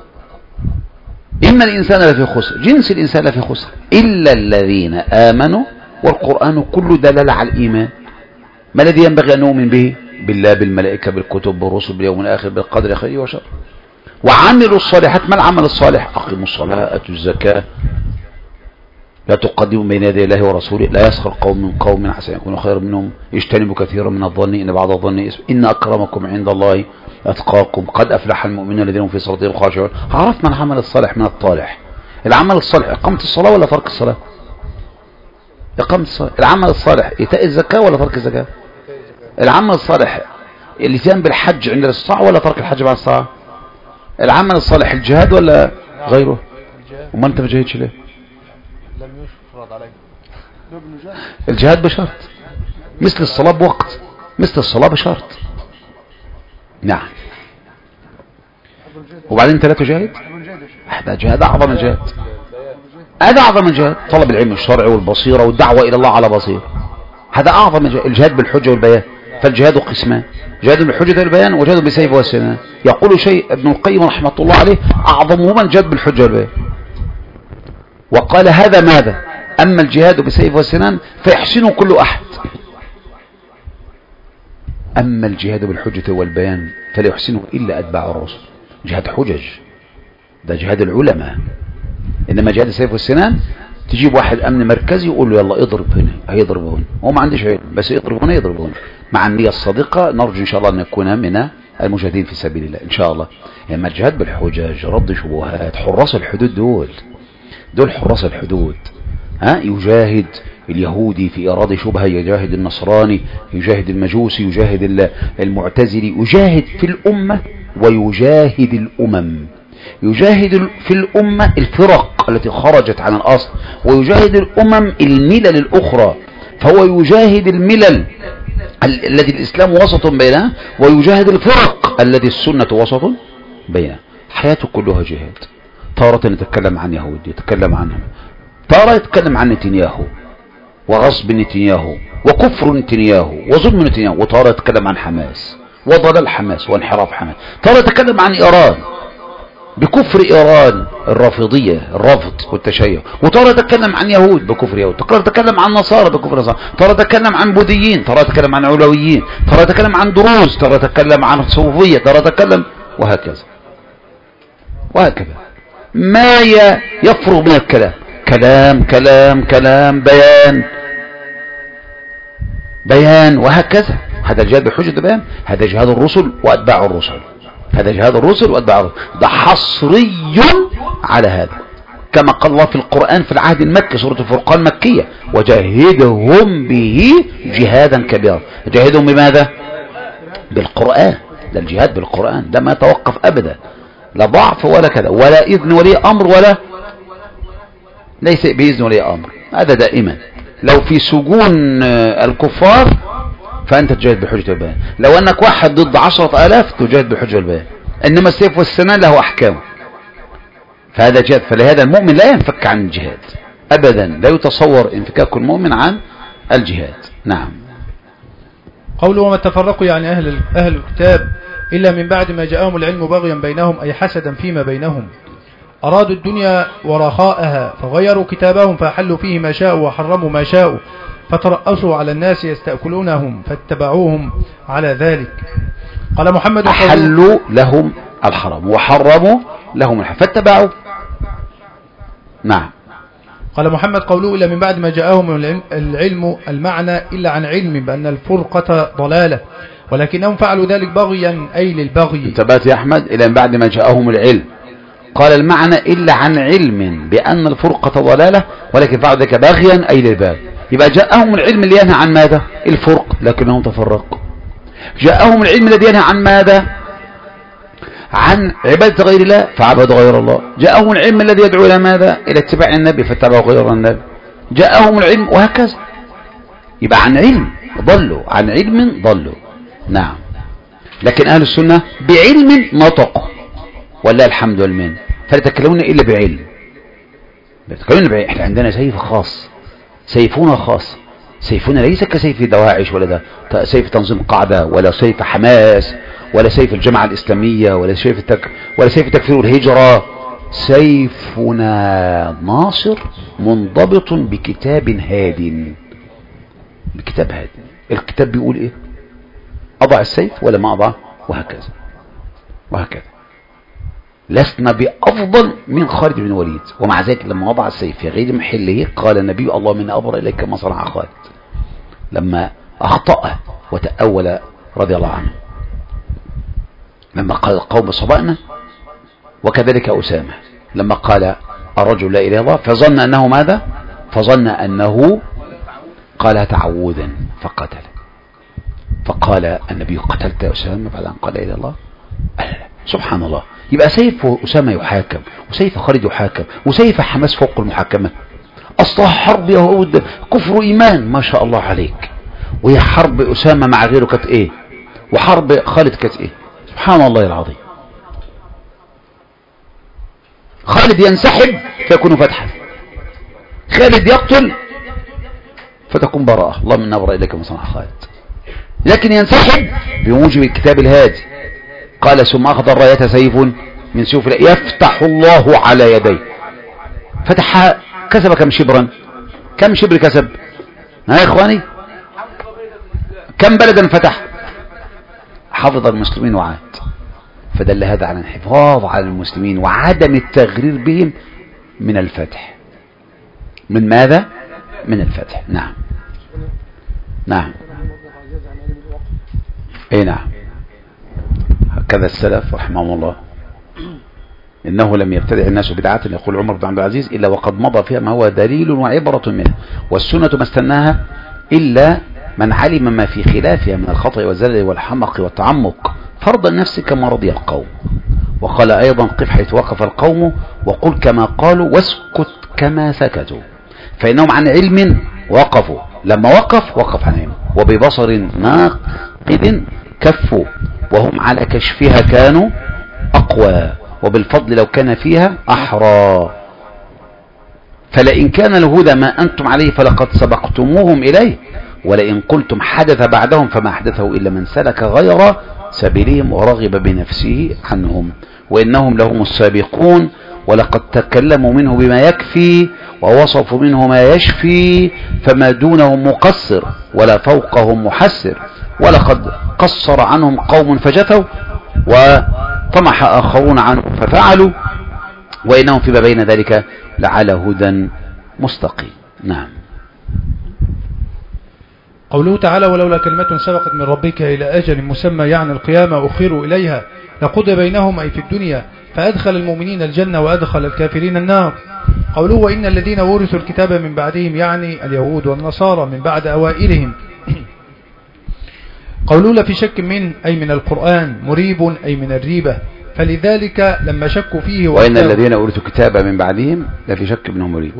إن الإنسان لفي خسر، جنس الإنسان لفي خسر إلا الذين آمنوا، والقرآن كله دلالة على الإيمان. ما الذي ينبغي أن نؤمن به؟ بالله بالملائكة بالكتب بالرسل باليوم الآخر بالقدر خيره وشره. وعملوا الصالحات. ما العمل الصالح؟ أقيموا الصلاة أتوا الزكاة لا تقدموا بين يدي الله ورسوله لا يسخر قوم من قوم عسى أن يكونوا خيرا منهم اجتنبوا كثيرا من الظن إن بعض الظن اسم إن أكرمكم عند الله أتقاكم قد أفلح المؤمنون الذين هم في صلاتهم خاشعون. عرفنا العمل الصالح من الطالح. العمل الصالح إقامة الصلاة ولا ترك الصلاة؟ إقامة الصلاة. العمل الصالح إيتاء الزكاة ولا ترك الزكاة؟ العمل الصالح الاتيان بالحج عند الاستطاعة ولا ترك الحج بعد الساعة؟ العمل الصالح الجهاد ولا غيره؟ وما أنت ما جاهدش ليه؟ لم يفرض عليك. الجهاد بشرط مثل الصلاة بوقت مثل الصلاة بشرط. نعم. وبعدين انت لا تجاهد؟ هذا جهاد أعظم الجهاد. هذا أعظم الجهاد طلب العلم الشرعي والبصيرة والدعوة إلى الله على بصير. هذا أعظم الجهاد بالحجة والبيان. فالجهاد قسمان، جهاد بالحجة والبيان وجهاد بالسيف والسنان. يقول شيء ابن القيم رحمة الله عليه أعظمهما الجهاد بالحجة والبيان. وقال هذا ماذا؟ أما الجهاد بالسيف والسنان فيحسنه كل أحد، أما الجهاد بالحجة والبيان فلا يحسنه إلا أتباع الرسل. جهاد حجج ده جهاد العلماء. إنما جهاد السيف والسنان تجيب واحد أمن مركزي يقول له يلا اضرب هنا هيضرب هنا، هو ما عندش علم بس يضرب هنا يضرب هنا. مع النية الصادقة نرجو إن شاء الله أن نكون من المجاهدين في سبيل الله إن شاء الله. يعني الجهاد بالحجاج، رد شبهات، حراس الحدود دول حراس الحدود. يجاهد اليهودي في إرادة شبهة، يجاهد النصراني، يجاهد المجوسي، يجاهد المعتزلي، يجاهد في الأمة ويجاهد الأمم. يجاهد في الأمة الفرق التي خرجت عن الأصل، ويجاهد الأمم الملل الأخرى. فهو يجاهد الملل الذي الإسلام وسط بينها، ويجاهد الفرق الذي السنة وسط بينها. حياته كلها جهاد. تارة يتكلم عن يهود، يتكلم عنهم، تارة يتكلم عن نتنياهو وغصب نتنياهو وكفر نتنياهو وظلم نتنياهو، وتارة يتكلم عن حماس وضلال حماس وانحراف حماس. تارة يتكلم عن إيران بكفر إيران الرافضية، الرفض والتشيع، وتارة يتكلم عن يهود بكفر يهود، تارة يتكلم عن نصارى بكفر نصارى، تارة يتكلم عن بوذيين، تارة يتكلم عن علويين، تارة يتكلم عن دروز، تارة يتكلم عن صوفية، تارة يتكلم، وهكذا وهكذا. ما يفرغ من الكلام، كلام كلام كلام، بيان بيان، وهكذا. هذا الجهاد بحجة بيان، هذا جهاد الرسل وأتباع الرسل، هذا جهاد الرسل وأتباع الرسل. ده حصري على هذا، كما قال الله في القرآن في العهد المكي، سورة الفرقان مكية، وجاهدهم به جهادا كبيرا. جاهدهم بماذا؟ بالقرآن. ده الجهاد بالقرآن، ده ما يتوقف أبدا، لا ضعف ولا كذا، ولا إذن ولي أمر، ولا ليس بإذن ولي أمر. هذا دائما لو في سجون الكفار فأنت تجاهد بحجة البيان، لو أنك واحد ضد 10,000 تجاهد بحجة البيان. إنما السيف والسنان له أحكام، فهذا جهاد. فلهذا المؤمن لا ينفك عن الجهاد أبدا، لا يتصور انفكاك المؤمن عن الجهاد. نعم. قوله وما تفرقوا يعني أهل الكتاب إلا من بعد ما جاءهم العلم بغيا بينهم، أي حسدا فيما بينهم. أرادوا الدنيا ورخاءها فغيروا كتابهم فأحلوا فيه ما شاءوا وحرموا ما شاءوا، فترأسوا على الناس يستأكلونهم فاتبعوهم على ذلك. قال محمد أحلوا لهم الحرام وحرموا لهم الحرام فاتبعوا. نعم. قال محمد قوله إلا من بعد ما جاءهم العلم المعنى إلا عن علم بأن الفرقة ضلالة، ولكنهم فعلوا ذلك بغيا أي للبغي. انتبهت يا أحمد؟ إلا من بعد ما جاءهم العلم، قال المعنى إلا عن علم بأن الفرقة ضلالة، ولكن فعلوا ذلك بغيا أي للبغي. يبقى جاءهم العلم اللي ينهى عن ماذا؟ الفرق، لكنهم تفرقوا. جاءهم العلم الذي ينهى عن ماذا؟ عن عبادة غير الله فعبدوا غير الله. جاءهم العلم الذي يدعو إلى ماذا؟ إلى اتباع النبي فاتبعوا غير النبي. جاءهم العلم، وهكذا. يبقى عن علم ضلوا، عن علم ضلوا. نعم. لكن أهل السنة بعلم نطقوا، والله الحمد والمنه، فلا يتكلمون إلا بعلم. احنا عندنا سيف خاص، سيفنا خاص. سيفنا ليس كسيف دواعش، ولا ده سيف تنظيم قاعدة، ولا سيف حماس، ولا سيف الجماعة الإسلامية، ولا سيف تكفير الهجرة. سيفنا ناصر منضبط بكتاب هاد، بكتاب هاد. الكتاب بيقول ايه؟ أضع السيف ولا ما أضع، وهكذا وهكذا. لسنا بأفضل من خالد بن الوليد، ومع ذلك لما وضع السيف في غير محله قال النبي اللهم إني أبرأ إليك ما صنع خالد، لما أخطأ وتأول رضي الله عنه، لما قال القوم صبأنا. وكذلك أسامة لما قال الرجل لا إله إلا الله فظن أنه ماذا؟ فظن أنه قال تعوذا فقتل، فقال النبي قتلت أسامة بعد أن قال لا إله إلا الله؟ سبحان الله. يبقى سيف أسامة يحاكم، وسيف خالد يحاكم، وسيف حماس فوق المحاكمة. أصلها حرب يهود كفر إيمان، ما شاء الله عليك. وهي حرب أسامة مع غيره كانت إيه؟ وحرب خالد كانت إيه؟ سبحان الله العظيم. خالد ينسحب فيكون فتحا، خالد يقتل فتكون براءة، اللهم إنا نبرأ إليك ما صنع خالد. لكن ينسحب بموجب الكتاب الهادي. قال ثم أخذ الراية سيف من سيوف الله يفتح الله على يديه. فتح، كسب كم شبرا؟ كم شبر كسب؟ ها يا إخواني؟ كم بلدا فتح؟ حفظ المسلمين وعاد. فدل هذا على الحفاظ على المسلمين وعدم التغرير بهم من الفتح. من ماذا؟ من الفتح. نعم نعم. اي نعم. كذا السلف رحمهم الله، إنه لم يبتدع الناس بدعة يقول عمر بن عبد العزيز إلا وقد مضى فيها ما هو دليل وعبرة منه، والسنة ما استناها إلا من علم ما في خلافها من الخطأ والزلل والحمق والتعمق فرض النفس كما رضي القوم. وقال أيضا قف حيث وقف القوم وقل كما قالوا واسكت كما سكتوا، فإنهم عن علم وقفوا، لما وقف عنهم، وببصر ناقد كفوا، وهم على كشفها كانوا أقوى، وبالفضل لو كان فيها أحرى. فلئن كان الهدى ما أنتم عليه فلقد سبقتموهم إليه، ولئن قلتم حدث بعدهم فما أحدثه إلا من سلك غير سبيلهم ورغب بنفسه عنهم، وإنهم لهم السابقون، ولقد تكلموا منه بما يكفي ووصفوا منه ما يشفي، فما دونهم مقصر ولا فوقهم محسر، ولقد قصر عنهم قوم فجتوا وطمح آخرون عنه ففعلوا، وإنهم فيما بين ذلك لعلى هدى مستقيم. نعم. قوله تعالى ولولا كلمة سبقت من ربك إلى أجل مسمى يعني القيامة أخروا إليها لقضي بينهم أي في الدنيا، فأدخل المؤمنين الجنة وأدخل الكافرين النار. قوله وإن الذين ورثوا الكتاب من بعدهم يعني اليهود والنصارى من بعد أوائلهم. قوله لا في شك من أي من القرآن، مريب أي من الريبة، فلذلك لما شكوا فيه وإن الذين ورثوا الكتاب من بعدهم لا في شك منهم مريب.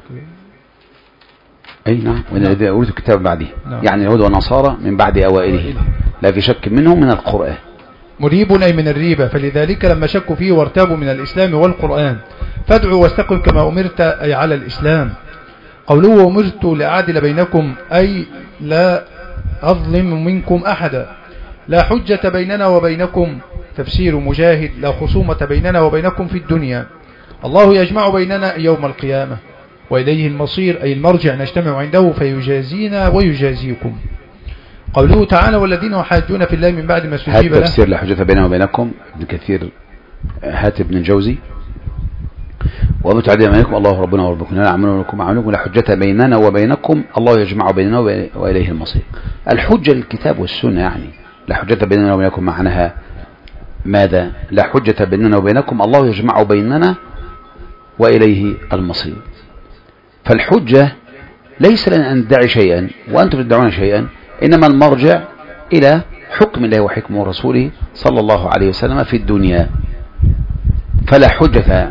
أي نعم. وإن الذين ورثوا الكتاب بعدهم يعني اليهود والنصارى من بعد أوائلهم لا في شك منهم من القرآن. مريب أي من الريبة، فلذلك لما شكوا فيه وارتابوا من الإسلام والقرآن، فادعوا واستقم كما أمرت أي على الإسلام. قوله وأمرت لأعدل بينكم أي لا أظلم منكم أحدا، لا حجة بيننا وبينكم، تفسير مجاهد لا خصومة بيننا وبينكم في الدنيا، الله يجمع بيننا يوم القيامة، وإليه المصير أي المرجع نجتمع عنده فيجازينا ويجازيكم. قوله تعالى والذين يحاجون في الله من بعد ما استجيب له. هات تفسير لا حجة بيننا وبينكم ابن كثير، هات ابن الجوزي. ومتعدين بينكم الله ربنا وربكم لا نعمل لكم عملكم لا حجة بيننا وبينكم الله يجمع بيننا وإليه المصير. الحجة للكتاب والسنة، يعني لا حجة بيننا وبينكم معناها ماذا؟ لا حجة بيننا وبينكم الله يجمع بيننا وإليه المصير. فالحجة ليس لنا أن ندعي شيئا وأنتم تدعون شيئا، إنما المرجع إلى حكم الله وحكم رسوله صلى الله عليه وسلم في الدنيا. فلا حجة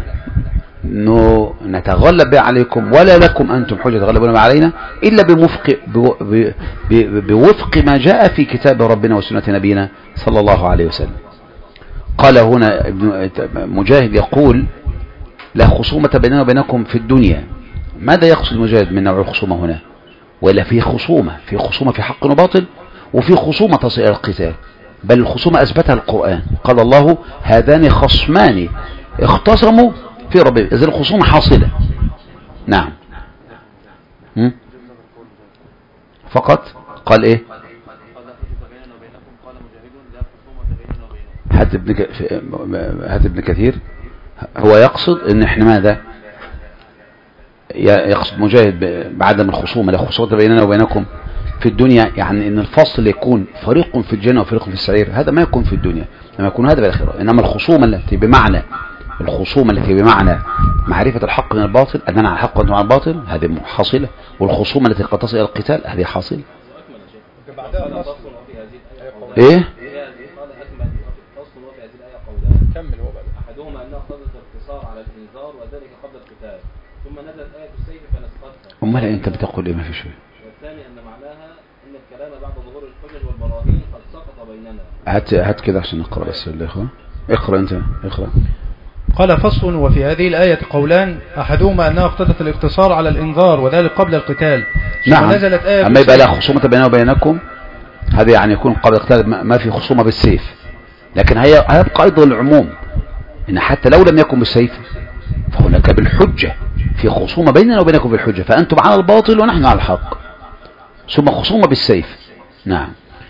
نتغلب بها عليكم ولا لكم أنتم حجة تغلبون بها علينا إلا بوفق ما جاء في كتاب ربنا وسنة نبينا صلى الله عليه وسلم. قال هنا ابن مجاهد يقول لا خصومة بيننا وبينكم في الدنيا. ماذا يقصد مجاهد من نوع الخصومة هنا؟ ولا في خصومة في حق وباطل، وفي خصومة تصل إلى القتال، بل الخصومة أثبتها القرآن. قال الله هذان خصمان اختصموا في ربهم، إذن الخصومة حاصلة. نعم. فقط قال إيه؟ هات ابن كثير. هو يقصد ان احنا ماذا؟ يقصد مجاهد بعدم الخصومة لا خصومة بيننا وبينكم في الدنيا، يعني ان الفصل يكون فريق في الجنة وفريق في السعير، هذا ما يكون في الدنيا، لما يكون هذا بالآخرة. انما الخصومة التي بمعنى معرفة الحق من الباطل، أننا على الحق وأنتم على الباطل، هذه حاصلة. والخصومة التي قد تصل إلى القتال هذه حاصلة. إيه؟ كمل هو بقى. أحدهما أنها اقتضت الاقتصار على الإنذار وذلك قبل القتال، ثم نزلت آية السيف فنسختها. أمال أنت بتقول إيه؟ ما في شيء. والثاني أن معناها أن الكلام بعد ظهور الحجج والبراهين قد سقط بيننا. هات كده عشان نقرأ بس الإخوة. اقرأ أنت اقرأ. قال فصل وفي هذه الآية قولان، أحدهما أنها اقتضت الاقتصار على الإنذار وذلك قبل القتال. نعم. نزلت آية أما يبقى لا خصومة بيننا وبينكم، هذا يعني يكون قبل القتال ما في خصومة بالسيف، لكن هيبقى أيضا العموم إن حتى لو لم يكن بالسيف فهناك بالحجة، في خصومة بيننا وبينكم بالحجة، فأنتم على الباطل ونحن على الحق، ثم خصومة بالسيف. نعم.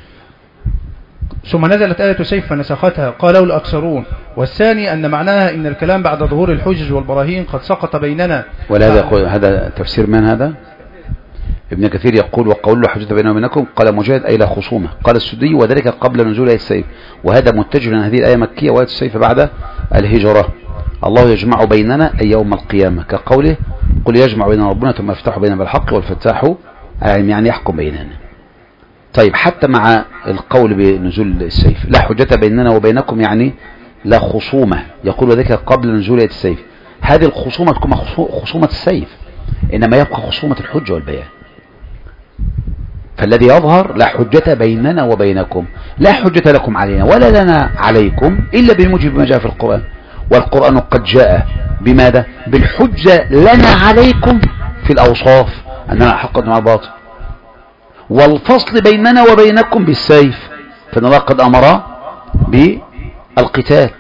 ثم نزلت آية السيف فنسختها قاله الأكثرون. والثاني أن معناها إن الكلام بعد ظهور الحجج والبراهين قد سقط بيننا. ولا هذا تفسير من هذا؟ ابن كثير يقول وقول له حجة بيننا وبينكم، قال مجاهد أي لا خصومة. قال السدي وذلك قبل نزول آية السيف، وهذا متجه لأن هذه الآية مكية وآية السيف بعد الهجرة. الله يجمع بيننا أي يوم القيامة، كقوله قل يجمع بيننا ربنا ثم يفتح بيننا بالحق والفتاح يعني يحكم بيننا. طيب حتى مع القول بنزول السيف لا حجة بيننا وبينكم يعني لا خصومة، يقول وذلك قبل نزول آية السيف. هذه الخصومة تكون خصومة السيف، إنما يبقى خصومة الحجة والبيان. فالذي يظهر لا حجة بيننا وبينكم، لا حجة لكم علينا ولا لنا عليكم إلا بموجب ما جاء في القرآن. والقرآن قد جاء بماذا؟ بالحجة لنا عليكم في الأوصاف أننا حق مع الباطل، والفصل بيننا وبينكم بالسيف، فإن الله قد أمر بالقتال.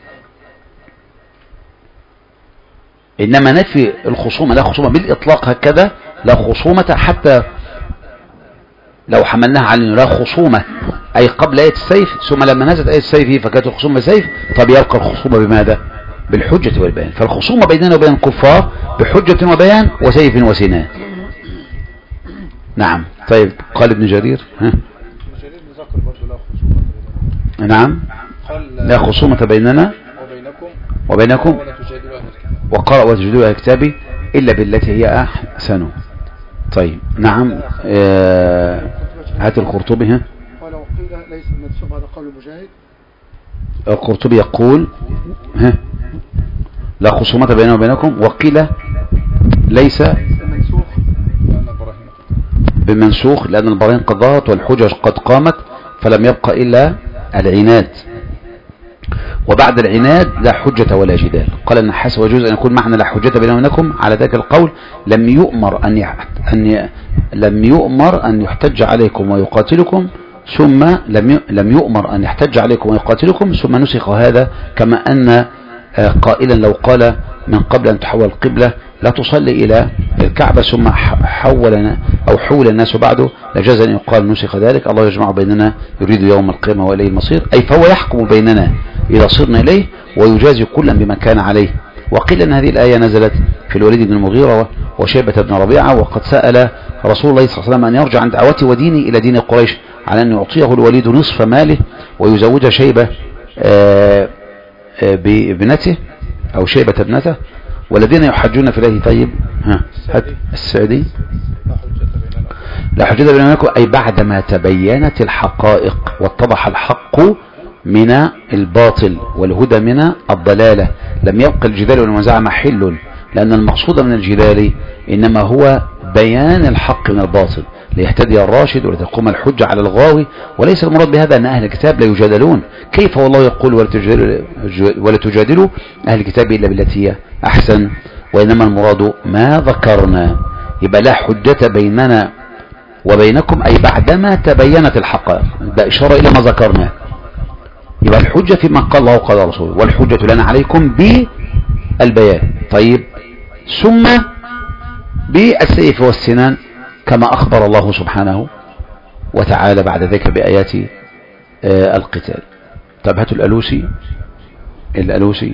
إنما نفي الخصومة لا خصومة بالإطلاق هكذا، لا خصومة، حتى لو حملناها على أنه لا خصومة أي قبل آية السيف ثم لما نزلت آية السيف فكانت الخصومة بالسيف، طب يبقى الخصومة بماذا؟ بالحجة والبيان. فالخصومة بيننا وبين الكفار بحجة وبيان وسيف وسنان. نعم. طيب قال ابن جرير نعم لا خصومة بيننا وبينكم وقرأ وتجدوا أهل كتابي إلا بالتي هي أحسن. طيب نعم. هات القرطبي. ولو قيل ليس المنسوب هذا قول مجاهد. القرطبي يقول لا خصومة بيننا وبينكم، وقيل ليس بمنسوخ لأن البراهين قد ظهرت والحجج قد قامت فلم يبقى إلا العناد، وبعد العناد لا حجة ولا جدال. قال النحاس ويجوز أن يكون معنى لا حجة بيننا وبينكم على ذاك القول لم يؤمر أن يحتج عليكم ويقاتلكم، ثم لم يؤمر أن يحتج عليكم ويقاتلكم، ثم نسخ هذا، كما أن قائلا لو قال من قبل أن تحول القبلة لا تصلي إلى الكعبة ثم حول الناس بعده لجاز أن يقال نسخ ذلك. الله يجمع بيننا يريد يوم القيامة وإليه المصير، أي فهو يحكم بيننا إذا صرنا إليه ويجازي كلا بما كان عليه. وقيل أن هذه الآية نزلت في الوليد بن المغيرة وشيبة بن ربيعة، وقد سأل رسول الله صلى الله عليه وسلم أن يرجع عن دعوته وديني إلى دين قريش على أن يعطيه الوليد نصف ماله ويزوجها شيبة بابنته أو شيبة ابنته، والذين يحجون في الله. طيب السعدي لا حجة بيننا وبينكم أي بعدما تبينت الحقائق واتضح الحق من الباطل والهدى من الضلالة لم يبقى الجدال والمنازعة محل، لأن المقصود من الجدال إنما هو بيان الحق من الباطل ليهتدي الراشد ولتقوم الحجة على الغاوي، وليس المراد بهذا أن أهل الكتاب لا يجادلون. كيف والله يقول ولا تجادلوا أهل الكتاب إلا بالتي هي أحسن، وإنما المراد ما ذكرنا. يبقى لا حجة بيننا وبينكم أي بعدما تبينت الحقائق، ده إشارة إلى ما ذكرناه. يبقى الحجة فيما قال الله وقال رسوله، والحجة لنا عليكم بالبيان. طيب ثم بالسيف والسنان كما أخبر الله سبحانه وتعالى بعد ذلك بآيات القتال. طب هاتوا الألوسي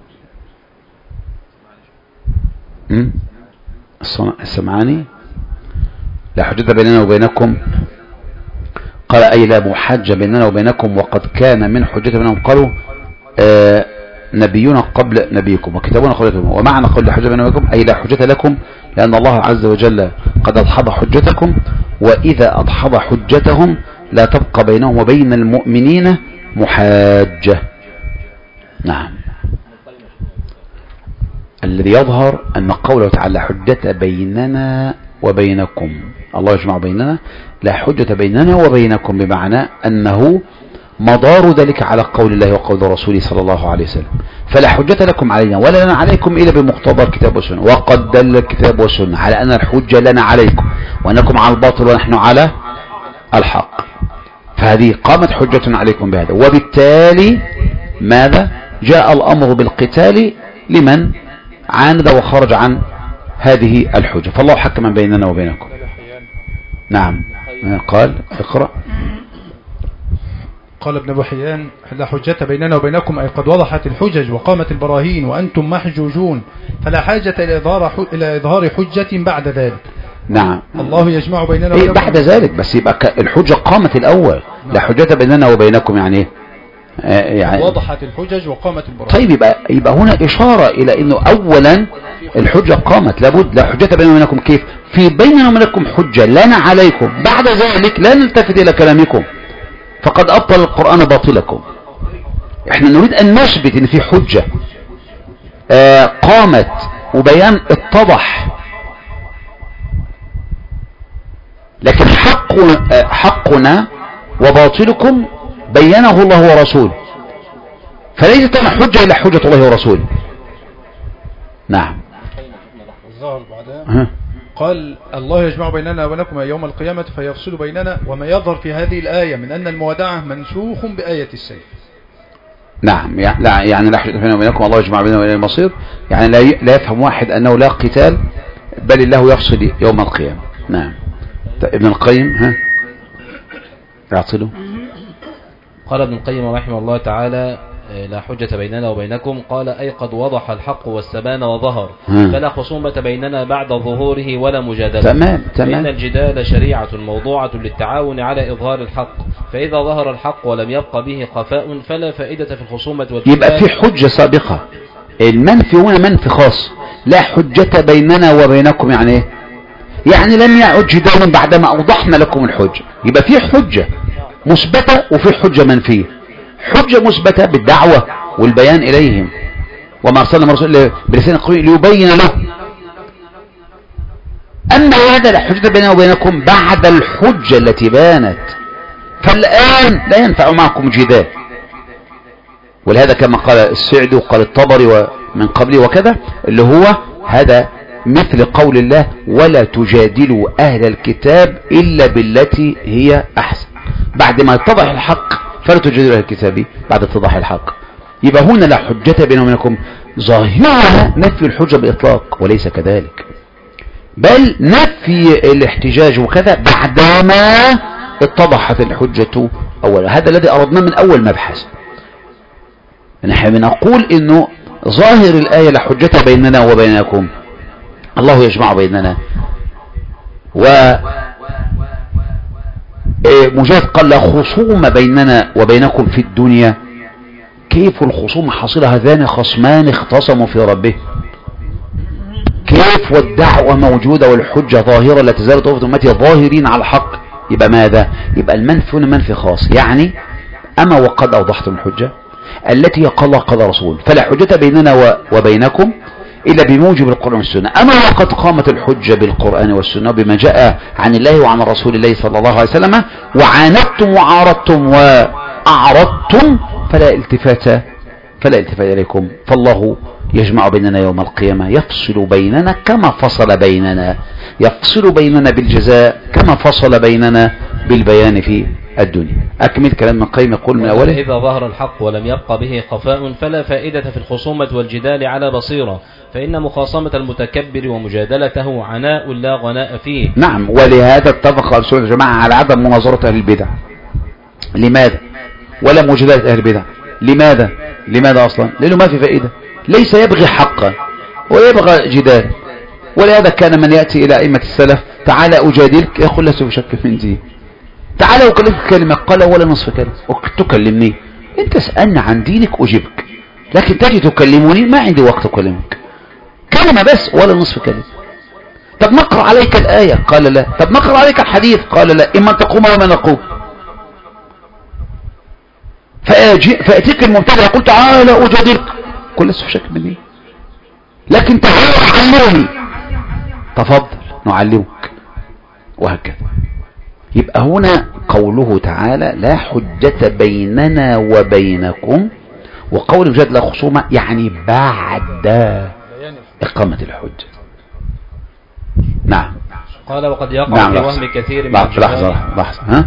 السمعاني لا حجة بيننا وبينكم قال أي لا محاجة بيننا وبينكم، وقد كان من حجة بينهم قالوا نبينا قبل نبيكم وكتابنا قبل كتابكم، ومعنى قول لا حجة بيننا وبينكم أي لا حجة لكم لأن الله عز وجل قد أضحض حجتكم، وإذا أضحض حجتهم لا تبقى بينهم وبين المؤمنين محاجة. نعم. الذي يظهر أن قوله تعالى حجة بيننا وبينكم، الله يجمع بيننا لا حجة بيننا وبينكم، بمعنى أنه مدار ذلك على قول الله وقول رسوله صلى الله عليه وسلم. فلا حجة لكم علينا ولا لنا عليكم إلا بمقتضى الكتاب والسنة، وقد دل الكتاب والسنة على أن الحجة لنا عليكم وأنكم على الباطل ونحن على الحق، فهذه قامت حجة عليكم بهذا. وبالتالي ماذا جاء الأمر بالقتال لمن عاند وخرج عن هذه الحجة، فالله حكم بيننا وبينكم. نعم. قال اقرأ. قال ابن بحيان لا حجة بيننا وبينكم أي قد وضحت الحجج وقامت البراهين وأنتم محجوجون، فلا حاجة إلى إظهار حجة بعد ذلك. نعم. الله يجمع بيننا إيه بعد ذلك بس يبقى الحجة قامت الأول. لا حجة بيننا وبينكم يعني ايه؟ يعني وضحت الحجج وقامت البراءة. طيب يبقى هنا إشارة إلى أنه أولا الحجة قامت، لابد لا حجة بيننا وبينكم. كيف؟ في بيننا وبينكم حجة لنا عليكم، بعد ذلك لا نلتفت إلى كلامكم فقد أبطل القرآن باطلكم. احنا نريد أن نثبت أن في حجة قامت وبيان اتضح، لكن حقنا وباطلكم بينه الله ورسوله، فليست لنا حجة إلا حجة الله ورسوله. نعم. الظاهر بعدها قال الله يجمع بيننا وبينكم يوم القيامة فيفصل بيننا، وما يظهر في هذه الآية من أن الموادعة منسوخ بآية السيف. نعم. يعني لا حجة بيننا وبينكم الله يجمع بيننا وبين المصير، يعني لا يفهم واحد أنه لا قتال بل الله يفصل يوم القيامة. نعم. ابن القيم يعطله. قال ابن القيم رحمه الله تعالى لا حجة بيننا وبينكم، قال أي قد وضح الحق والسبان وظهر، فلا خصومة بيننا بعد ظهوره ولا مجادلة. تمام. فإن الجدال شريعة موضوعة للتعاون على إظهار الحق، فإذا ظهر الحق ولم يبق به خفاء فلا فائدة في الخصومة والجدال. يبقى في حجة سابقة. المنفي هنا منفي خاص، لا حجة بيننا وبينكم يعني ايه؟ يعني لم يعد جدال بعدما أوضحنا لكم الحجة. يبقى في حجة مثبتة وفي حجة منفية. حجة مثبتة بالدعوة والبيان إليهم، وما أرسلنا من رسول بلسان قوي ليبين له. أما هذا لا حجة بيننا وبينكم بعد الحجة التي بانت، فالآن لا ينفع معكم جدال. ولهذا كما قال السعدي وقال الطبري ومن قبله وكذا، اللي هو هذا مثل قول الله ولا تجادلوا أهل الكتاب إلا بالتي هي أحسن. بعد ما يتضح الحق فلا تجادلوا أهل الكتاب بعد اتضاح الحق. يبقى هنا لا حجة بيننا وبينكم ظاهرها نفي الحجة بإطلاق، وليس كذلك، بل نفي الاحتجاج وكذا بعدما اتضحت الحجة أولا. هذا الذي أردناه من أول مبحث. نحن بنقول إنه ظاهر الآية لا حجة بيننا وبينكم، الله يجمع بيننا. ومجاهد قال لا خصوم بيننا وبينكم في الدنيا. كيف الخصوم حصلها؟ هذان خصمان اختصموا في ربه. كيف والدعوة موجودة والحجة ظاهرة لا تزال طائفة أمتي ظاهرين على الحق. يبقى ماذا؟ يبقى المنفي هنا منفي خاص، يعني أما وقد أوضحتم الحجة التي قال الله قال رسول، فلا حجة بيننا وبينكم إلا بموجب القرآن والسنة. أما وقد قامت الحجة بالقرآن والسنة بما جاء عن الله وعن رسول الله صلى الله عليه وسلم، وعاندتم وعارضتم وأعرضتم فلا التفات إليكم، فالله يجمع بيننا يوم القيامة، يفصل بيننا كما فصل بيننا، يفصل بيننا بالجزاء كما فصل بيننا بالبيان في الدنيا. أكمل كلام ابن القيم يقول من أوله إذا ظهر الحق ولم يبق به خفاء فلا فائدة في الخصومة والجدال على بصيرة، فإن مخاصمة المتكبر ومجادلته عناء لا غناء فيه. نعم. ولهذا اتفق أهل السنة والجماعة على عدم مناظرة أهل البدع. لماذا؟ ولا مجادلة أهل البدع. لماذا أصلا؟ لأنه ما في فائدة، ليس يبغي حقا ويبغى جدال. ولهذا كان من يأتي إلى أئمة السلف تعالى أجادلك يقول لست بشك من دين، تعالى أكلمك كلمة قال ولا نصف كلمة. تكلمني أنت، اسألني عن دينك أجيبك، لكن تجي تكلموني ما عندي وقت أكلمك، كلمة بس ولا نصف كلمة. طب نقرأ عليك الآية قال لا، طب نقرأ عليك الحديث قال لا، إما تقوم وما نقوم. فأتيك المبتدع يقول تعالى أجادلك، كل لست بشك من دين، لكن تعالى علمني، تفضل نعلمك، وهكذا. يبقى هنا قوله تعالى لا حجة بيننا وبينكم، وقول مجاد لا خصومة يعني بعد إقامة الحجة. نعم. قال وقد يقع في وهم كثير من لحظة ها؟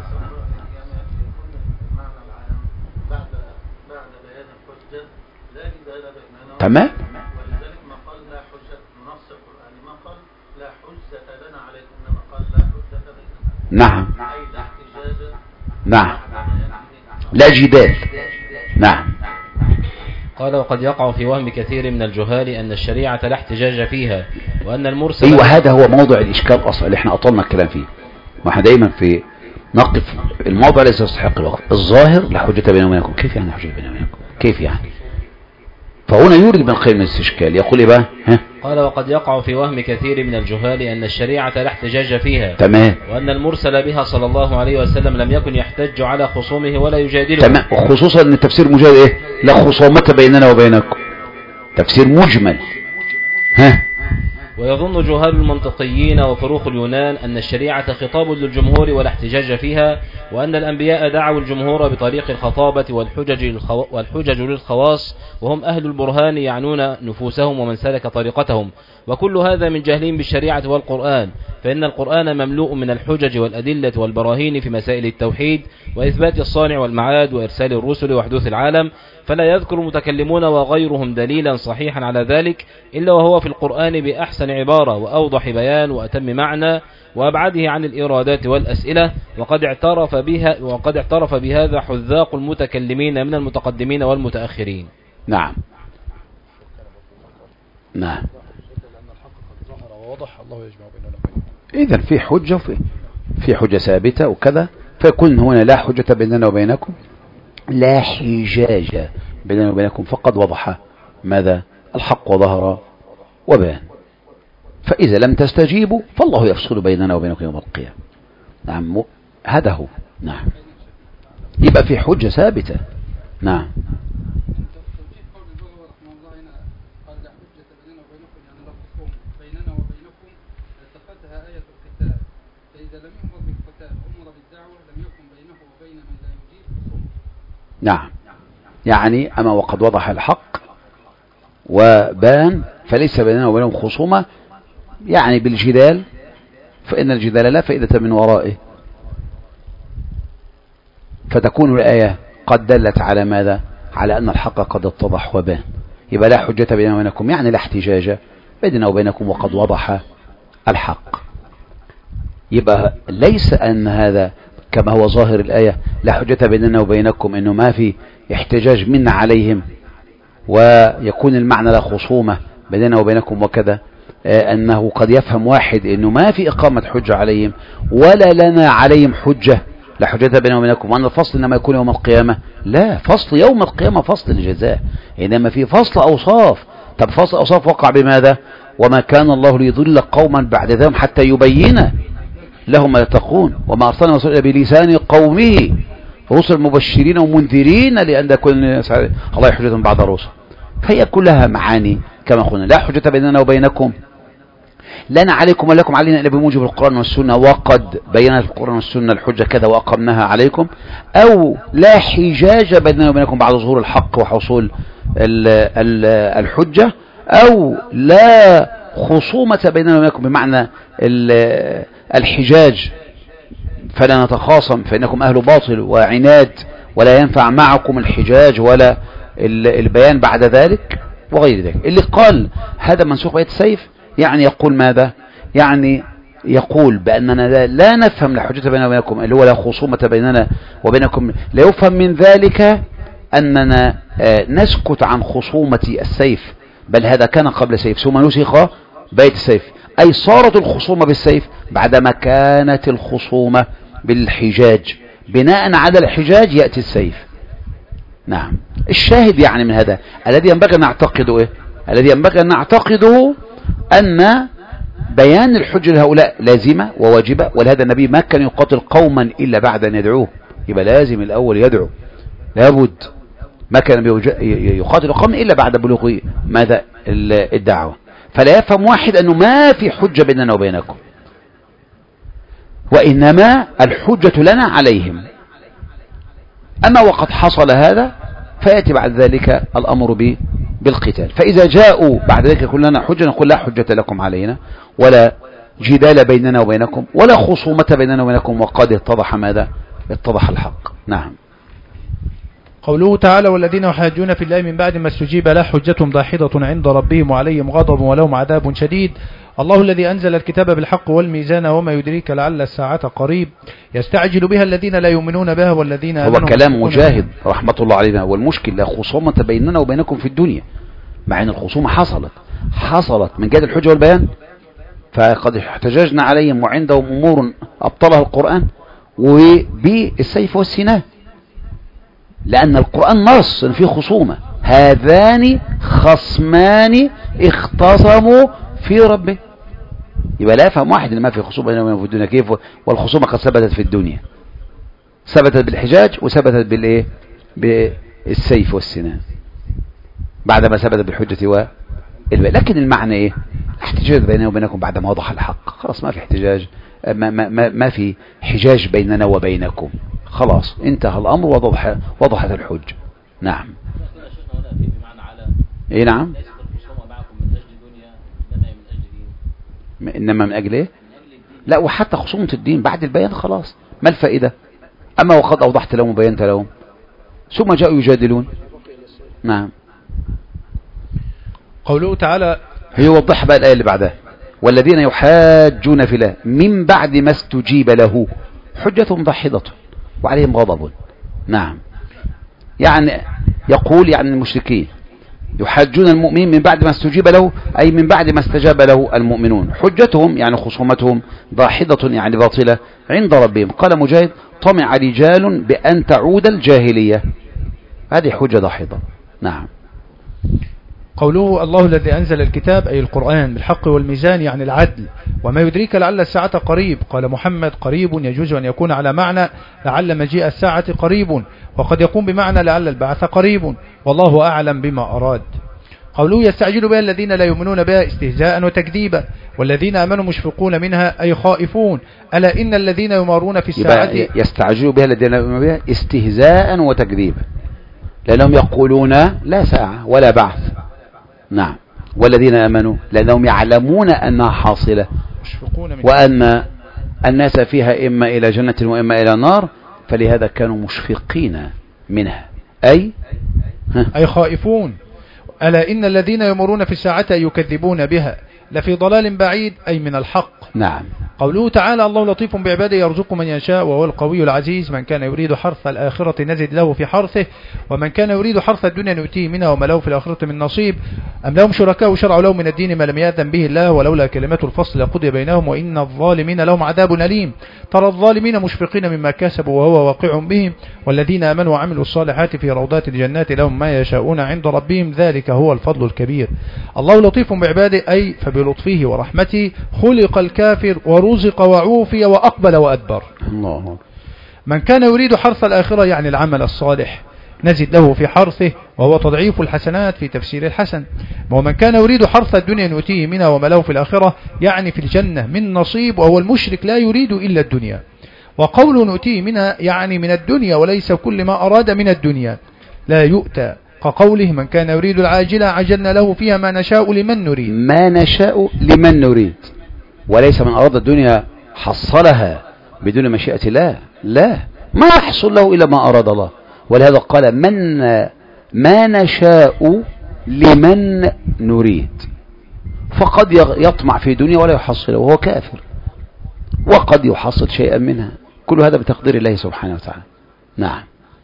تمام. ولذلك ما قال لا حجة نص القرآن، ما قال لا حجة لنا عليكم، إنما قال لا حجة بيننا. نعم. أي لا احتجاج. نعم. لا جدال. نعم. قال وقد يقع في وهم كثير من الجهال أن الشريعة لا احتجاج فيها، وأن المرسل ايوه هذا هو موضوع الاشكال اصلا اللي احنا اطلنا الكلام فيه. ما احنا دايما في نقف الموضوع الذي يستحق الوقت. الظاهر لا حجة بيننا وبينكم. كيف يعني حجة بيننا وبينكم؟ كيف يعني؟ فهنا يورد ابن القيم الاستشكال، يقول ايه بقى؟ قال وقد يقع في وهم كثير من الجهال أن الشريعة لا احتجاج فيها. تمام. وأن المرسل بها صلى الله عليه وسلم لم يكن يحتج على خصومه ولا يجادله. تمام. خصوصا ان التفسير مجرد ايه؟ لا خصومة بيننا وبينكم. تفسير مجمل. ويظن جهال المنطقيين وفروخ اليونان أن الشريعة خطاب للجمهور ولا احتجاج فيها، وأن الأنبياء دعوا الجمهور بطريق الخطابة والحجج للخواص، وهم أهل البرهان يعنون نفوسهم ومن سلك طريقتهم. وكل هذا من جهلهم بالشريعة والقرآن، فإن القرآن مملوء من الحجج والأدلة والبراهين في مسائل التوحيد وإثبات الصانع والمعاد وإرسال الرسل وحدوث العالم، فلا يذكر المتكلمون وغيرهم دليلا صحيحا على ذلك إلا وهو في القرآن بأحسن عبارة وأوضح بيان وأتم معنى وأبعده عن الإرادات والأسئلة. وقد اعترف بهذا حذاق المتكلمين من المتقدمين والمتأخرين. نعم. نعم. إذن في حجة في حجة ثابتة وكذا، فيكون هنا لا حجة بيننا وبينكم، لا حجاج بيننا وبينكم، فقد وضح ماذا؟ الحق وظهر وبان. فإذا لم تستجيبوا فالله يفصل بيننا وبينكم يوم القيامة. نعم هذا هو. نعم يبقى في حجة ثابتة. نعم. نعم يعني أما وقد وضح الحق وبان فليس بيننا وبينهم خصومة، يعني بالجدال، فإن الجدال لا فائدة من ورائه، فتكون الآية قد دلت على ماذا؟ على أن الحق قد اتضح وبان. يبقى لا حجة بيننا وبينكم يعني لا احتجاج بيننا وبينكم وقد وضح الحق. يبقى ليس أن هذا كما هو ظاهر الآية لا حجة بيننا وبينكم إنه ما في احتجاج منا عليهم ويكون المعنى لا خصومة بيننا وبينكم وكذا، أنه قد يفهم واحد إنه ما في إقامة حجة عليهم ولا لنا عليهم حجة، لا حجة بيننا وبينكم، وأن الفصل إنما يكون يوم القيامة. لا، فصل يوم القيامة فصل الجزاء، إنما في فصل أوصاف. طب فصل أوصاف وقع بماذا؟ وما كان الله ليضل قوما بعد ذلك حتى يبين لهم ما يتقون، وما أرسلنا رسولا بلسان قومه رسل مبشرين ومنذرين لأن كل الله حجة بعد الرسل. فهي كلها معاني كما قلنا، لا حجة بيننا وبينكم، لنا عليكم ولكم علينا إلا بموجب القرآن والسنة، وقد بينت القرآن والسنة الحجة كذا وأقمناها عليكم، أو لا حجاج بيننا وبينكم بعد ظهور الحق وحصول الحجة، أو لا خصومة بيننا وبينكم بمعنى الحجاج فلا نتخاصم فإنكم أهل باطل وعناد ولا ينفع معكم الحجاج ولا البيان بعد ذلك وغير ذلك. اللي قال هذا منسوخ بآية السيف يعني يقول ماذا؟ يعني يقول بأننا لا نفهم لا حجة بيننا وبينكم اللي هو لا خصومة بيننا وبينكم، لا يفهم من ذلك أننا نسكت عن خصومة السيف، بل هذا كان قبل السيف ثم نسخ بآية السيف، أي صارت الخصومة بالسيف بعدما كانت الخصومة بالحجاج، بناء على الحجاج يأتي السيف. نعم. الشاهد يعني من هذا الذي ينبغي أن نعتقده إيه؟ الذي ينبغي أن نعتقده أن بيان الحجة لهؤلاء لازمة وواجبة، ولهذا النبي ما كان يقاتل قوما إلا بعد أن يدعوه، يبقى لازم الأول يدعو، لابد ما كان يقاتل قوما إلا بعد بلوغ ماذا؟ الدعوة. فلا يفهم واحد أنه ما في حجة بيننا وبينكم، وإنما الحجة لنا عليهم. أما وقد حصل هذا فيأتي بعد ذلك الأمر بالقتال، فإذا جاءوا بعد ذلك كلنا حجة نقول لا حجة لكم علينا ولا جدال بيننا وبينكم ولا خصومة بيننا وبينكم، وقد اتضح ماذا؟ اتضح الحق. نعم. قوله تعالى والذين يحاجون في الله من بعد ما استجيب له حجتهم داحضة عند ربهم وعليهم غضب ولهم عذاب شديد. الله الذي أنزل الكتاب بالحق والميزان وما يدريك لعل الساعة قريب يستعجل بها الذين لا يؤمنون بها والذين هو كلام مجاهد رحمة الله علينا. والمشكلة لا خصومة بيننا وبينكم في الدنيا، مع أن الخصومة حصلت من جهة الحجة والبيان فقد احتججنا عليهم وعندهم أمور أبطلها القرآن وبالسيف والسنان، لأن القرآن نص فيه خصومة، هذان خصمان اختصموا في ربه. يبقى لا يفهم واحد ان ما في خصومة بينهم في الدنيا كيف، والخصومة قد ثبتت في الدنيا، ثبتت بالحجاج وثبتت بالايه، بالسيف والسنان بعدما ثبتت بالحجة لكن المعنى ايه؟ احتجاج بيننا وبينكم بعد ما وضح الحق، خلاص ما في احتجاج، ما في حجاج بيننا وبينكم، خلاص انتهى الامر وضحت الحجة. نعم. ايه نعم. انما من اجل ايه؟ لا، وحتى خصومة الدين بعد البيان خلاص ما الفائدة؟ اما وقد اوضحت لهم وبينت لهم ثم جاءوا يجادلون. نعم. قوله تعالى يوضح بقى الآية اللي بعدها، والذين يحاجون في الله من بعد ما استجيب له حجتهم داحضة وعليهم غضب. نعم. يعني يقول يعني المشركين يحاجون المؤمنين من بعد ما استجيب له، أي من بعد ما استجاب له المؤمنون، حجتهم يعني خصومتهم داحضة يعني باطلة عند ربهم. قال مجاهد طمع رجال بأن تعود الجاهلية، هذه حجة داحضة. نعم. قوله الله الذي أنزل الكتاب أي القرآن بالحق والميزان يعني العدل، وما يدريك لعل الساعة قريب. قال محمد قريب يجوز أن يكون على معنى لعل مجيء الساعة قريب، وقد يكون بمعنى لعل البعث قريب، والله أعلم بما أراد. قوله يستعجل بها الذين لا يؤمنون بها استهزاء وتكذيبا، والذين آمنوا مشفقون منها أي خائفون. ألا إن الذين يمارون في الساعة يستعجل بها الذين لا يؤمنون بها استهزاء وتكذيبا، لأنهم يقولون لا ساعة ولا بعث. نعم. والذين آمنوا لأنهم يعلمون أنها حاصلة وأن الناس فيها إما إلى جنة وإما إلى نار، فلهذا كانوا مشفقين منها أي خائفون. ألا إن الذين يمرون في الساعة يكذبون بها لفي ضلال بعيد أي من الحق. نعم. قوله تعالى الله لطيف بعباده يرزق من يشاء وهو القوي العزيز. من كان يريد حرث الآخرة نزد له في حرثه، ومن كان يريد حرث الدنيا نؤتيه منها وما له في الآخرة من نصيب. أم لهم شركاء شرعوا لهم من الدين ما لم يأذن به الله، ولولا كلمة الفصل لقضي بينهم وإن الظالمين لهم عذاب أليم. ترى الظالمين مشفقين مما كسبوا وهو واقع بهم، والذين آمنوا وعملوا الصالحات في روضات الجنات لهم ما يشاءون عند ربهم ذلك هو الفضل الكبير. الله لطيف بعباده أي فبلطفه ورحمته خلق الكافر ورزق وعوفي وأقبل وأدبر. الله. من كان يريد حرث الآخرة يعني العمل الصالح نزد له في حرثه، وهو تضعيف الحسنات في تفسير الحسن. ومن كان يريد حرث الدنيا نؤتيه منها وما له في الآخرة يعني في الجنة من نصيب، وهو المشرك لا يريد إلا الدنيا. وقول نؤتيه منها يعني من الدنيا، وليس كل ما أراد من الدنيا لا يؤتى، كقوله من كان يريد العاجلة عجلنا له فيها ما نشاء لمن نريد. ما نشاء لمن نريد، وليس من أراد الدنيا حصلها بدون مشيئة الله، لا، ما يحصل له إلا ما أراد الله. ولهذا قال من ما نشاء لمن نريد، فقد يطمع في دنيا ولا يحصل وهو كافر، وقد يحصل شيئا منها، كل هذا بتقدير الله سبحانه وتعالى. نعم.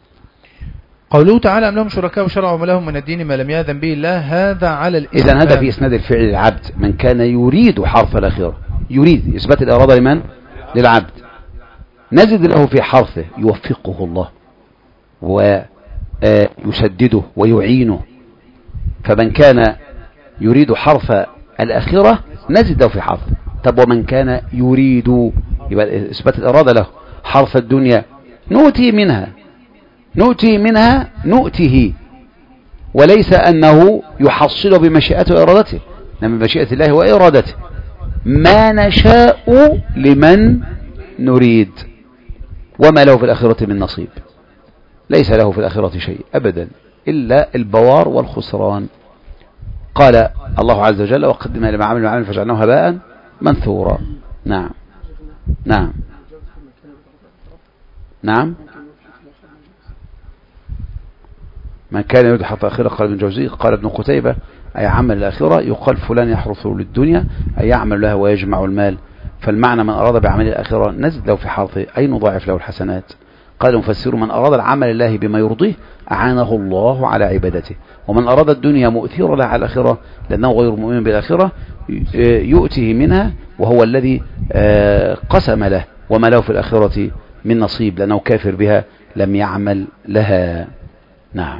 قوله تعالى أم لهم شركاء شرعوا ما لهم من الدين ما لم يأذن به الله، هذا على الإسلام. إذن هذا في إسناد الفعل للعبد، من كان يريد حرث الآخرة، يريد إثبات الإرادة لمن؟ للعبد. نزد له في حرثه يوفقه الله ويسدده ويعينه. فمن كان يريد حرث الآخرة نزد له في حرثه. طب ومن كان يريد، يبقى إثبات الإرادة له، حرث الدنيا نؤتي منها نؤته، وليس أنه يحصل بمشيئته وإرادته، إنما بمشيئة الله وإرادته. ما نشاء لمن نريد وما له في الآخرة من نصيب، ليس له في الآخرة شيء أبدا إلا البوار والخسران. قال الله عز وجل وقدمنا لما عمل فجعلناه هباء منثورا. نعم. نعم. نعم. من كان يريد حرث الآخرة قال ابن جوزي قال ابن قتيبة أي عمل الآخرة يقال فلان يحرث للدنيا أي يعمل لها ويجمع المال، فالمعنى من أراد بعمل الآخرة نزد له في حرثه أي نضاعف له الحسنات. قال المفسر من أراد العمل الله بما يرضيه أعانه الله على عبادته، ومن أراد الدنيا مؤثرا لها على الآخرة لأنه غير مؤمن بالآخرة يؤتيه منها وهو الذي قسم له، وما له في الآخرة من نصيب لأنه كافر بها لم يعمل لها. نعم.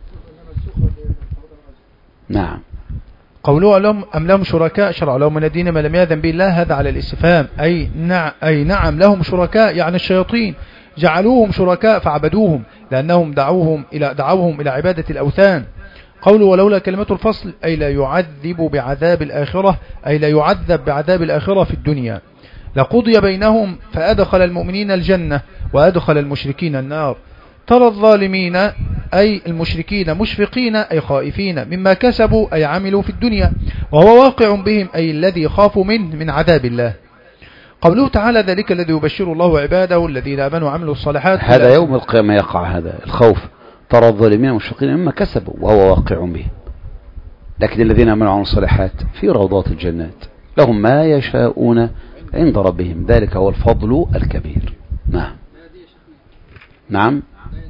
نعم. قوله أم لهم شركاء شرعوا لهم من الدين ما لم يأذن به الله، هذا على الاستفهام، أي نعم لهم شركاء، يعني الشياطين جعلوهم شركاء فعبدوهم لأنهم دعوهم إلى عبادة الأوثان. قوله ولولا كلمة الفصل أي لا يعذب بعذاب الآخرة، أي لا يعذب بعذاب الآخرة في الدنيا، لقضي بينهم فأدخل المؤمنين الجنة وأدخل المشركين النار. ترى الظالمين أي المشركين مشفقين أي خائفين مما كسبوا أي عملوا في الدنيا، وهو واقع بهم أي الذي خافوا منه من عذاب الله. قوله تعالى ذلك الذي يبشر الله عباده الذين آمنوا وعملوا الصالحات، هذا يوم القيامة يقع هذا الخوف. ترى الظالمين مشفقين مما كسبوا وهو واقع بهم، لكن الذين آمنوا وعملوا الصالحات في روضات الجنات لهم ما يشاءون عند ربهم ذلك هو الفضل الكبير. نعم. نعم.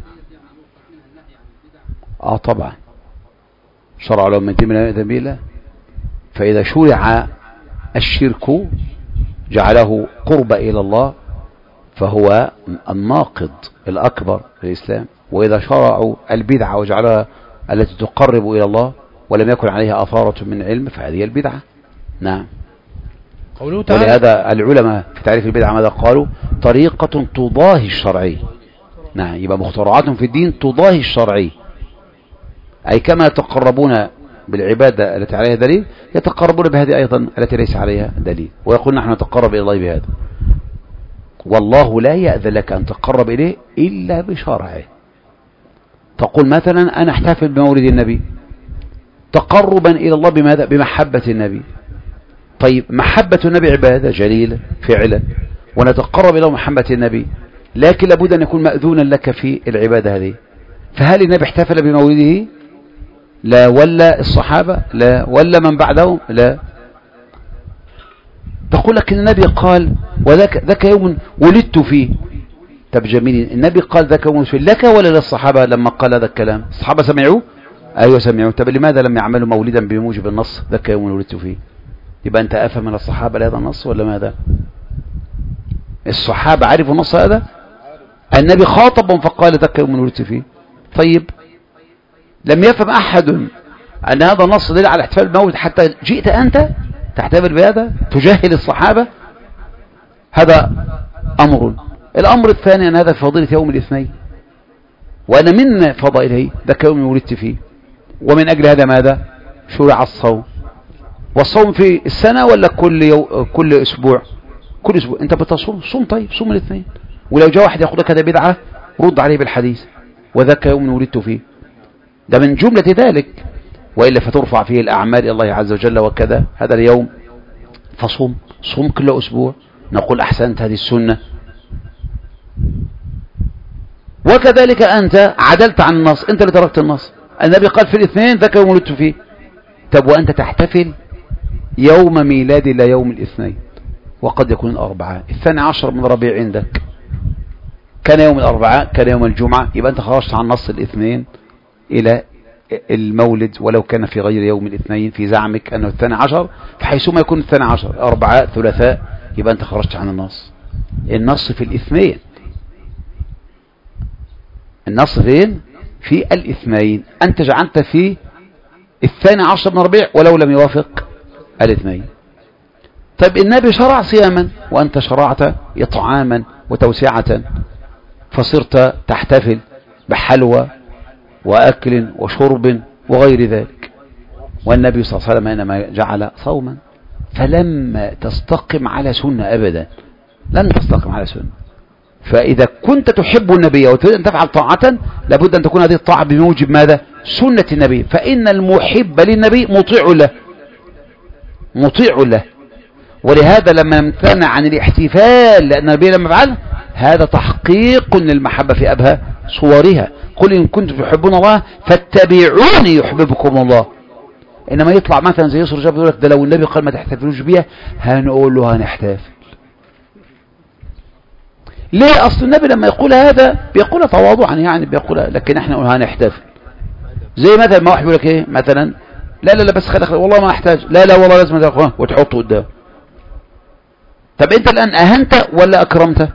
طبعا شرع لهم من دين من ذنب الله، فإذا شرع الشرك جعله قرب إلى الله فهو الناقض الأكبر للإسلام، وإذا شرعوا البدعة وجعلها التي تقرب إلى الله ولم يكن عليها أثارة من علم فهذه البدعة. نعم. ولهذا العلماء في تعريف البدعة ماذا قالوا؟ طريقة تضاهي الشرعي. نعم، يبقى مخترعات في الدين تضاهي الشرعي، أي كما يتقربون بالعبادة التي عليها دليل يتقربون بهذه أيضا التي ليس عليها دليل، ويقول نحن نتقرب إلى الله بهذا، والله لا يأذن لك أن تقرب إليه إلا بشرعه. تقول مثلا أنا احتفل بمولد النبي تقربا إلى الله بماذا؟ بمحبة النبي. طيب محبة النبي عبادة جليلة فعلا، ونتقرب إلى محبة النبي، لكن لابد أن يكون مأذونا لك في العبادة هذه. فهل النبي احتفل بمولده؟ لا. ولا الصحابة؟ لا. ولا من بعدهم؟ لا. تقول لك إن النبي قال وذاك يوم ولدت فيه. طب جميل، النبي قال ذاك يوم ولدت فيه لك ولا للصحابة؟ لما قال هذا الكلام الصحابة سمعوه؟ أيوة سمعوه. طب لماذا لم يعملوا مولدا بموجب النص ذاك يوم ولدت فيه؟ يبقى أنت أفهم من الصحابة لهذا النص ولا ماذا؟ الصحابة عرفوا النص هذا؟ النبي خاطبهم فقال ذاك يوم ولدت فيه. طيب لم يفهم أحد أن هذا النص دليل على احتفال بالمولد حتى جئت أنت تحتفل بهذا تجاهل الصحابة؟ هذا أمر. الأمر الثاني أن هذا فضيلة يوم الاثنين، وأنا من فضائله ذاك يوم ولدت فيه، ومن أجل هذا ماذا؟ شرع الصوم. والصوم في السنة ولا كل أسبوع؟ كل أسبوع. أنت بتصوم صوم، طيب صوم الاثنين. ولو جاء واحد يأخذ كذا بدعة رد عليه بالحديث وذاك يوم ولدت فيه، ده من جملة ذلك، وإلا فترفع فيه الأعمال إلى الله عز وجل وكذا. هذا اليوم فصوم، صوم كل أسبوع، نقول أحسنت هذه السنة. وكذلك أنت عدلت عن النص، أنت اللي تركت النص. النبي قال في الاثنين ذاك يوم ولدت فيه، طب وأنت تحتفل يوم ميلاد لا يوم الاثنين، وقد يكون الأربعاء. 12 من ربيع عندك كان يوم الأربعاء، كان يوم الجمعة، يبقى أنت خرجت عن نص الاثنين إلى المولد ولو كان في غير يوم الاثنين في زعمك أنه 12، فحيثما يكون 12 أربعاء ثلاثاء يبقى أنت خرجت عن النص. النص في الاثنين، النص فين؟ في الاثنين. أنت جعلت في 12 من ربيع ولو لم يوافق الاثنين. طيب النبي شرع صياما وأنت شرعت إطعاما وتوسعة، فصرت تحتفل بحلوى وأكل وشرب وغير ذلك، والنبي صلى الله عليه وسلم إنما جعل صوما. فلم تستقم على سنة أبدا، لن تستقم على سنة. فإذا كنت تحب النبي وتريد أن تفعل طاعة لابد أن تكون هذه الطاعة بموجب ماذا؟ سنة النبي. فإن المحب للنبي مطيع له، مطيع له. ولهذا لما امتنع عن الاحتفال لأن النبي لما فعل هذا تحقيق للمحبة في أبهى صورها. قل إن كنتم تحبون الله فاتبعوني يحببكم الله. إنما يطلع مثلا زي يسر جاب يقول لك ده لو النبي قال ما تحتفلوش بيها هنقول له هنحتفل. ليه؟ أصل النبي لما يقول هذا بيقول تواضعا، يعني بيقول لكن احنا نقول هنحتفل. زي مثلا ما واحد يقول لك ايه مثلا لا لا لا بس خلي والله ما احتاج، لا لا والله لازم تاخذه وتحطه قدام. طب انت الان اهنت ولا اكرمت؟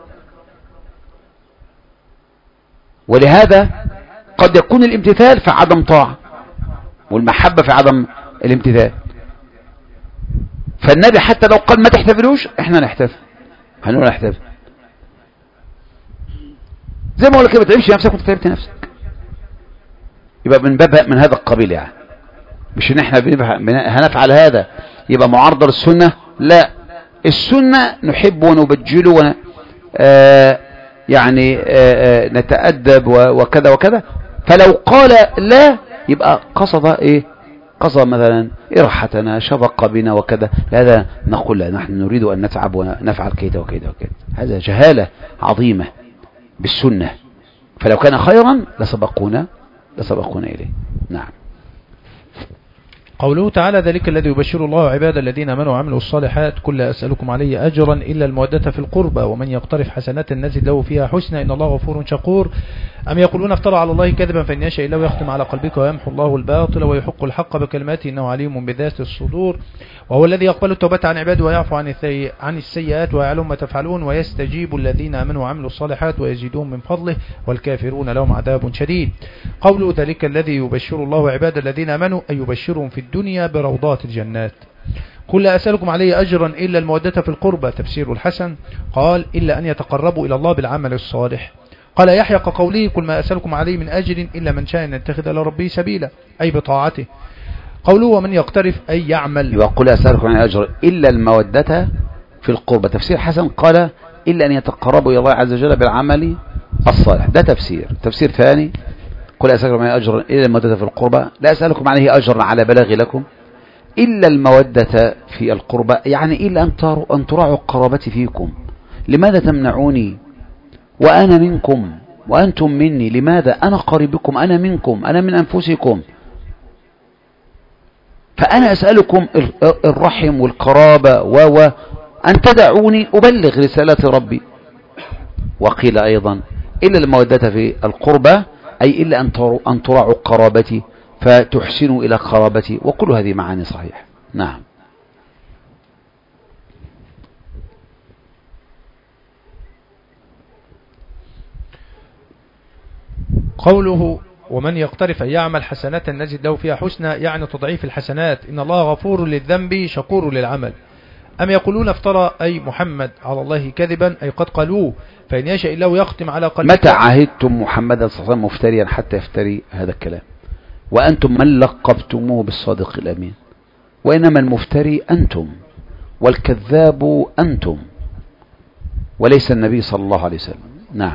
ولهذا قد يكون الامتثال في عدم طاعة والمحبة في عدم الامتثال. فالنبي حتى لو قال ما تحتفلوش احنا نحتفل، هنقول نحتفل. زي ما اقول لك ما تعبش نفسك وانت تعبت نفسك، يبقى من باب من هذا القبيل يعني. مش ان احنا هنفعل هذا يبقى معارضة للسنة، لا، السنة نحب ونبجل يعني نتأدب وكذا وكذا. فلو قال لا يبقى قصد ايه؟ قصد مثلا إرحتنا، شفق بنا وكذا. هذا نقول لا، نحن نريد أن نتعب ونفعل كذا وكذا وكذا. هذا جهالة عظيمة بالسنة. فلو كان خيرا لسبقونا إليه. نعم. قوله تعالى ذلك الذي يبشر الله عباد الذين آمنوا وعملوا الصالحات قل لا أسألكم عليه أجرا إلا المودة في القربى ومن يقترف حسنات نزد له فيها حسنى إن الله غفور شكور. أم يقولون افترى على الله كذبا فإن يشاء الله يختم على قلبك ويمحو الله الباطل ويحق الحق بكلماته إنه عليم بذات الصدور. وهو الذي يقبل التوبة عن عباده ويعفو عن السيئات ويعلم ما تفعلون ويستجيب الذين آمنوا وعملوا الصالحات ويزيدون من فضله والكافرون لهم عذاب شديد. قوله ذلك الذي يبشر الله عباد الذين آمنوا أي يبشرهم في الدنيا بروضات الجنات. قل لا أسألكم عليه أجرا إلا المودة في القربى. تفسير الحسن قال إلا أن يتقربوا إلى الله بالعمل الصالح. قال يحيى كقوله قل ما أسألكم عليه من أجر إلا من شاء أن يتخذ إلى ربه سبيلا أي بطاعته. قوله ومن يقترف أي يعمل. وقل أسألكم عليه أجر إلا المودة في القربى. تفسير حسن قال إلا أن يتقربوا إلى الله عز وجل بالعمل الصالح. ده تفسير ثاني قل أسألكم عليه أجر إلا المودة في القربى لا أسألكم عليه أجر على بلاغ لكم إلا المودة في القربى، يعني إلا أن تراعوا قرابتي فيكم. لماذا تمنعوني وأنا منكم وأنتم مني؟ لماذا؟ أنا قريبكم، أنا منكم، أنا من أنفسكم. فأنا أسألكم الرحم والقرابة أن تدعوني أبلغ رسالة ربي. وقيل أيضا إلا المودة في القربى أي إلا أن تراعوا قرابتي فتحسنوا إلى قرابتي. وكل هذه معاني صحيح. نعم. قوله ومن يقترف أن يعمل حسنات نزد له فيها حسنى يعني تضعيف الحسنات. إن الله غفور للذنب شكور للعمل. أم يقولون افترى أي محمد على الله كذبا أي قد قالوه فإن يشاء الله يختم على قلبك. متى عهدتم محمدا صلى الله عليه وسلم مفتريا حتى يفتري هذا الكلام؟ وأنتم من لقبتموه بالصادق الأمين، وإنما المفتري أنتم والكذاب أنتم وليس النبي صلى الله عليه وسلم. نعم.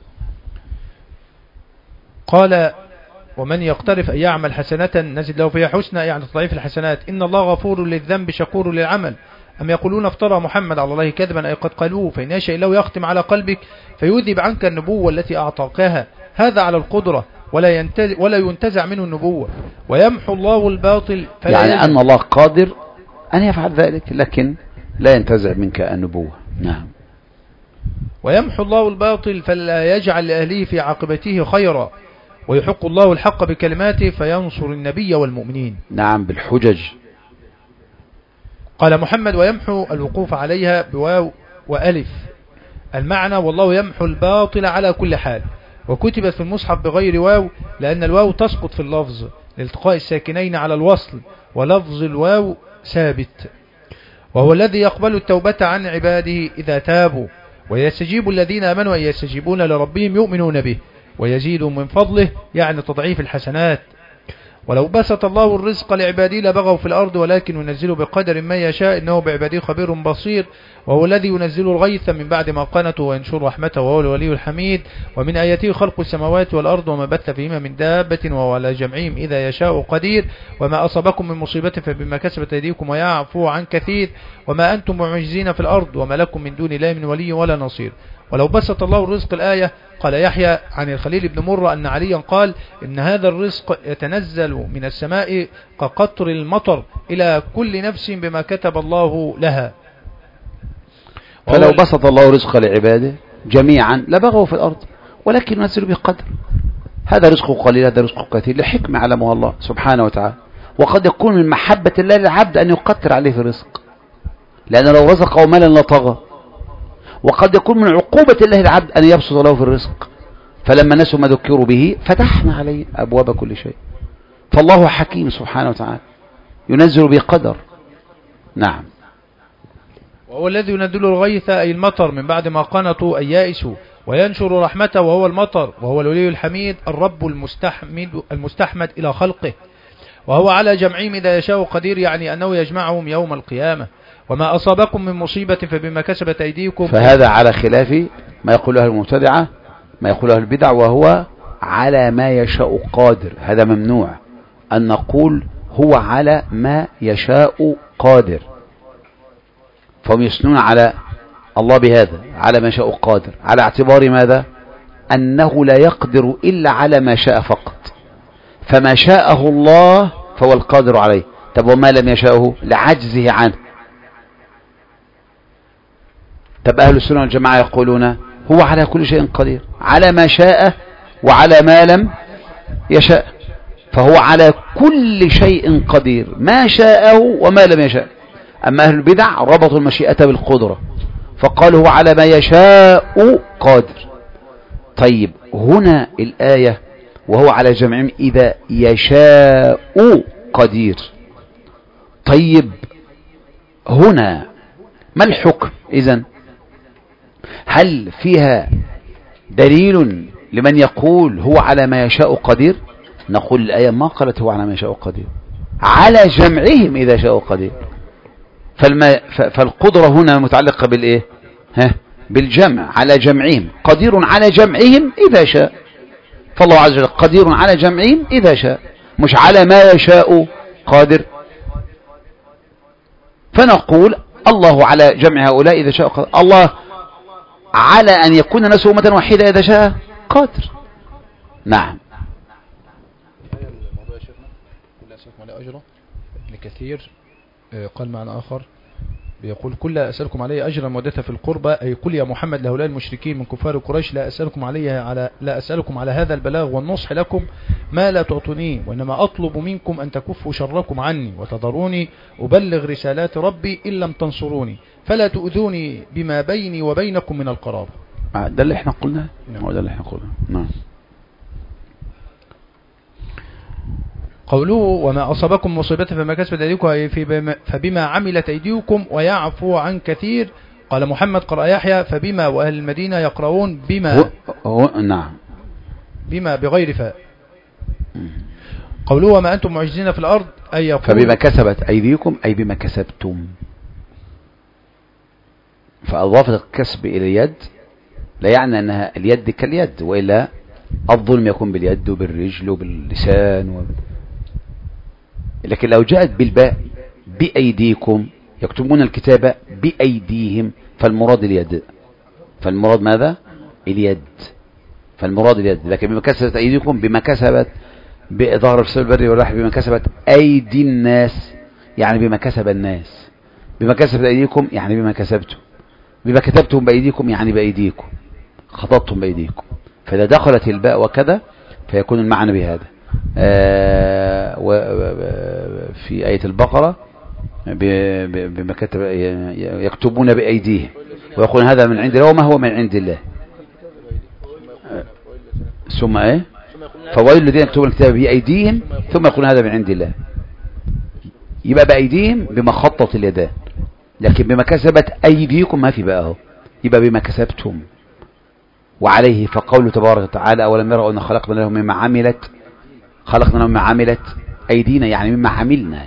قال ومن يقترف أن يعمل حسنة نزد له فيها حسنى يعني تضعيف الحسنات. إن الله غفور للذنب شكور للعمل. أم يقولون افترى محمد على الله كذبا أي قد قالوه فإن يشاء الله يختم على قلبك فيذهب عنك النبوة التي أعطاكها. هذا على القدرة ولا ينتزع منه النبوة ويمحو الله الباطل. يعني أن الله قادر أن يفعل ذلك لكن لا ينتزع منك النبوة. نعم. ويمحو الله الباطل فلا يجعل لأهله في عاقبته خيرا ويحق الله الحق بكلماته فينصر النبي والمؤمنين. نعم بالحجج. قال محمد ويمحو الوقوف عليها بواو وألف. المعنى والله يمحو الباطل على كل حال. وكتبت في المصحف بغير واو لأن الواو تسقط في اللفظ لالتقاء الساكنين على الوصل ولفظ الواو ثابت. وهو الذي يقبل التوبة عن عباده إذا تابوا ويستجيب الذين آمنوا أن يستجيبون لربهم يؤمنون به ويزيدهم من فضله يعني تضعيف الحسنات. ولو بسط الله الرزق لعباده لبغوا في الأرض ولكن ينزل بقدر ما يشاء إنه بعباده خبير بصير. وهو الذي ينزل الغيث من بعد ما قنطوا وينشر رحمته وهو الولي الحميد. ومن آياته خلق السماوات والأرض وما بث فيهما من دابة وهو على جمعهم إذا يشاء قدير. وما أصابكم من مصيبة فبما كسبت أيديكم ويعفو عن كثير. وما أنتم معجزين في الأرض وما لكم من دون الله من ولي ولا نصير. ولو بسط الله الرزق الآية قال يحيى عن الخليل بن مرة أن عليا قال إن هذا الرزق يتنزل من السماء كقطر المطر إلى كل نفس بما كتب الله لها. فلو بسط الله رزق لعباده جميعا لبغوا في الأرض ولكن ينزل بقدر. هذا رزق قليل هذا رزق كثير لحكمة علمها الله سبحانه وتعالى. وقد يكون من محبة الله للعبد أن يقتر عليه في الرزق، لأن لو رزقه مالا لطغى. وقد يكون من عقوبة الله للعبد أن يبسط له في الرزق، فلما نسوا ما ذكروا به فتحنا عليه أبواب كل شيء. فالله حكيم سبحانه وتعالى ينزل بقدر. نعم. وهو الذي ينزل الغيث أي المطر من بعد ما قنطوا أي يائسوا، وينشر رحمته وهو المطر، وهو الولي الحميد الرب المستحمد إلى خلقه، وهو على جمعهم إذا يشاء قدير، يعني أنه يجمعهم يوم القيامة. وما أصابكم من مصيبة فبما كسبت أيديكم. فهذا على خلاف ما يقوله المبتدعة، ما يقوله البدع، وهو على ما يشاء قادر. هذا ممنوع أن نقول هو على ما يشاء قادر، فهم يثنون على الله بهذا على ما يشاء قادر، على اعتبار ماذا؟ أنه لا يقدر إلا على ما شاء فقط، فما شاءه الله فهو القادر عليه. طب وما لم يشاءه لعجزه عنه. طب أهل السنة والجماعة يقولون هو على كل شيء قدير، على ما شاء وعلى ما لم يشاء، فهو على كل شيء قدير ما شاءه وما لم يشاء. أما أهل البدع ربطوا المشيئة بالقدرة، فقالوا هو على ما يشاء قادر. طيب هنا الآية وهو على جمعهم إذا يشاء قدير. طيب هنا ما الحكم إذن؟ هل فيها دليل لمن يقول هو على ما يشاء قدير؟ نقول الآية ما قالت هو على ما يشاء قدير، على جمعهم إذا شاء قدير. فالقدرة هنا متعلقة بالإيه؟ بالجمع، على جمعهم، قدير على جمعهم إذا شاء. فالله عز وجل قدير على جمعهم إذا شاء، مش على ما يشاء قادر. فنقول الله على جمع هؤلاء إذا شاء قادر، الله على أن يكون الناس أمة واحدة إذا شاء قادر. نعم. الموضوع يا شيخنا كل أسألكم عليه أجرا. ابن كثير قال معنى آخر بيقول كل أسألكم عليه أجرا مودة في القربى، أي قل يا محمد لهؤلاء المشركين من كفار قريش لا أسألكم على هذا البلاغ والنصح لكم ما لا تعطونيه، وإنما أطلب منكم أن تكفوا شركم عني وتضروني أبلغ رسالات ربي إن لم تنصروني، فلا تؤذوني بما بيني وبينكم من القرابة. ده اللي احنا قلناه. ده اللي احنا قلناه. نعم. قوله وما أصابكم مصيبة فما كسبت أيديكم فبما عملت أيديكم ويعفو عن كثير. قال محمد قرأ يحيى فبما، وأهل المدينة يقرؤون بما. نعم. بما بغير فاء. قوله وما أنتم معجزين في الأرض أي يقول فبما كسبت أيديكم أي بما كسبتم، فأضافت الكسب إلى اليد لا يعني أنها اليد كاليد، وإلا الظلم يكون باليد وبالرجل وباللسان لكن لو جاءت بالباء بأيديكم يكتبون الكتابة بأيديهم، فالمراد اليد. فالمراد ماذا؟ اليد. فالمراد اليد. لكن بما كسبت أيديكم بما كسبت بإظهار الفساد البري والبحر، بما كسبت أيدي الناس يعني بما كسب الناس، بما كسبت أيديكم يعني بما كسبتم، بما كتبتم بأيديكم يعني بأيديكم، خططتم بأيديكم. فإذا دخلت الباء وكذا فيكون المعنى بهذا. في آية البقرة بما كتب يكتبون بأيديهم ويقولون هذا من عند الله وما هو من عند الله. ثم ايه؟ فويل الذين يكتبون الكتاب بأيديهم ثم يقولون هذا من عند الله. يبقى بأيديهم بما خطط اليدان، لكن بما كسبت أيديكم ما في بقى، يبقى بما كسبتم. وعليه فقوله تبارك وتعالى أولم يروا أن خلقنا لهم مما عملت أيدينا، يعني مما عملنا.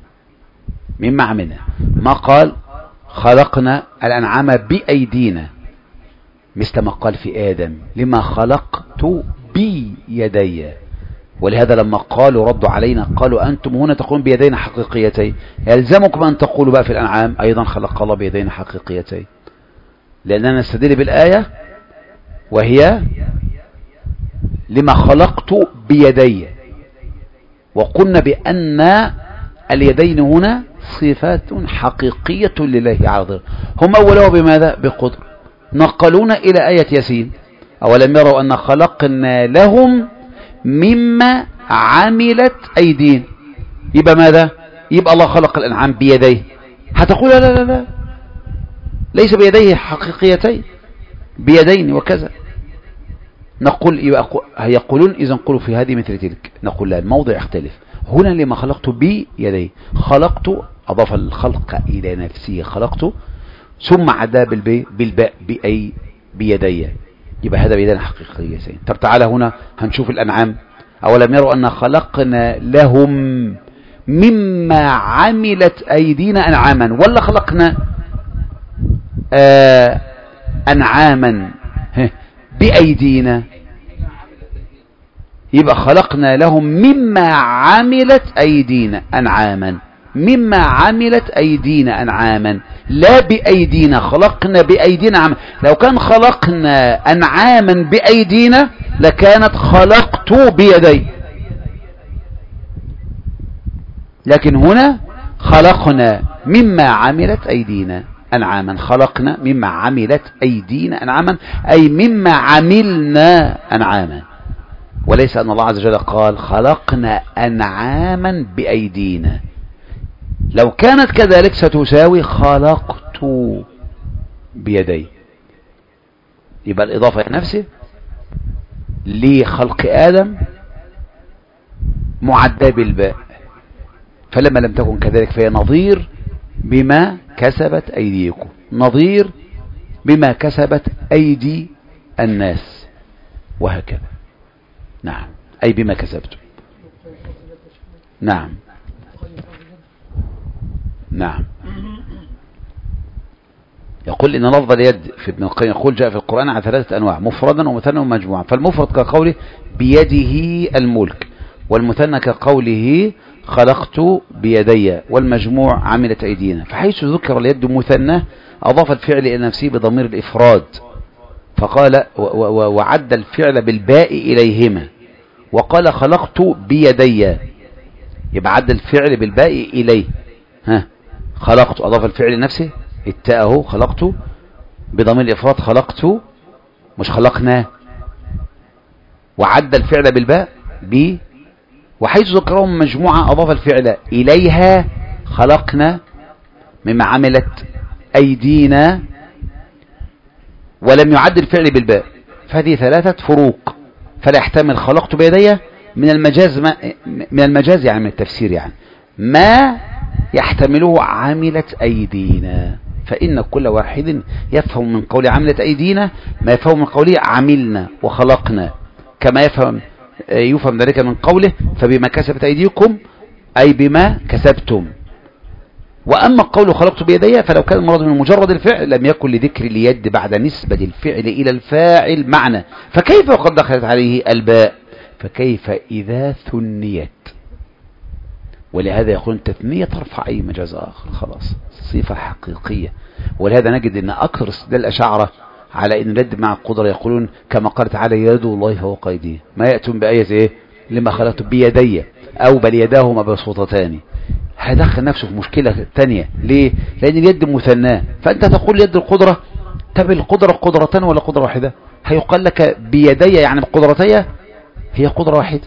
ما قال خلقنا الأنعام بأيدينا مثل ما قال في آدم لما خلقت بيدي. ولهذا لما قالوا ردوا علينا قالوا أنتم هنا تقولون بيدينا حقيقيتين، يلزمكم أن تقولوا بقى في الأنعام أيضا خلق الله بيدينا حقيقيتين، لأننا نستدل بالآية وهي لما خلقت بيدي، وقلنا بأن اليدين هنا صفات حقيقية لله عز. هم أولوا بماذا؟ بقدر. نقلون إلى آية ياسين أولم يروا أن خلقنا لهم مما عملت أيدين، يبقى ماذا؟ يبقى الله خلق الأنعام بيديه. هتقول لا لا لا لا، ليس بيديه حقيقيتين، بيدين وكذا. نقول يقولون إذا نقول في هذه مثل تلك، نقول لا، الموضع يختلف. هنا لما خلقت بيدي، خلقت أضاف الخلق إلى نفسه، خلقت ثم عدا بالباء بأي بيدي، يبقى هذا بيدان حقيقيتين. طب تعالى هنا هنشوف الأنعام. أولم يروا أن خلقنا لهم مما عملت أيدينا أنعاما، ولا خلقنا أنعاما بأيدينا؟ يبقى خلقنا لهم مما عملت أيدينا أنعاما، مما عملت أيدينا أنعاما، لا بأيدينا. خلقنا بأيدينا أنعاما. لو كان خلقنا أنعاما بأيدينا لكانت خلقت بيدي، لكن هنا خلقنا مما عملت أيدينا أنعاما، خلقنا مما عملت أيدينا أنعاما، أي مما عملنا أنعاما، وليس أن الله عز وجل قال خلقنا أنعاما بأيدينا. لو كانت كذلك ستساوي خلقت بيدي. يبقى الإضافة نفسه لخلق آدم معدى بالباء، فلما لم تكن كذلك فهي نظير بما كسبت أيديكم، نظير بما كسبت أيدي الناس، وهكذا. نعم، أي بما كسبتم. نعم نعم. يقول إن لفظ اليد في ابن القيم يقول جاء في القرآن على 3 أنواع، مفردا ومثنى ومجموعا. فالمفرد كقوله بيده الملك، والمثنى كقوله خلقت بيدي، والمجموع عملت أيدينا. فحيث ذكر اليد مثنى أضاف الفعل إلى نفسه بضمير الإفراد، فقال وعد الفعل بالباء إليهما، وقال خلقت بيدي، يبقى عد الفعل بالباء إليه. خلقت أضاف الفعل لنفسه، التاء خلقت بضمير الإفراد، خلقت مش خلقنا، وعد الفعل بالباء وحيث ذكرهم مجموعة أضاف الفعل إليها، خلقنا مما عملت أيدينا، ولم يعد الفعل بالباء. فهذه 3 فروق، فلا يحتمل خلقت بيدي من المجاز يعني من التفسير، يعني ما يحتمله عملت أيدينا، فإن كل واحد يفهم من قول عملت أيدينا ما يفهم من قوله عملنا وخلقنا، كما يفهم ذلك من قوله فبما كسبت أيديكم أي بما كسبتم. وأما قوله خلقت بيدي فلو كان المراد من مجرد الفعل لم يكن لذكر اليد بعد نسبة الفعل إلى الفاعل معنى، فكيف وقد دخلت عليه الباء؟ فكيف إذا ثنيت؟ ولهذا يقول التثنية ترفع أي مجاز آخر، خلاص صفة حقيقية. ولهذا نجد أن أكثر استدلال الأشاعرة على أن اليد مع القدرة يقولون كما قال تعالى يد الله فوق أيديه، ما يأتون بآية إيه؟ لما خلقت بيدي أو بل يداه مبسوطتان. هيدخل نفسه في مشكلة تانية. ليه؟ لأن اليد مثناه، فأنت تقول يد القدرة، طب القدرة قدرتان ولا قدرة واحدة؟ هيقال لك بيدي يعني بقدرتي هي قدرة واحدة،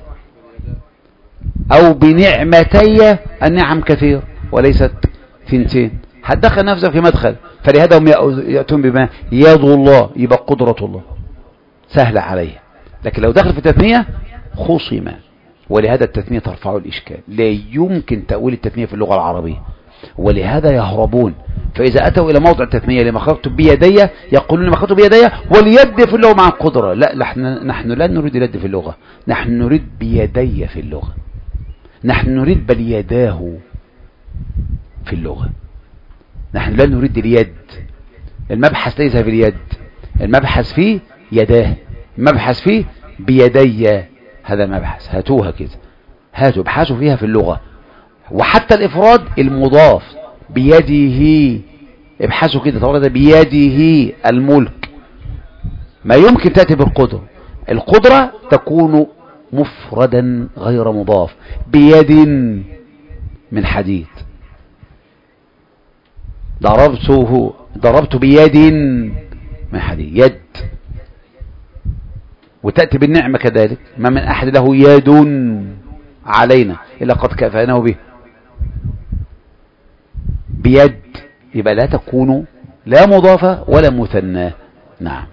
أو بنعمتي النعم كثير وليست ثنتين، هتدخل نفسك في مدخل. فلهذا هم يأتون بما يد الله، يبقى قدرة الله سهلة عليه. لكن لو دخل في التثنية خصم، ولهذا التثنية ترفع الإشكال، لا يمكن تأويل التثنية في اللغة العربية، ولهذا يهربون. فإذا أتوا إلى موضع التثنية لما خلقت بيدي يقولون لما خلقت بيدي، واليد في اللغة مع القدرة. لا، نحن لا نريد اليد في اللغة، نحن نريد بيدي في اللغة، نحن نريد بل يداه في اللغة، نحن لا نريد اليد. المبحث ليس في اليد، المبحث فيه يداه، المبحث فيه بيدي، هذا المبحث. هاتوها كده، هاتوا ابحثوا فيها في اللغة. وحتى الإفراد المضاف بيده، ابحثوا كده تورد بيده الملك، ما يمكن تأتي بالقدرة. القدرة تكون مفردا غير مضاف، بيد من حديد، ضربت بيد من حديد، يد. وتأتي بالنعمة كذلك، ما من أحد له يد علينا إلا قد كفأناه به بيد، يبقى لا تكون لا مضافة ولا مثنى. نعم.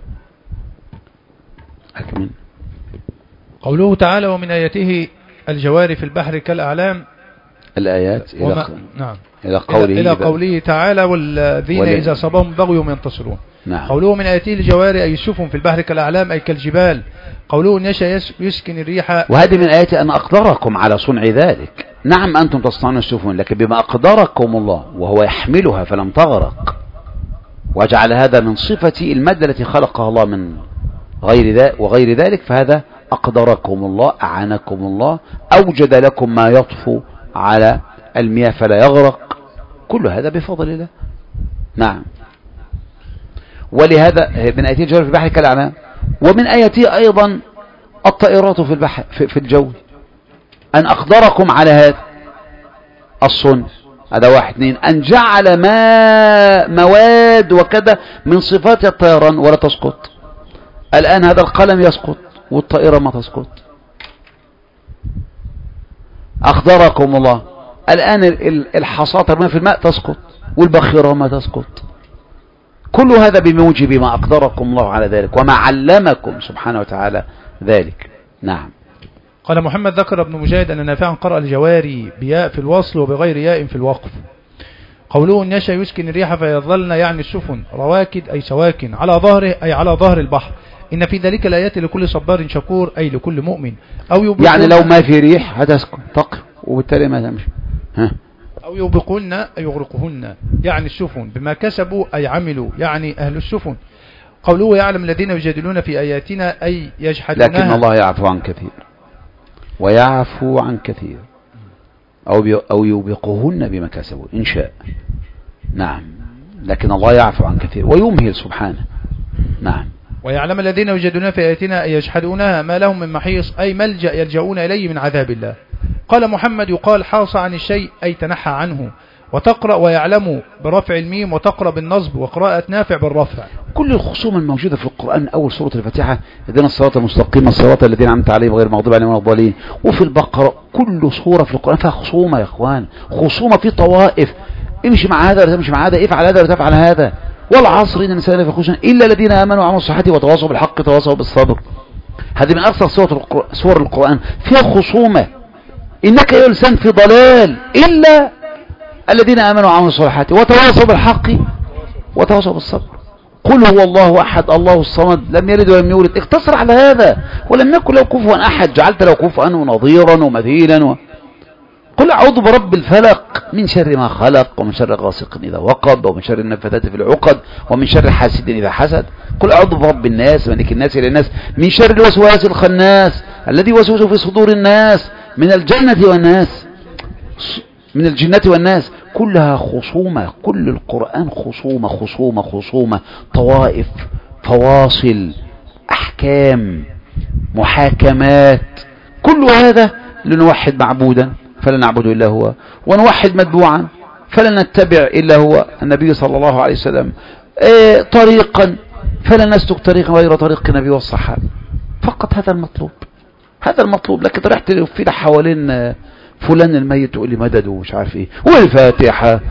أكمل. قوله تعالى ومن آياته الجوار في البحر كالأعلام. الآيات نعم. إلى قوله تعالى والذين إذا صابهم بغي ينتصرون. نعم. قوله من آياته الجوار أي السفن في البحر كالأعلام أي كالجبال. قوله إن يشاء يسكن الريح. وهذه من آياته أن أقدركم على صنع ذلك. نعم أنتم تصنعون السفن، لكن بما أقدركم الله وهو يحملها فلم تغرق، وجعل هذا من صفة المادة التي خلقها الله من غير ذلك وغير ذلك، فهذا أقدركم الله، أعانكم الله، أوجد لكم ما يطفو على المياه فلا يغرق، كل هذا بفضل الله. نعم. ولهذا من آياته الجوار في البحر كالأعلام، ومن آياته أيضا الطائرات في البحر في الجو، أن أقدركم على هذا الصنع. هذا واحد. اثنين، أن جعل مواد وكذا من صفات الطيران ولا تسقط. الآن هذا القلم يسقط والطائرة ما تسقط. أقدركم الله. الآن الحصاة ما في الماء تسقط والبخيرة ما تسقط. كل هذا بموجب ما أقدركم الله على ذلك وما علمكم سبحانه وتعالى ذلك. نعم. قال محمد ذكر ابن مجاهد أن نافعا قرأ الجواري بياء في الوصل وبغير ياء في الوقف. قوله إن يشاء يسكن الريح فيظلن يعني السفن رواكد أي سواكن على ظهره أي على ظهر البحر. إن في ذلك الآيات لكل صبار شكور أي لكل مؤمن. أو يعني لو ما في ريح هتسكن تقف وبالتالي ما تمشي. أو يوبقهن أي يغرقهن يعني السفن بما كسبوا أي عملوا يعني أهل السفن. قوله يعلم الذين يجادلون في آياتنا أي يجحدونها. لكن الله يعفو عن كثير ويعفو عن كثير. أو يوبقهن بما كسبوا إن شاء. نعم. لكن الله يعفو عن كثير ويمهل سبحانه. نعم. ويعلم الذين يجادلون في آياتنا أي يجحدونها ما لهم من محيص أي ملجأ يلجؤون إليه من عذاب الله. قال محمد يقال حاص عن الشيء أي تنحى عنه. وتقرأ ويعلم برفع الميم وتقرأ بالنصب وقراءة نافع بالرفع. كل الخصوم الموجودة في القرآن أول سورة الفاتحة اهدنا الصراط المستقيم الصراط الذين أنعمت عليهم غير المغضوب عليهم ولا الضالين. وفي البقرة كل سورة في القرآن فيها خصومة يا إخوان، خصومة في طوائف، امشي مع هذا ولا تمشي مع هذا، افعل هذا ولا تفعل هذا. والعصر إن الإنسان لفي خسر إلا الذين آمنوا وعملوا الصالحات وتواصوا بالحق وتواصوا بالصبر. هذه من أكثر سور القرآن فيها خصومة. إنك يا إنسان في ضلال إلا الذين آمنوا وعملوا الصالحات وتواصوا بالحق وتواصوا بالصبر. قل هو الله أحد الله الصمد لم يلد ولم يولد، اقتصر على هذا. ولم يكن له كفوا أحد، جعلت له كفوا نظيرا ومثيلا قل أعوذ برب الفلق من شر ما خلق ومن شر غاسق إذا وقب ومن شر النفاثات في العقد ومن شر حاسد إذا حسد. قل أعوذ برب الناس ملك الناس إلى الناس من شر الوسواس الخناس الذي يوسوس في صدور الناس من الجنة والناس من الجنة والناس. كلها خصومة، كل القرآن خصومة خصومة خصومة، طوائف، فواصل، أحكام، محاكمات. كل هذا لنوحد معبودا فلا نعبد إلا هو، ونوحد متبوعا فلا نتبع إلا هو النبي صلى الله عليه وسلم، طريقا فلا نسلك طريقا غير طريق النبي والصحابة. فقط هذا المطلوب، هذا المطلوب. لكن رحت في حوالين فلان الميت تقول لي مدد ومش عارف ايه، والفاتحة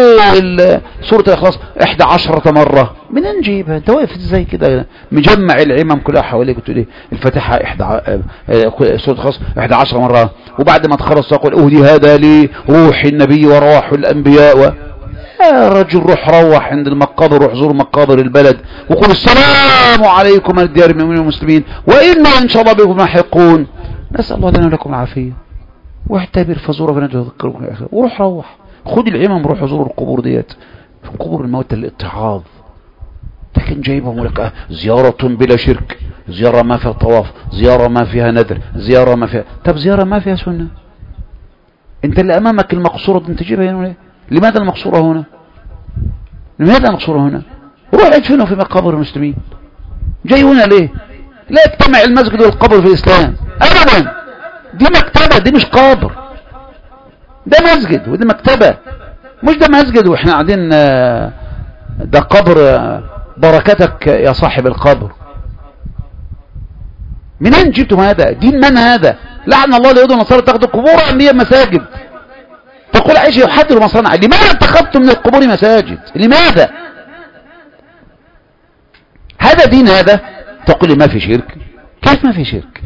وسورة الإخلاص 11 مرة، منين نجيبها؟ انت واقف ازاي كده مجمع العمم كلها حواليك وتقول لي الفاتحة سورة الإخلاص 11 مرة، وبعد ما تخلص تقول اهدي هذا لي روح النبي وروح الأنبياء يا رجل روح عند المقابر، روح زور مقابر البلد وقل السلام عليكم من الديار المؤمنين والمسلمين وإنا إن شاء الله بكم لاحقون. نسأل الله لنا ولكم العافية. واعتبر فزورة فنتذكركم يا أخي، روح خد العمم، روح زور القبور ديت، في قبور الموتى الاتعاظ. لكن جايبهم لك زيارة بلا شرك، زيارة ما فيها طواف، زيارة ما فيها ندر، زيارة ما فيها. طب زيارة ما فيها سنة، انت اللي امامك المقصورة انت تجيبها هنا ليه؟ لماذا المقصورة هنا؟ لماذا المقصورة هنا؟ روح ادفنه في مقابر المسلمين، جاي هنا ليه؟ لا يجتمع المسجد والقبر في الإسلام أبدا. دي مكتبة، دي مش قبر، ده مسجد ودي مكتبة، مش ده مسجد واحنا قاعدين ده قبر. بركتك يا صاحب القبر، منين جبتم هذا؟ دين من هذا؟ لعن الله اليهود والنصارى تاخذوا قبور الانبياء مساجد. تقول عائشة يحذر مصانع. لماذا اتخذتم من القبور مساجد؟ لماذا؟ هذا دين هذا؟ تقول لي ما في شرك. كيف ما في شرك؟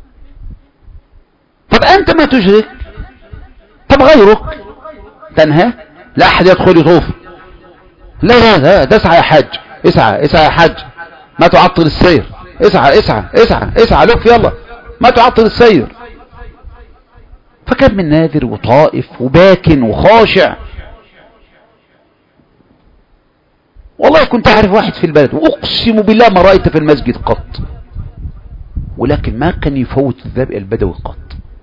طب أنت ما تشرك، طب غيرك تنهى لا أحد يدخل يطوف. لا لا لا، تسعى يا حاج، اسعى اسعى يا حاج، ما تعطل السير، اسعى اسعى اسعى اسعى لف يلا، ما تعطل السير. فكان من نادر وطائف وباكن وخاشع. والله كنت أعرف واحد في البلد وأقسم بالله ما رأيت في المسجد قط، ولكن ما كان يفوت الذهاب إلى البدوي قط.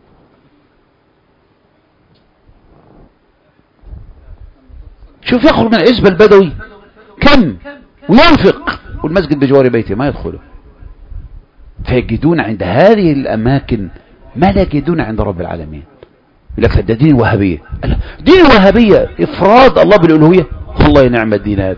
شوف يخرج من العزبة البدوي كم وينفق، والمسجد بجوار بيته ما يدخله. فيجدون عند هذه الأماكن ما لا يجدون عند رب العالمين. يقول لك ده دين الوهابية. دين الوهابية إفراد الله بالألوهية. والله نعم الدين هذا.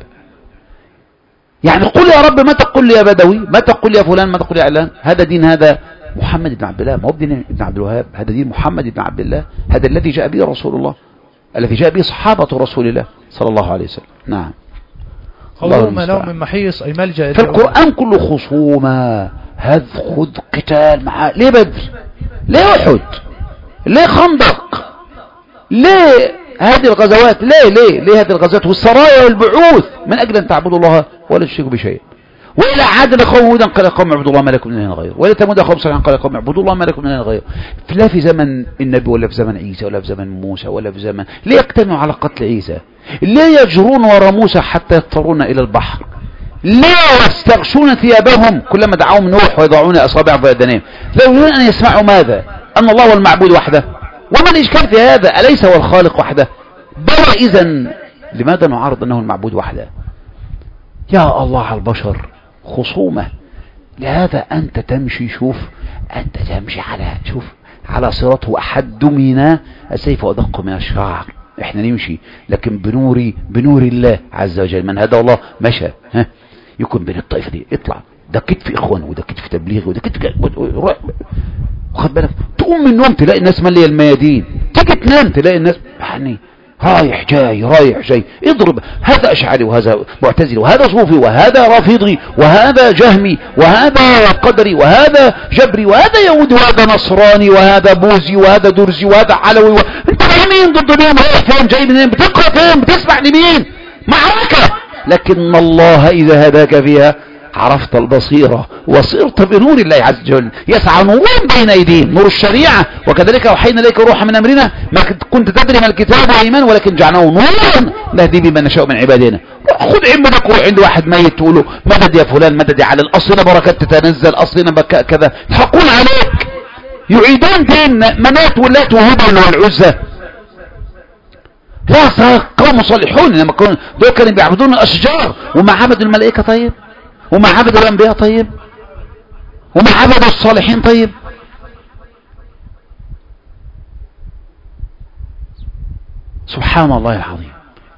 يعني قل يا رب، ما تقول لي يا بدوي، ما تقول لي يا فلان، ما تقول لي يا علان. هذا دين هذا محمد بن عبد الله، ما هو دين ابن عبد الوهاب. هذا دين محمد بن عبد الله، هذا الذي جاء به رسول الله، الذي جاء به صحابة رسول الله صلى الله عليه وسلم. نعم. قولوا ما لهم من محيص أي ملجأ. في القرآن كله خصومة، خذ قتال معاه. ليه بدر؟ ليه أحد؟ ليه خندق؟ ليه هذه الغزوات؟ ليه هذه الغزوات والسرايا والبعوث؟ من أجل أن تعبدوا الله ولا تشركوا بشيء. وإلى عاد قوم هودا قال قوم اعبدوا الله ما لكم من اله غيره، وإلى ثمود قوم صالح قال قوم اعبدوا الله ما لكم من اله غيره. لا في زمن النبي ولا في زمن عيسى ولا في زمن موسى ولا في زمن. ليه يجتمعوا على قتل عيسى؟ ليه يجرون وراء موسى حتى يضطرون إلى البحر؟ ليه يستغشون ثيابهم كلما دعوهم نوح ويضعون أصابعهم في أذانهم؟ لو يريدون أن يسمعوا ماذا؟ أن الله هو المعبود وحده. وما الإشكال في هذا؟ أليس هو الخالق وحده؟ بلى إذن لماذا نعارض أنه المعبود وحده؟ يا الله على البشر خصومة. لهذا أنت تمشي، شوف أنت تمشي على صراط أحد من السيف وأدق من الشعر. احنا نمشي لكن بنور الله عز وجل. من هذا الله مشى يكون بين الطائفة دي اطلع، ده كتف إخوان وده كتف تبليغ وده كتف، وخد بالك تقوم من النوم تلاقي الناس مالية الميادين، تيجي تنام تلاقي الناس يعني رايح جاي اضرب، هذا أشعري وهذا معتزلي وهذا صوفي وهذا رافضي وهذا جهمي وهذا قدري وهذا جبري وهذا يهودي وهذا نصراني وهذا بوذي وهذا درزي وهذا علوي انت مين ضد مين؟ رايح فين؟ جاي منين؟ بتقرأ فين؟ بتسمع لمين؟ معركة. لكن الله إذا هداك فيها عرفت البصيرة وصرت بنور الله عز وجل يسعى نورا بين أيديهم، نور الشريعة. وكذلك أوحينا إليك روحا من أمرنا ما كنت تدري ما الكتاب والإيمان ولكن جعلناه نورا نهدي به من نشاء من عبادنا. خذ عمدك روح عند واحد ميت تقول له مدد يا فلان، مدد على الأصلنا بركات تتنزل، أصلنا بكاء كذا، يضحكون عليك. يعيدون دين منات ولات وهبل والعزة. لا صار قوم صالحون لما دول كانوا بيعبدون الأشجار وما عبدوا الملائكة طيب، وما عبدوا الأنبياء طيب، وما عبدوا الصالحين طيب. سبحان الله العظيم.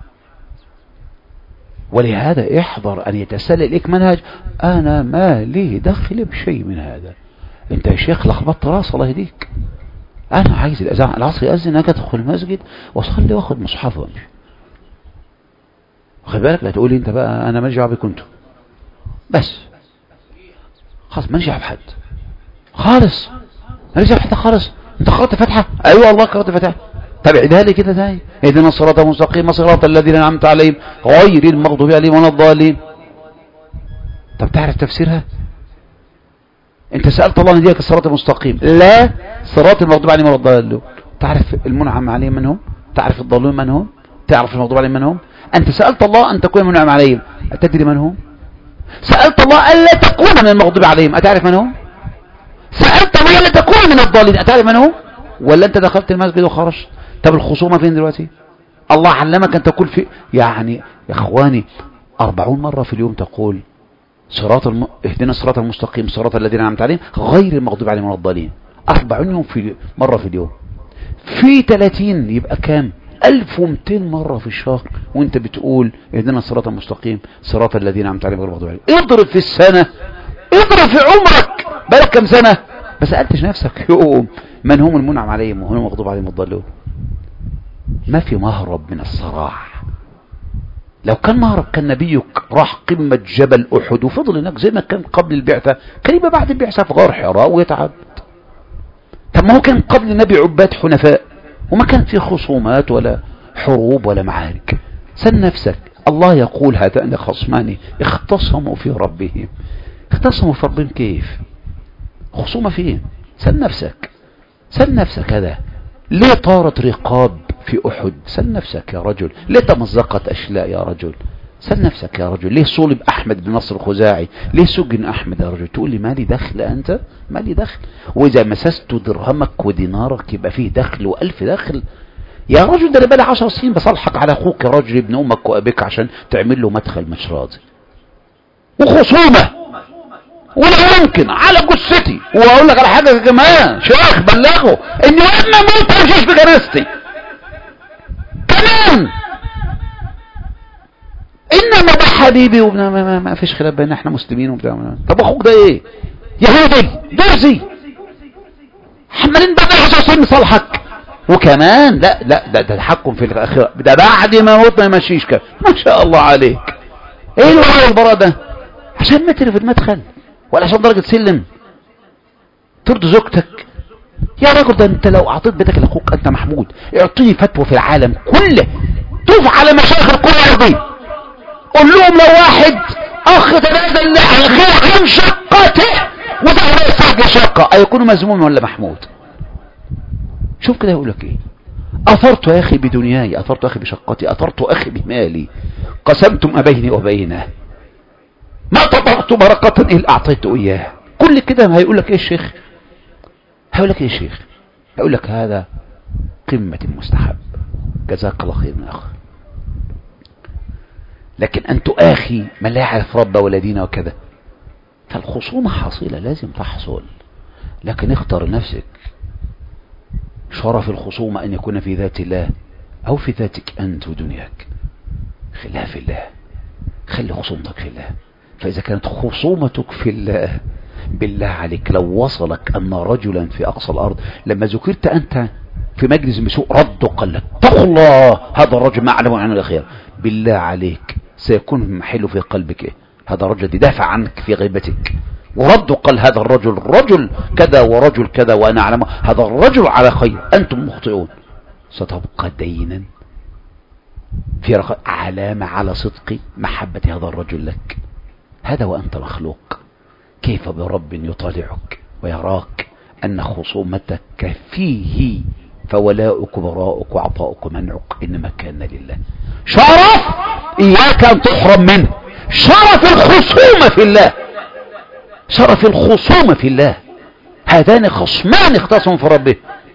ولهذا احذر أن يتسلل إليك منهج أنا ما لي دخل بشيء من هذا. أنت يا شيخ لخبطت راس الله يهديك. أنا عايز الأذان العصر يأذن أجي أدخل المسجد وأصلي وأخذ مصحف وأمشي. واخد بالك؟ لا تقولي أنت بقى أنا ماليش دعوة بكم أنتوا بس خلاص، ماليش دعوة بحد خالص، ماليش دعوة بحد خالص. أنت قرأت فتحة؟ أيوة والله قرأت فتحة. طب عيدها لي كده تاني. اهدنا الصراط المستقيم صراط الذين أنعمت عليهم غير المغضوب عليهم ولا الضالين. طب تعرف تفسيرها؟ انت سألت الله ان يهديك الصراط المستقيم، لا صراط المغضوب عليهم ولا الضالين. تعرف المنعم عليهم من هم؟ تعرف الضالون من هم؟ تعرف المغضوب عليهم من هم؟ انت سألت الله ان تكون منعم عليهم، أتدري من هم؟ سألت الله ألا تكون من المغضوب عليهم، أتعرف من هم؟ سألت الله ألا تكون من الضالين، أتعرف من هم؟ ولا انت دخلت المسجد وخرجت؟ طب الخصومة فين دلوقتي؟ الله علمك ان تقول في يعني يا اخواني 40 مرة في اليوم تقول اهدنا الصراط المستقيم صراط الذين أنعمت عليهم غير المغضوب عليهم ولا الضالين. 40 يوم مرة في اليوم. في 30 يبقى كام؟ 1200 مرة في الشهر وانت بتقول اهدنا الصراط المستقيم صراط الذين أنعمت عليهم غير المغضوب عليهم. اضرب في السنة، اضرب في عمرك بالك كم سنة، ما سألتش نفسك يوم من هم المنعم عليهم وهم المغضوب عليهم والضالون. ما في مهرب من الصراع. لو كان مهرب كان نبيك راح قمة جبل أحد وفضل هناك زي ما كان قبل البعثة، كان يبقى بعد البعثة في غار حراء ويتعبد. طب ما هو كان قبل النبي عباد حنفاء وما كان في خصومات ولا حروب ولا معارك. سل نفسك، الله يقول هذان خصمان اختصموا في ربهم. اختصموا في ربهم كيف؟ خصومة فين؟ سل نفسك، سل نفسك. هذا ليه طارت رقاب في أحد؟ سل نفسك يا رجل. ليه تمزقت أشلاء يا رجل؟ سل نفسك يا رجل. ليه صلب أحمد بن نصر الخزاعي؟ ليه سجن أحمد يا رجل؟ تقول لي مالي دخل أنت؟ مالي دخل؟ وإذا مسست درهمك ودينارك يبقى فيه دخل و1000 دخل يا رجل. ده انا بقالي 10 سنين بصلحك على أخوك يا رجل ابن أمك وأبيك عشان تعمل له مدخل مش راضي وخصومة ولا يمكن على جثتي. وأقول لك على حاجة يا جماعة، شيخ بلغه إني لما موت همشيش في جنازتي كمان. انما ده حبيبي وابن ما فيش خلاف بين احنا مسلمين وبتاع. طب اخوك ده ايه؟ يهودي درزي حمالين بقى 10 سنين صالحك وكمان لا ده تحكم في الاخره. ده بعد ما موت ما يمشيش كده. ما شاء الله عليك. ايه الوضع والبراء ده؟ عشان متر في المدخل ولا عشان درجه سلم ترضي زوجتك يا راجل؟ ده انت لو اعطيت بيتك لاخوك انت محمود. اعطيه فتوى في العالم كله، طوف على مشايخ القرى الارضيه قول لهم لو واحد اخ تنازل الخير عن شقته وده يستعجل شقه ايكون مذموم ولا محمود؟ شوف كده يقول لك ايه؟ اثرت يا اخي بدنياي، اثرت اخي بشقتي، اثرت اخي بمالي، قسمتم ما بيني وبينه، ما طبقت بركه الا اعطيته اياه. كل كده هيقول لك ايه الشيخ؟ هيقول لك ايه الشيخ؟ هيقول لك هذا قمه المستحب. جزاك الله خير من اخ. لكن أن تؤاخي من لا يعرف رب ولا دين وكذا، فالخصومة حصيلة لازم تحصل. لكن اختر نفسك. شرف الخصومة أن يكون في ذات الله أو في ذاتك أنت ودنياك. خليها في الله، خلي خصومتك في الله. فإذا كانت خصومتك في الله بالله عليك لو وصلك أن رجلا في أقصى الأرض لما ذكرت أنت في مجلس بسوء رد وقال لك اتقوا الله هذا الرجل ما أعلم عن الخير، بالله عليك سيكون محله في قلبك إيه؟ هذا الرجل يدافع عنك في غيبتك. ورد قال هذا الرجل رجل كذا ورجل كذا وأنا أعلم هذا الرجل على خير، أنتم مخطئون. ستبقى دينا في علامة على صدق محبة هذا الرجل لك. هذا وأنت مخلوق. كيف برب يطالعك ويراك أن خصومتك فيه فولاؤك براؤك وعطاؤك ومنعك إنما كان لله. شرف إياك أن تحرم منه. شرف الخصومة في الله، شرف الخصومة في الله. هذان خصمان اختصموا في ربه.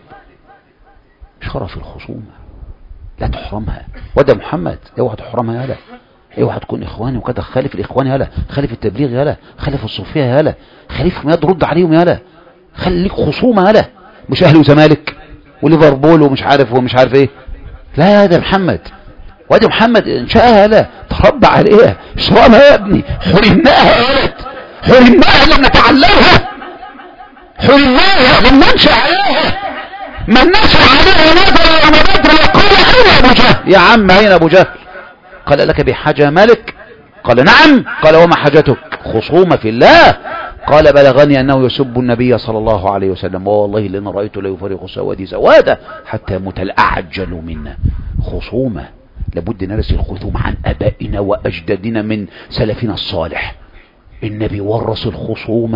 شرف الخصومة لا تحرمها. وده محمد اوعى تحرمها. يالا اوعى تكون اخواني وكذا. خالف الاخوان يالا، خالف التبليغ يالا، خالف الصوفيه يالا، خالفهم يا ترد عليهم يالا. خليك خصومه يالا، مش اهلي وزمالك وليفربول ومش عارف ايه. لا ده محمد وادي محمد انشاها يالا، تربى عليها، اشربها يا ابني. حرمناها يا ولد، حرمناها لم نتعلمها، حرمناها لم ننشا عليها. من نشا عليها نظر يوم بدر وقال اين ابو جهل؟ يا عم اين ابو جهل؟ قال لك بحاجة مالك؟ قال نعم. قال وما حاجتك؟ خصومة في الله. قال بلغني أنه يسب النبي صلى الله عليه وسلم والله لأن رأيت لا يفرق سوادي سوادا حتى يموت الأعجل منا. خصومة لابد نرث الخصومة عن أبائنا وأجدادنا من سلفنا الصالح. النبي ورث الخصومة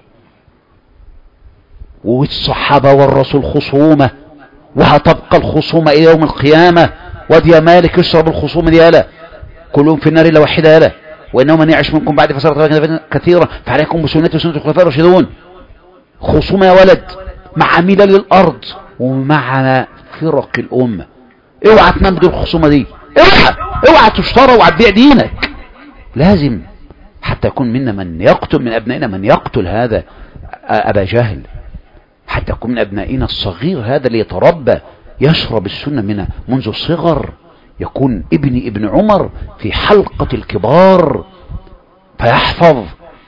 والصحابة ورثوا الخصومة وهتبقى الخصومة إلى يوم القيامة. ودي يا مالك اشرب الخصومة دي يالا، كلهم في النار الا واحدة يالا. وانه من يعش منكم بعد فسيرى كثيرا فعليكم بسنتي وسنة الخلفاء الراشدون. خصومة يا ولد مع ملل الارض ومع فرق الامة. اوعى تنام بدون الخصومة دي، اوعى تشترى اوعى تبيع دينك. لازم حتى يكون منا من يقتل من ابنائنا من يقتل هذا ابا جهل، حتى يكون من ابنائنا الصغير هذا اللي يتربى يشرب السنة منها منذ الصغر، يكون ابن عمر في حلقة الكبار فيحفظ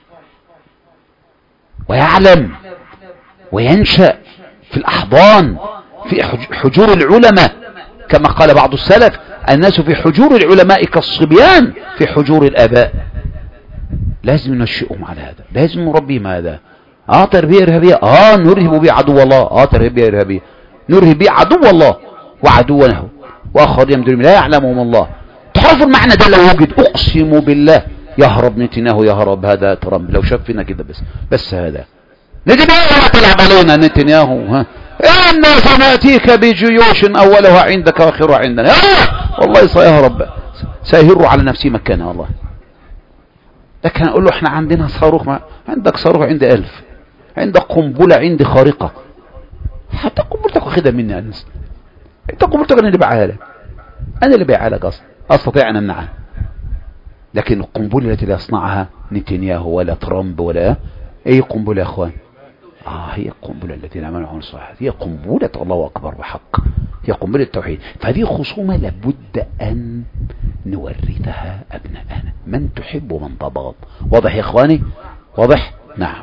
ويعلم وينشأ في الأحضان في حجور العلماء كما قال بعض السلف: الناس في حجور العلماء كالصبيان في حجور الآباء. لازم ننشئهم على هذا، لازم نربيهم هذا. تربية إرهابية، نرهب به عدو الله، تربية إرهابية نرهب به عدو الله وعدوه وآخر يمدون لا يعلمهم الله. تعرفوا المعنى ده لو وجد، أقسم بالله يهرب نتنياهو، يهرب هذا ترامب لو شاف فينا كده. بس هذا نجي بقى تلعب علينا نتنياهو، إنا سنأتيك بجيوش أولها عندك وآخرها عندنا. والله سيهرب، سيهر على نفسه مكانه والله. لكن أقول له احنا عندنا صاروخ، عندك صاروخ عندي 1000، عندك قنبلة عندي خارقة، حتى قنبلتك واخدها مني أنس، انت قنبلتك انا اللي بعالك، انا اللي بعالك اصلا، استطيع ان امنعها. لكن القنبلة التي لا يصنعها نتنياهو ولا ترامب ولا اي قنبلة يا اخوان، هي القنبلة التي لا منعها الصحة، هي قنبلة الله اكبر بحق، هي قنبلة التوحيد. فهذه خصومة لابد ان نورثها ابنائنا، من تحب ومن تبغض. واضح يا اخواني؟ واضح؟ نعم.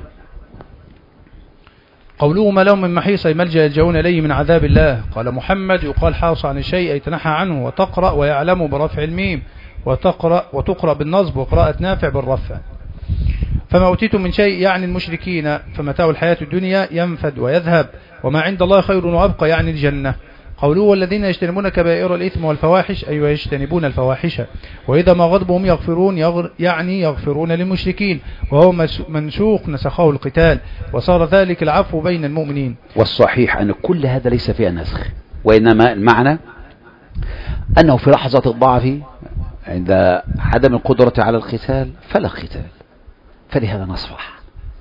قوله ما لهم من محيص أي ملجأ يلجؤون إليه من عذاب الله. قال محمد: يقال حاص عن الشيء أي تنحى عنه. وتقرأ ويعلم برفع الميم، وتقرأ بالنصب، وقراءة نافع بالرفع. فما أوتيتم من شيء يعني المشركين، فمتاع الحياة الدنيا ينفد ويذهب، وما عند الله خير وأبقى يعني الجنة. قوله والذين يجتنبون كبائر الإثم والفواحش أي يجتنبون الفواحش، وإذا ما غضبهم يغفرون يعني يغفرون للمشركين، وهو منسوخ نسخه القتال، وصار ذلك العفو بين المؤمنين. والصحيح أن كل هذا ليس فيه نسخ، وإنما المعنى أنه في لحظة الضعف عند عدم القدرة على القتال فلا قتال، فلهذا نصفح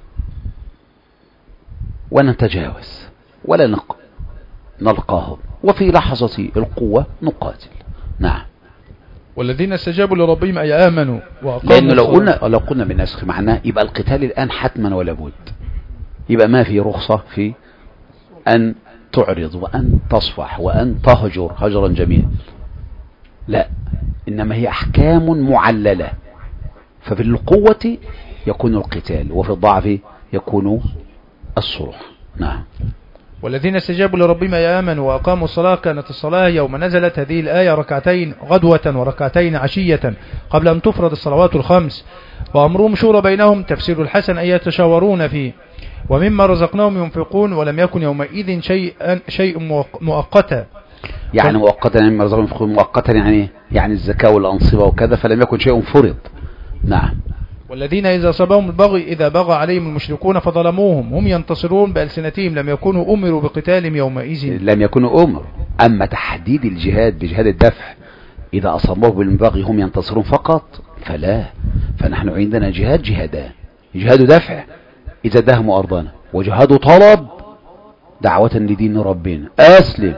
ونتجاوز ولا نلقاهم، وفي لحظة القوة نقاتل. نعم. والذين استجابوا لربهم أي آمنوا وأقاموا لأنه لو قلنا بالنسخ معناه يبقى القتال الآن حتما ولا بد، يبقى ما في رخصة في أن تعرض وأن تصفح وأن تهجر هجرا جميلا، لا، إنما هي أحكام معللة. ففي القوة يكون القتال، وفي الضعف يكون الصلح. نعم. والذين استجابوا لربهم أي آمنوا وأقاموا الصلاة. كانت الصلاة يوم نزلت هذه الآية ركعتين غدوة وركعتين عشية قبل أن تفرض الصلوات الخمس، وأمرهم شورى بينهم، تفسير الحسن أي يتشاورون فيه، ومما رزقناهم ينفقون، ولم يكن يومئذ شيء مؤقتا. يعني مؤقتا مما رزقناهم ينفقون، مؤقتا يعني الزكاة والأنصبة وكذا، فلم يكن شيء فرض. نعم. والذين إذا صابهم البغي إذا بغى عليهم المشركون فظلموهم هم ينتصرون بألسنتهم، لم يكونوا أمروا بقتالهم يومئذ. لم يكونوا أمر. أما تحديد الجهاد بجهاد الدفع إذا أصابوه بالبغي هم ينتصرون فقط فلا، فنحن عندنا جهادان: جهاد دفع إذا دهموا أرضنا، وجهاد طلب دعوة لدين ربنا أسلم.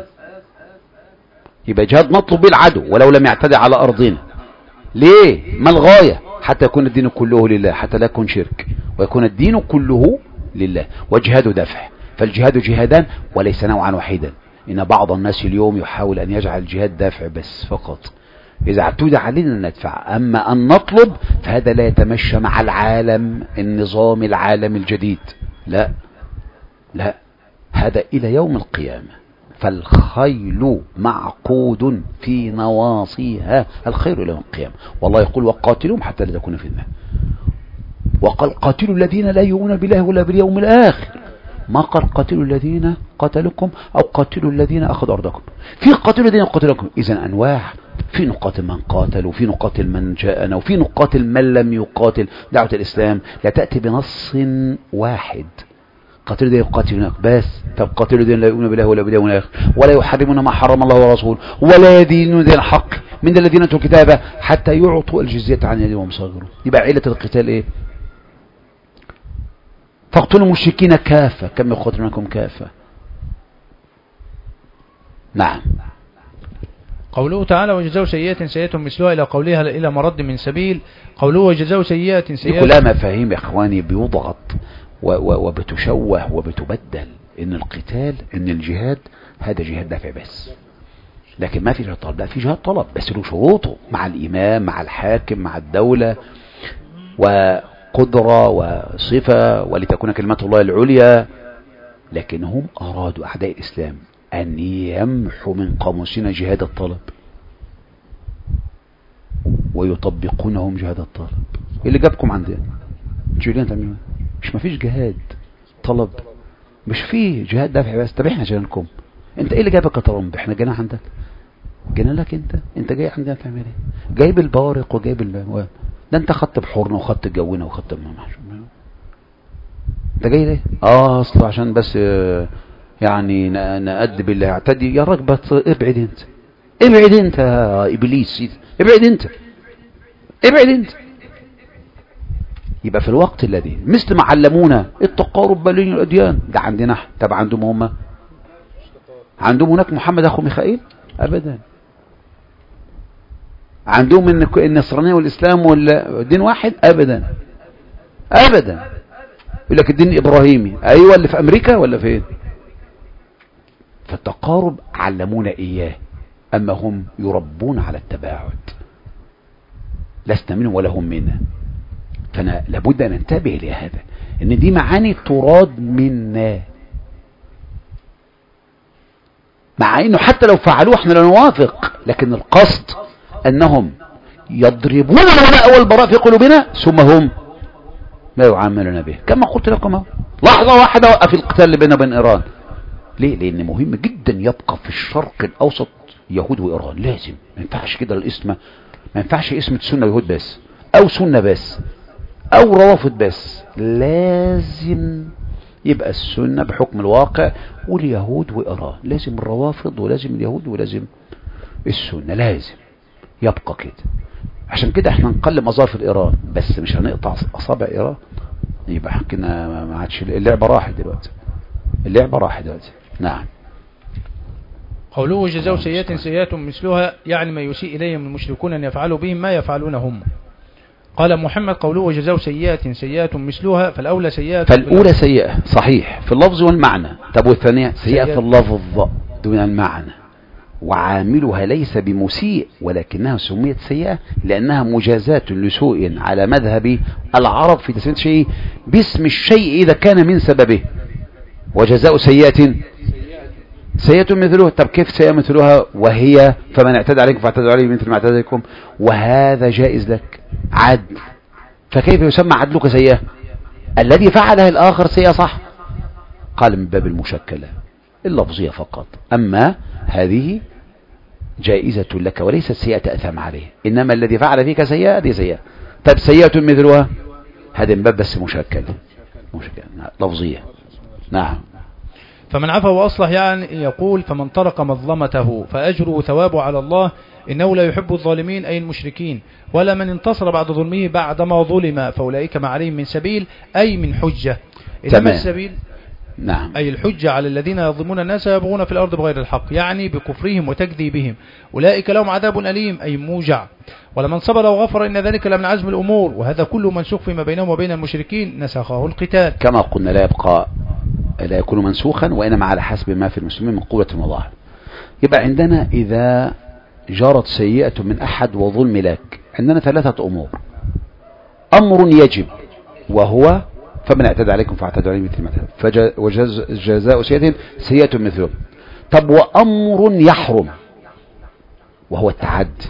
يبقى جهاد نطلب بالعدو ولو لم يعتدي على أرضنا. ليه؟ ما الغاية؟ حتى يكون الدين كله لله، حتى لا يكون شرك، ويكون الدين كله لله. وجهاد دفع، فالجهاد جهادان وليس نوعا واحدا. إن بعض الناس اليوم يحاول أن يجعل الجهاد دافع بس فقط، إذا اعتدى علينا ندفع. أما أن نطلب فهذا لا يتمشى مع العالم، النظام العالم الجديد، لا لا، هذا إلى يوم القيامة. فالخيل معقود في نواصيها، الخير إلى يوم القيامة. والله يقول وقاتلهم حتى لا تكون فتنة، وقال قاتلوا الذين لا يؤمنون بالله ولا باليوم الآخر، ما قال قاتلوا الذين قتلكم أو قاتلوا الذين أخذوا أرضكم. في قاتلوا الذين قتلكم، إذن أنواع، في نقاتل من قاتل، وفي نقاتل من جاءنا، وفي نقاتل من لم يقاتل. دعوة الإسلام لا تأتي بنص واحد: قاتلوا الذين يقاتلونك بس. طب قاتلوا الذين لا يؤمنون بالله ولا باليوم الآخر، ولا يحرمون ما حرم الله ورسوله، ولا يدينون دين الحق من الذين أوتوا الكتاب حتى يعطوا الجزية عن يد وهم صاغرون. يبقى علة القتال إيه؟ فاقتلوا المشركين كافة كما يقاتلونكم كافة. نعم. قوله تعالى وجزاء سيئة سيئة مثلها إلى قولها إلى مرد من سبيل. قوله وجزاء سيئة سيئة، كلها مفاهيم يا إخواني بيضغط وبتشوه وبتبدل. إن القتال، إن الجهاد هذا جهاد دافع بس، لكن ما في جهاد طلب. لا، في جهاد طلب بس له شروطه، مع الإمام، مع الحاكم، مع الدولة، وقدرة وصفة، ولتكون كلمة الله العليا. لكن هم أرادوا أعداء الإسلام أن يمحوا من قاموسنا جهاد الطلب ويطبقونهم جهاد الطلب. إيه اللي جابكم عندنا؟ جوليان تعملوا مش مفيش جهاد طلب، مش فيه جهاد دافع بس. طب احنا جيرانكم، انت ايه اللي جابك يا طرمب؟ احنا جينا عندك، جينا لك انت جاي عندنا تعمل ايه؟ جايب البوارق وجايب ده انت خدت بحورنا وخدت جونا وخدت انت جاي ليه؟ اصل عشان بس يعني نأدب اللي يعتدي. يا راجل ابعد انت، ابعد انت يا ابليس، ابعد انت، ابعد انت. يبقى في الوقت الذي مثل ما علمونا التقارب بين الاديان ده عندنا، طب عندهم هم؟ عندهم هناك محمد اخو ميخائيل؟ ابدا. عندهم ان النصرانيه والاسلام والدين واحد؟ ابدا ابدا. يقول لك الدين الابراهيمي، ايوه اللي في امريكا ولا فين؟ فالتقارب علمونا اياه، اما هم يربون على التباعد، لسنا منهم ولا هم منا. فانا لابد ان ننتبه لهذا، ان دي معاني تراد منا، مع انه حتى لو فعلوه احنا لا نوافق، لكن القصد انهم يضربون الولاء والبراء في قلوبنا ثم هم لا يعاملون به. كما قلت لكم لحظة واحدة وقف القتال بيننا وبين ايران. ليه؟ لان مهم جدا يبقى في الشرق الاوسط يهود وايران، لازم. ما ينفعش كده الاسم، ما ينفعش اسم سنة ويهود بس او سنة بس او روافض بس، لازم يبقى السنة بحكم الواقع واليهود وايران، لازم الروافض ولازم اليهود ولازم السنة، لازم يبقى كده. عشان كده احنا نقلم اظافر ايران بس مش هنقطع اصابع ايران. يبقى حكينا ما عادش اللعبة راحت دلوقتي، اللعبة راحت دلوقتي. نعم. قوله جزاء سيئة سيئة مثلها، يعني ما يسيء إليهم المشركون أن يفعلوا بهم ما يفعلون هم. قال محمد قوله جزاء سيئة سيئة مثلها، فالأولى سيئة، فالأولى سيئة صحيح في اللفظ والمعنى. طب والثانية سيئة في اللفظ دون المعنى، وعاملها ليس بمسيء ولكنها سميت سيئة لأنها مجازاة لسوء على مذهب العرب في تسمية شيء باسم الشيء إذا كان من سببه. وجزاء سيئة سيئة مثلها. طب كيف سيئة مثلها وهي فمن اعتدى عليكم فاعتدوا عليه مثل ما اعتدى عليكم، وهذا جائز لك عدل، فكيف يسمى عدلك سيئة؟ الذي فعله الآخر سيئة صح. قال من باب المشكلة اللفظية فقط، أما هذه جائزة لك وليست سيئة تأثم عليه، إنما الذي فعل فيك سيئة هذه سيئة. طيب سيئة مثلها هذا من باب بس مشكلة لفظية. نعم. فمن عفا وأصلح يعني يقول فمن ترك مظلمته فأجره ثوابه على الله، إنه لا يحب الظالمين أي المشركين، ولا من انتصر بعد ظلمه بعدما ظلم فأولئك ما عليهم من سبيل أي من حجة. إنما السبيل نعم أي الحجة على الذين يظلمون الناس يبغون في الأرض بغير الحق، يعني بكفرهم وتكذيبهم، أولئك لهم عذاب أليم أي موجع. ولمن صبر وغفر إن ذلك لمن عزم الأمور، وهذا كله منسوخ فيما بينهم وبين المشركين نسخه القتال. كما قلنا لا يكون منسوخا، وإنما على حسب ما في المسلمين من قوة وظاهر. يبقى عندنا إذا جرت سيئة من أحد وظلم لك، عندنا ثلاثة أمور. أمر يجب وهو فمن اعتدى عليكم فاعتدوا عليه مثل ما اعتدى، وجزاء سيئة مثله. طب وأمر يحرم وهو التعدي،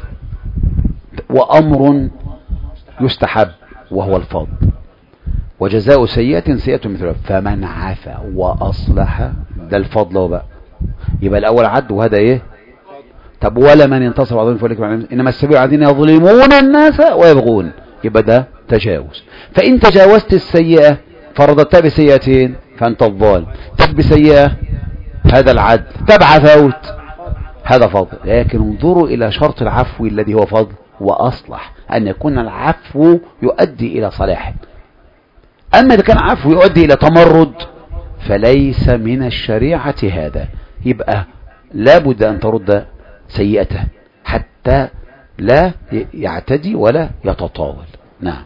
وأمر يستحب وهو الفضل، وجزاء سيئة مثله. فمن عفا وأصلح ده الفضل بقى، يبقى الأول عد وهذا إيه؟ طب ولا من ينتصر بعضهم فولك إنما السبيل الذين يظلمون الناس ويبغون، يبقى ده تجاوز. فإن تجاوزت السيئة فرضتها بسيئتين فأنت الظالم، طب بسيئة هذا العدل، طب عفوت هذا فضل. لكن انظروا إلى شرط العفو الذي هو فضل وأصلح، أن يكون العفو يؤدي إلى صلاح. أما إذا كان عفو يؤدي إلى تمرد فليس من الشريعة هذا، يبقى لابد أن ترد سيئته حتى لا يعتدي ولا يتطاول. نعم.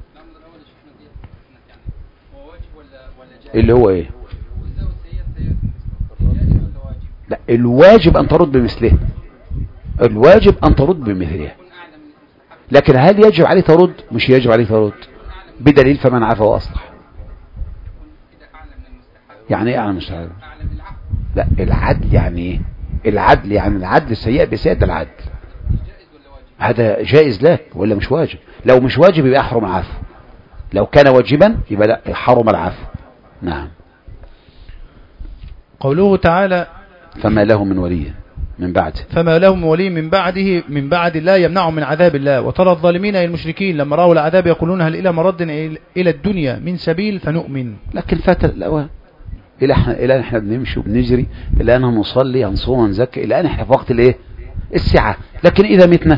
اللي هو ايه؟ لا، الواجب ان ترد بمثله، الواجب ان ترد بمثله. لكن هل يجب عليه ترد؟ مش يجب عليه ترد بدليل فمن عفا واصلح. يعني ايه اعلم المستحب؟ لا، العدل يعني ايه؟ العدل يعني العدل السيء بسيئة العدل. هذا جائز لك ولا مش واجب؟ لو مش واجب يبقى يحرم العفو، لو كان واجبا يبقى لا يحرم العفو. نعم. قوله تعالى فما له من ولي من بعده، فما له من ولي من بعد الله يمنعهم من عذاب الله. وترى الظالمين أي المشركين لما رأوا العذاب يقولون هل إلى مرد إلى الدنيا من سبيل فنؤمن. لكن فات الأوان، إلى احنا بنمشي وبنجري، إلى أن نصلي هنصوم ونزكي، إلى أن احنا في وقت الايه السعة. لكن إذا متنا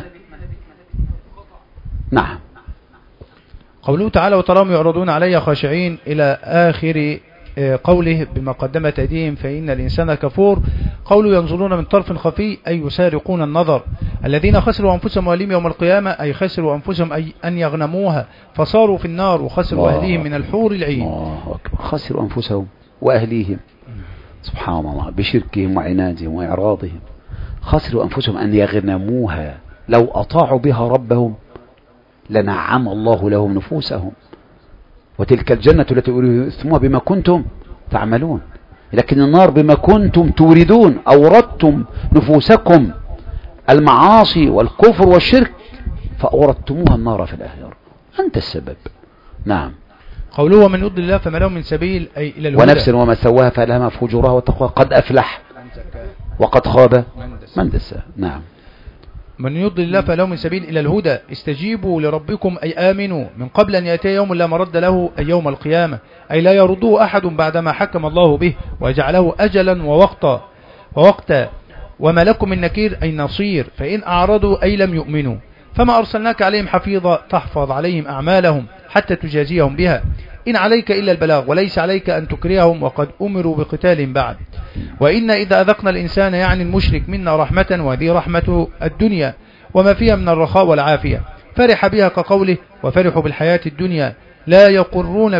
نعم. قوله تعالى وتراهم يعرضون علي خاشعين إلى آخر قوله بما قدمت أيديهم فإن الإنسان كفور. قوله ينظرون من طرف خفي أي يسارقون النظر. الذين خسروا أنفسهم وأهليهم يوم القيامة أي خسروا أنفسهم أي أن يغنموها فصاروا في النار وخسروا أهليهم من الحور العين. الله أكبر. خسروا أنفسهم وأهليهم سبحان الله بشركهم وعنادهم وإعراضهم. خسروا أنفسهم أن يغنموها، لو أطاعوا بها ربهم لنعم الله لهم نفوسهم، وتلك الجنة التي أورثتموها بما كنتم تعملون. لكن النار بما كنتم توردون، أوردتم نفوسكم المعاصي والكفر والشرك فأوردتموها النار في الآخرة، أنت السبب. نعم. قوله ومن يضلل الله فما له من سبيل أي إلى الهدى. ونفس وما سواها فألهمها فجورها وتقواها قد أفلح وقد خاب من دساها. نعم. من يضلل الله فله من سبيل إلى الهدى. استجيبوا لربكم أي آمنوا من قبل أن يأتي يوم لا مرد له أي يوم القيامة، أي لا يرده أحد بعدما حكم الله به وجعله أجلا ووقتا وما لكم من نكير أي نصير. فإن أعرضوا أي لم يؤمنوا فما أرسلناك عليهم حفيظا تحفظ عليهم أعمالهم حتى تجازيهم بها. إن عليك إلا البلاغ وليس عليك أن تكرههم وقد أمروا بقتال بعد. وإن إذا أذقنا الإنسان يعني المشرك منا رحمة وهذه رحمة الدنيا وما فيها من الرخاء والعافية فرح بها كقوله وفرحوا بالحياة الدنيا لا يقرون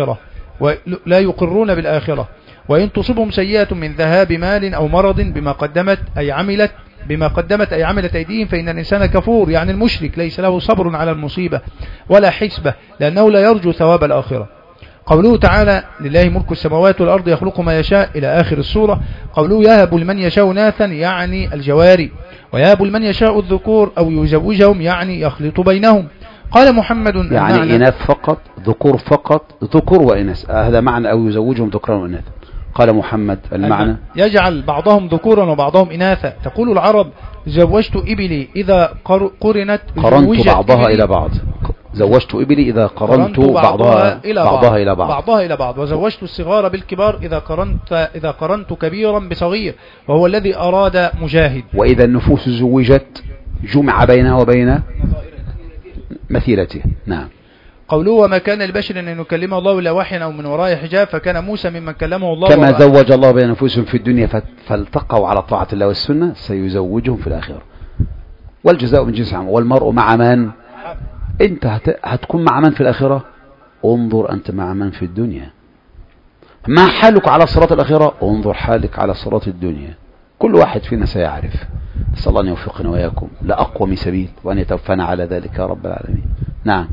بالآخرة وإن تصبهم سيئة من ذهاب مال أو مرض بما قدمت أي عملت أيديهم فإن الإنسان كفور يعني المشرك ليس له صبر على المصيبة ولا حسبة لأنه لا يرجو ثواب الآخرة. قوله تعالى لله ملك السماوات والأرض يخلق ما يشاء إلى آخر السورة. قوله يهب لمن يشاء إناثا يعني الجواري ويهب لمن يشاء الذكور أو يزوجهم يعني يخلط بينهم. قال محمد يعني إناث فقط ذكور فقط ذكور وإناث هذا معنى أو يزوجهم ذكرا وإناثا. قال محمد المعنى يجعل بعضهم ذكورا وبعضهم إناثا. تقول العرب زوجت إبلي إذا قرنت بعضها إلى بعض. زوجت إبلي إذا قرنت بعضها إلى بعض. وزوجت الصغار بالكبار إذا قرنت كبيرا بصغير وهو الذي أراد مجاهد. وإذا النفوس زوجت جمع بينها وبين مثيلته. نعم. قوله وما كان البشر أن يكلمه الله إلا وحيا أو من وراء حجاب فكان موسى ممن كلمه الله كما زوج الله بين أنفسهم في الدنيا فالتقوا على طاعة الله والسنة سيزوجهم في الآخرة والجزاء من جنس عمل. والمرء مع من أنت هتكون مع من في الآخرة؟ انظر أنت مع من في الدنيا. ما حالك على صراط الآخرة؟ انظر حالك على صراط الدنيا. كل واحد فينا سيعرف. نسأل الله أن يوفقنا وإياكم لأقوم سبيل وأن يتوفنا على ذلك يا رب العالمين. نعم.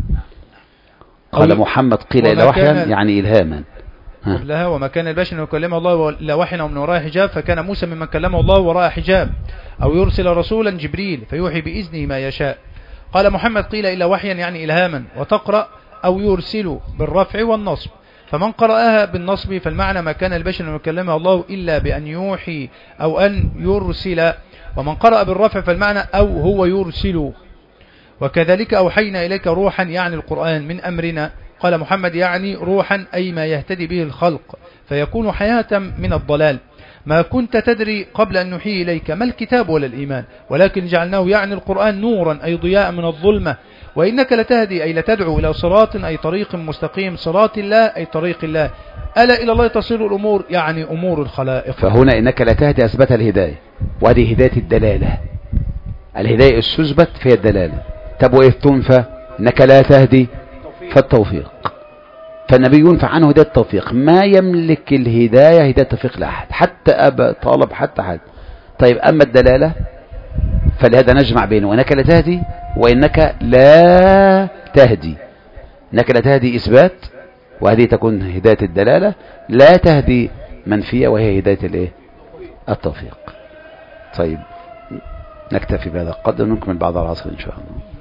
قال محمد قيل إلى وحيا يعني إلهاما. قبلها وما كان البشر أن يكلمه الله إلا وحيا أو من وراء حجاب فكان موسى ممن كلمه الله وراء حجاب أو يرسل رسولا جبريل فيوحي بإذنه ما يشاء. قال محمد قيل إلا وحيا يعني إلهاما وتقرأ أو يرسل بالرفع والنصب فمن قرأها بالنصب فالمعنى ما كان البشر أن يكلمه الله إلا بأن يوحي أو أن يرسل ومن قرأ بالرفع فالمعنى أو هو يرسل. وكذلك أوحينا إليك روحا يعني القرآن من أمرنا. قال محمد يعني روحا أي ما يهتدي به الخلق فيكون حياة من الضلال. ما كنت تدري قبل أن نحيي إليك ما الكتاب ولا الإيمان ولكن جعلناه يعني القرآن نورا أي ضياء من الظلمة. وإنك لتهدي أي لتدعو إلى صراط أي طريق مستقيم صراط الله أي طريق الله. ألا إلى الله تصير الأمور يعني أمور الخلائق. فهنا إنك لتهدي أثبت الهداية وهذه هداية الدلالة. الهداية السثبت فيها الدلالة. طب وإذ تنفى إنك لا تهدي فالتوفيق. فالنبي ينفع عنه هداية التوفيق. ما يملك الهداية هداية التوفيق لأحد حتى أبا طالب حتى حد. طيب أما الدلالة فلهذا نجمع بينه وإنك لا تهدي وإنك لا تهدي. إنك لا تهدي إثبات وهذه تكون هداية الدلالة. لا تهدي منفية وهي هداية التوفيق. طيب نكتفي بهذا القدر ونكمل بعد العصر إن شاء الله.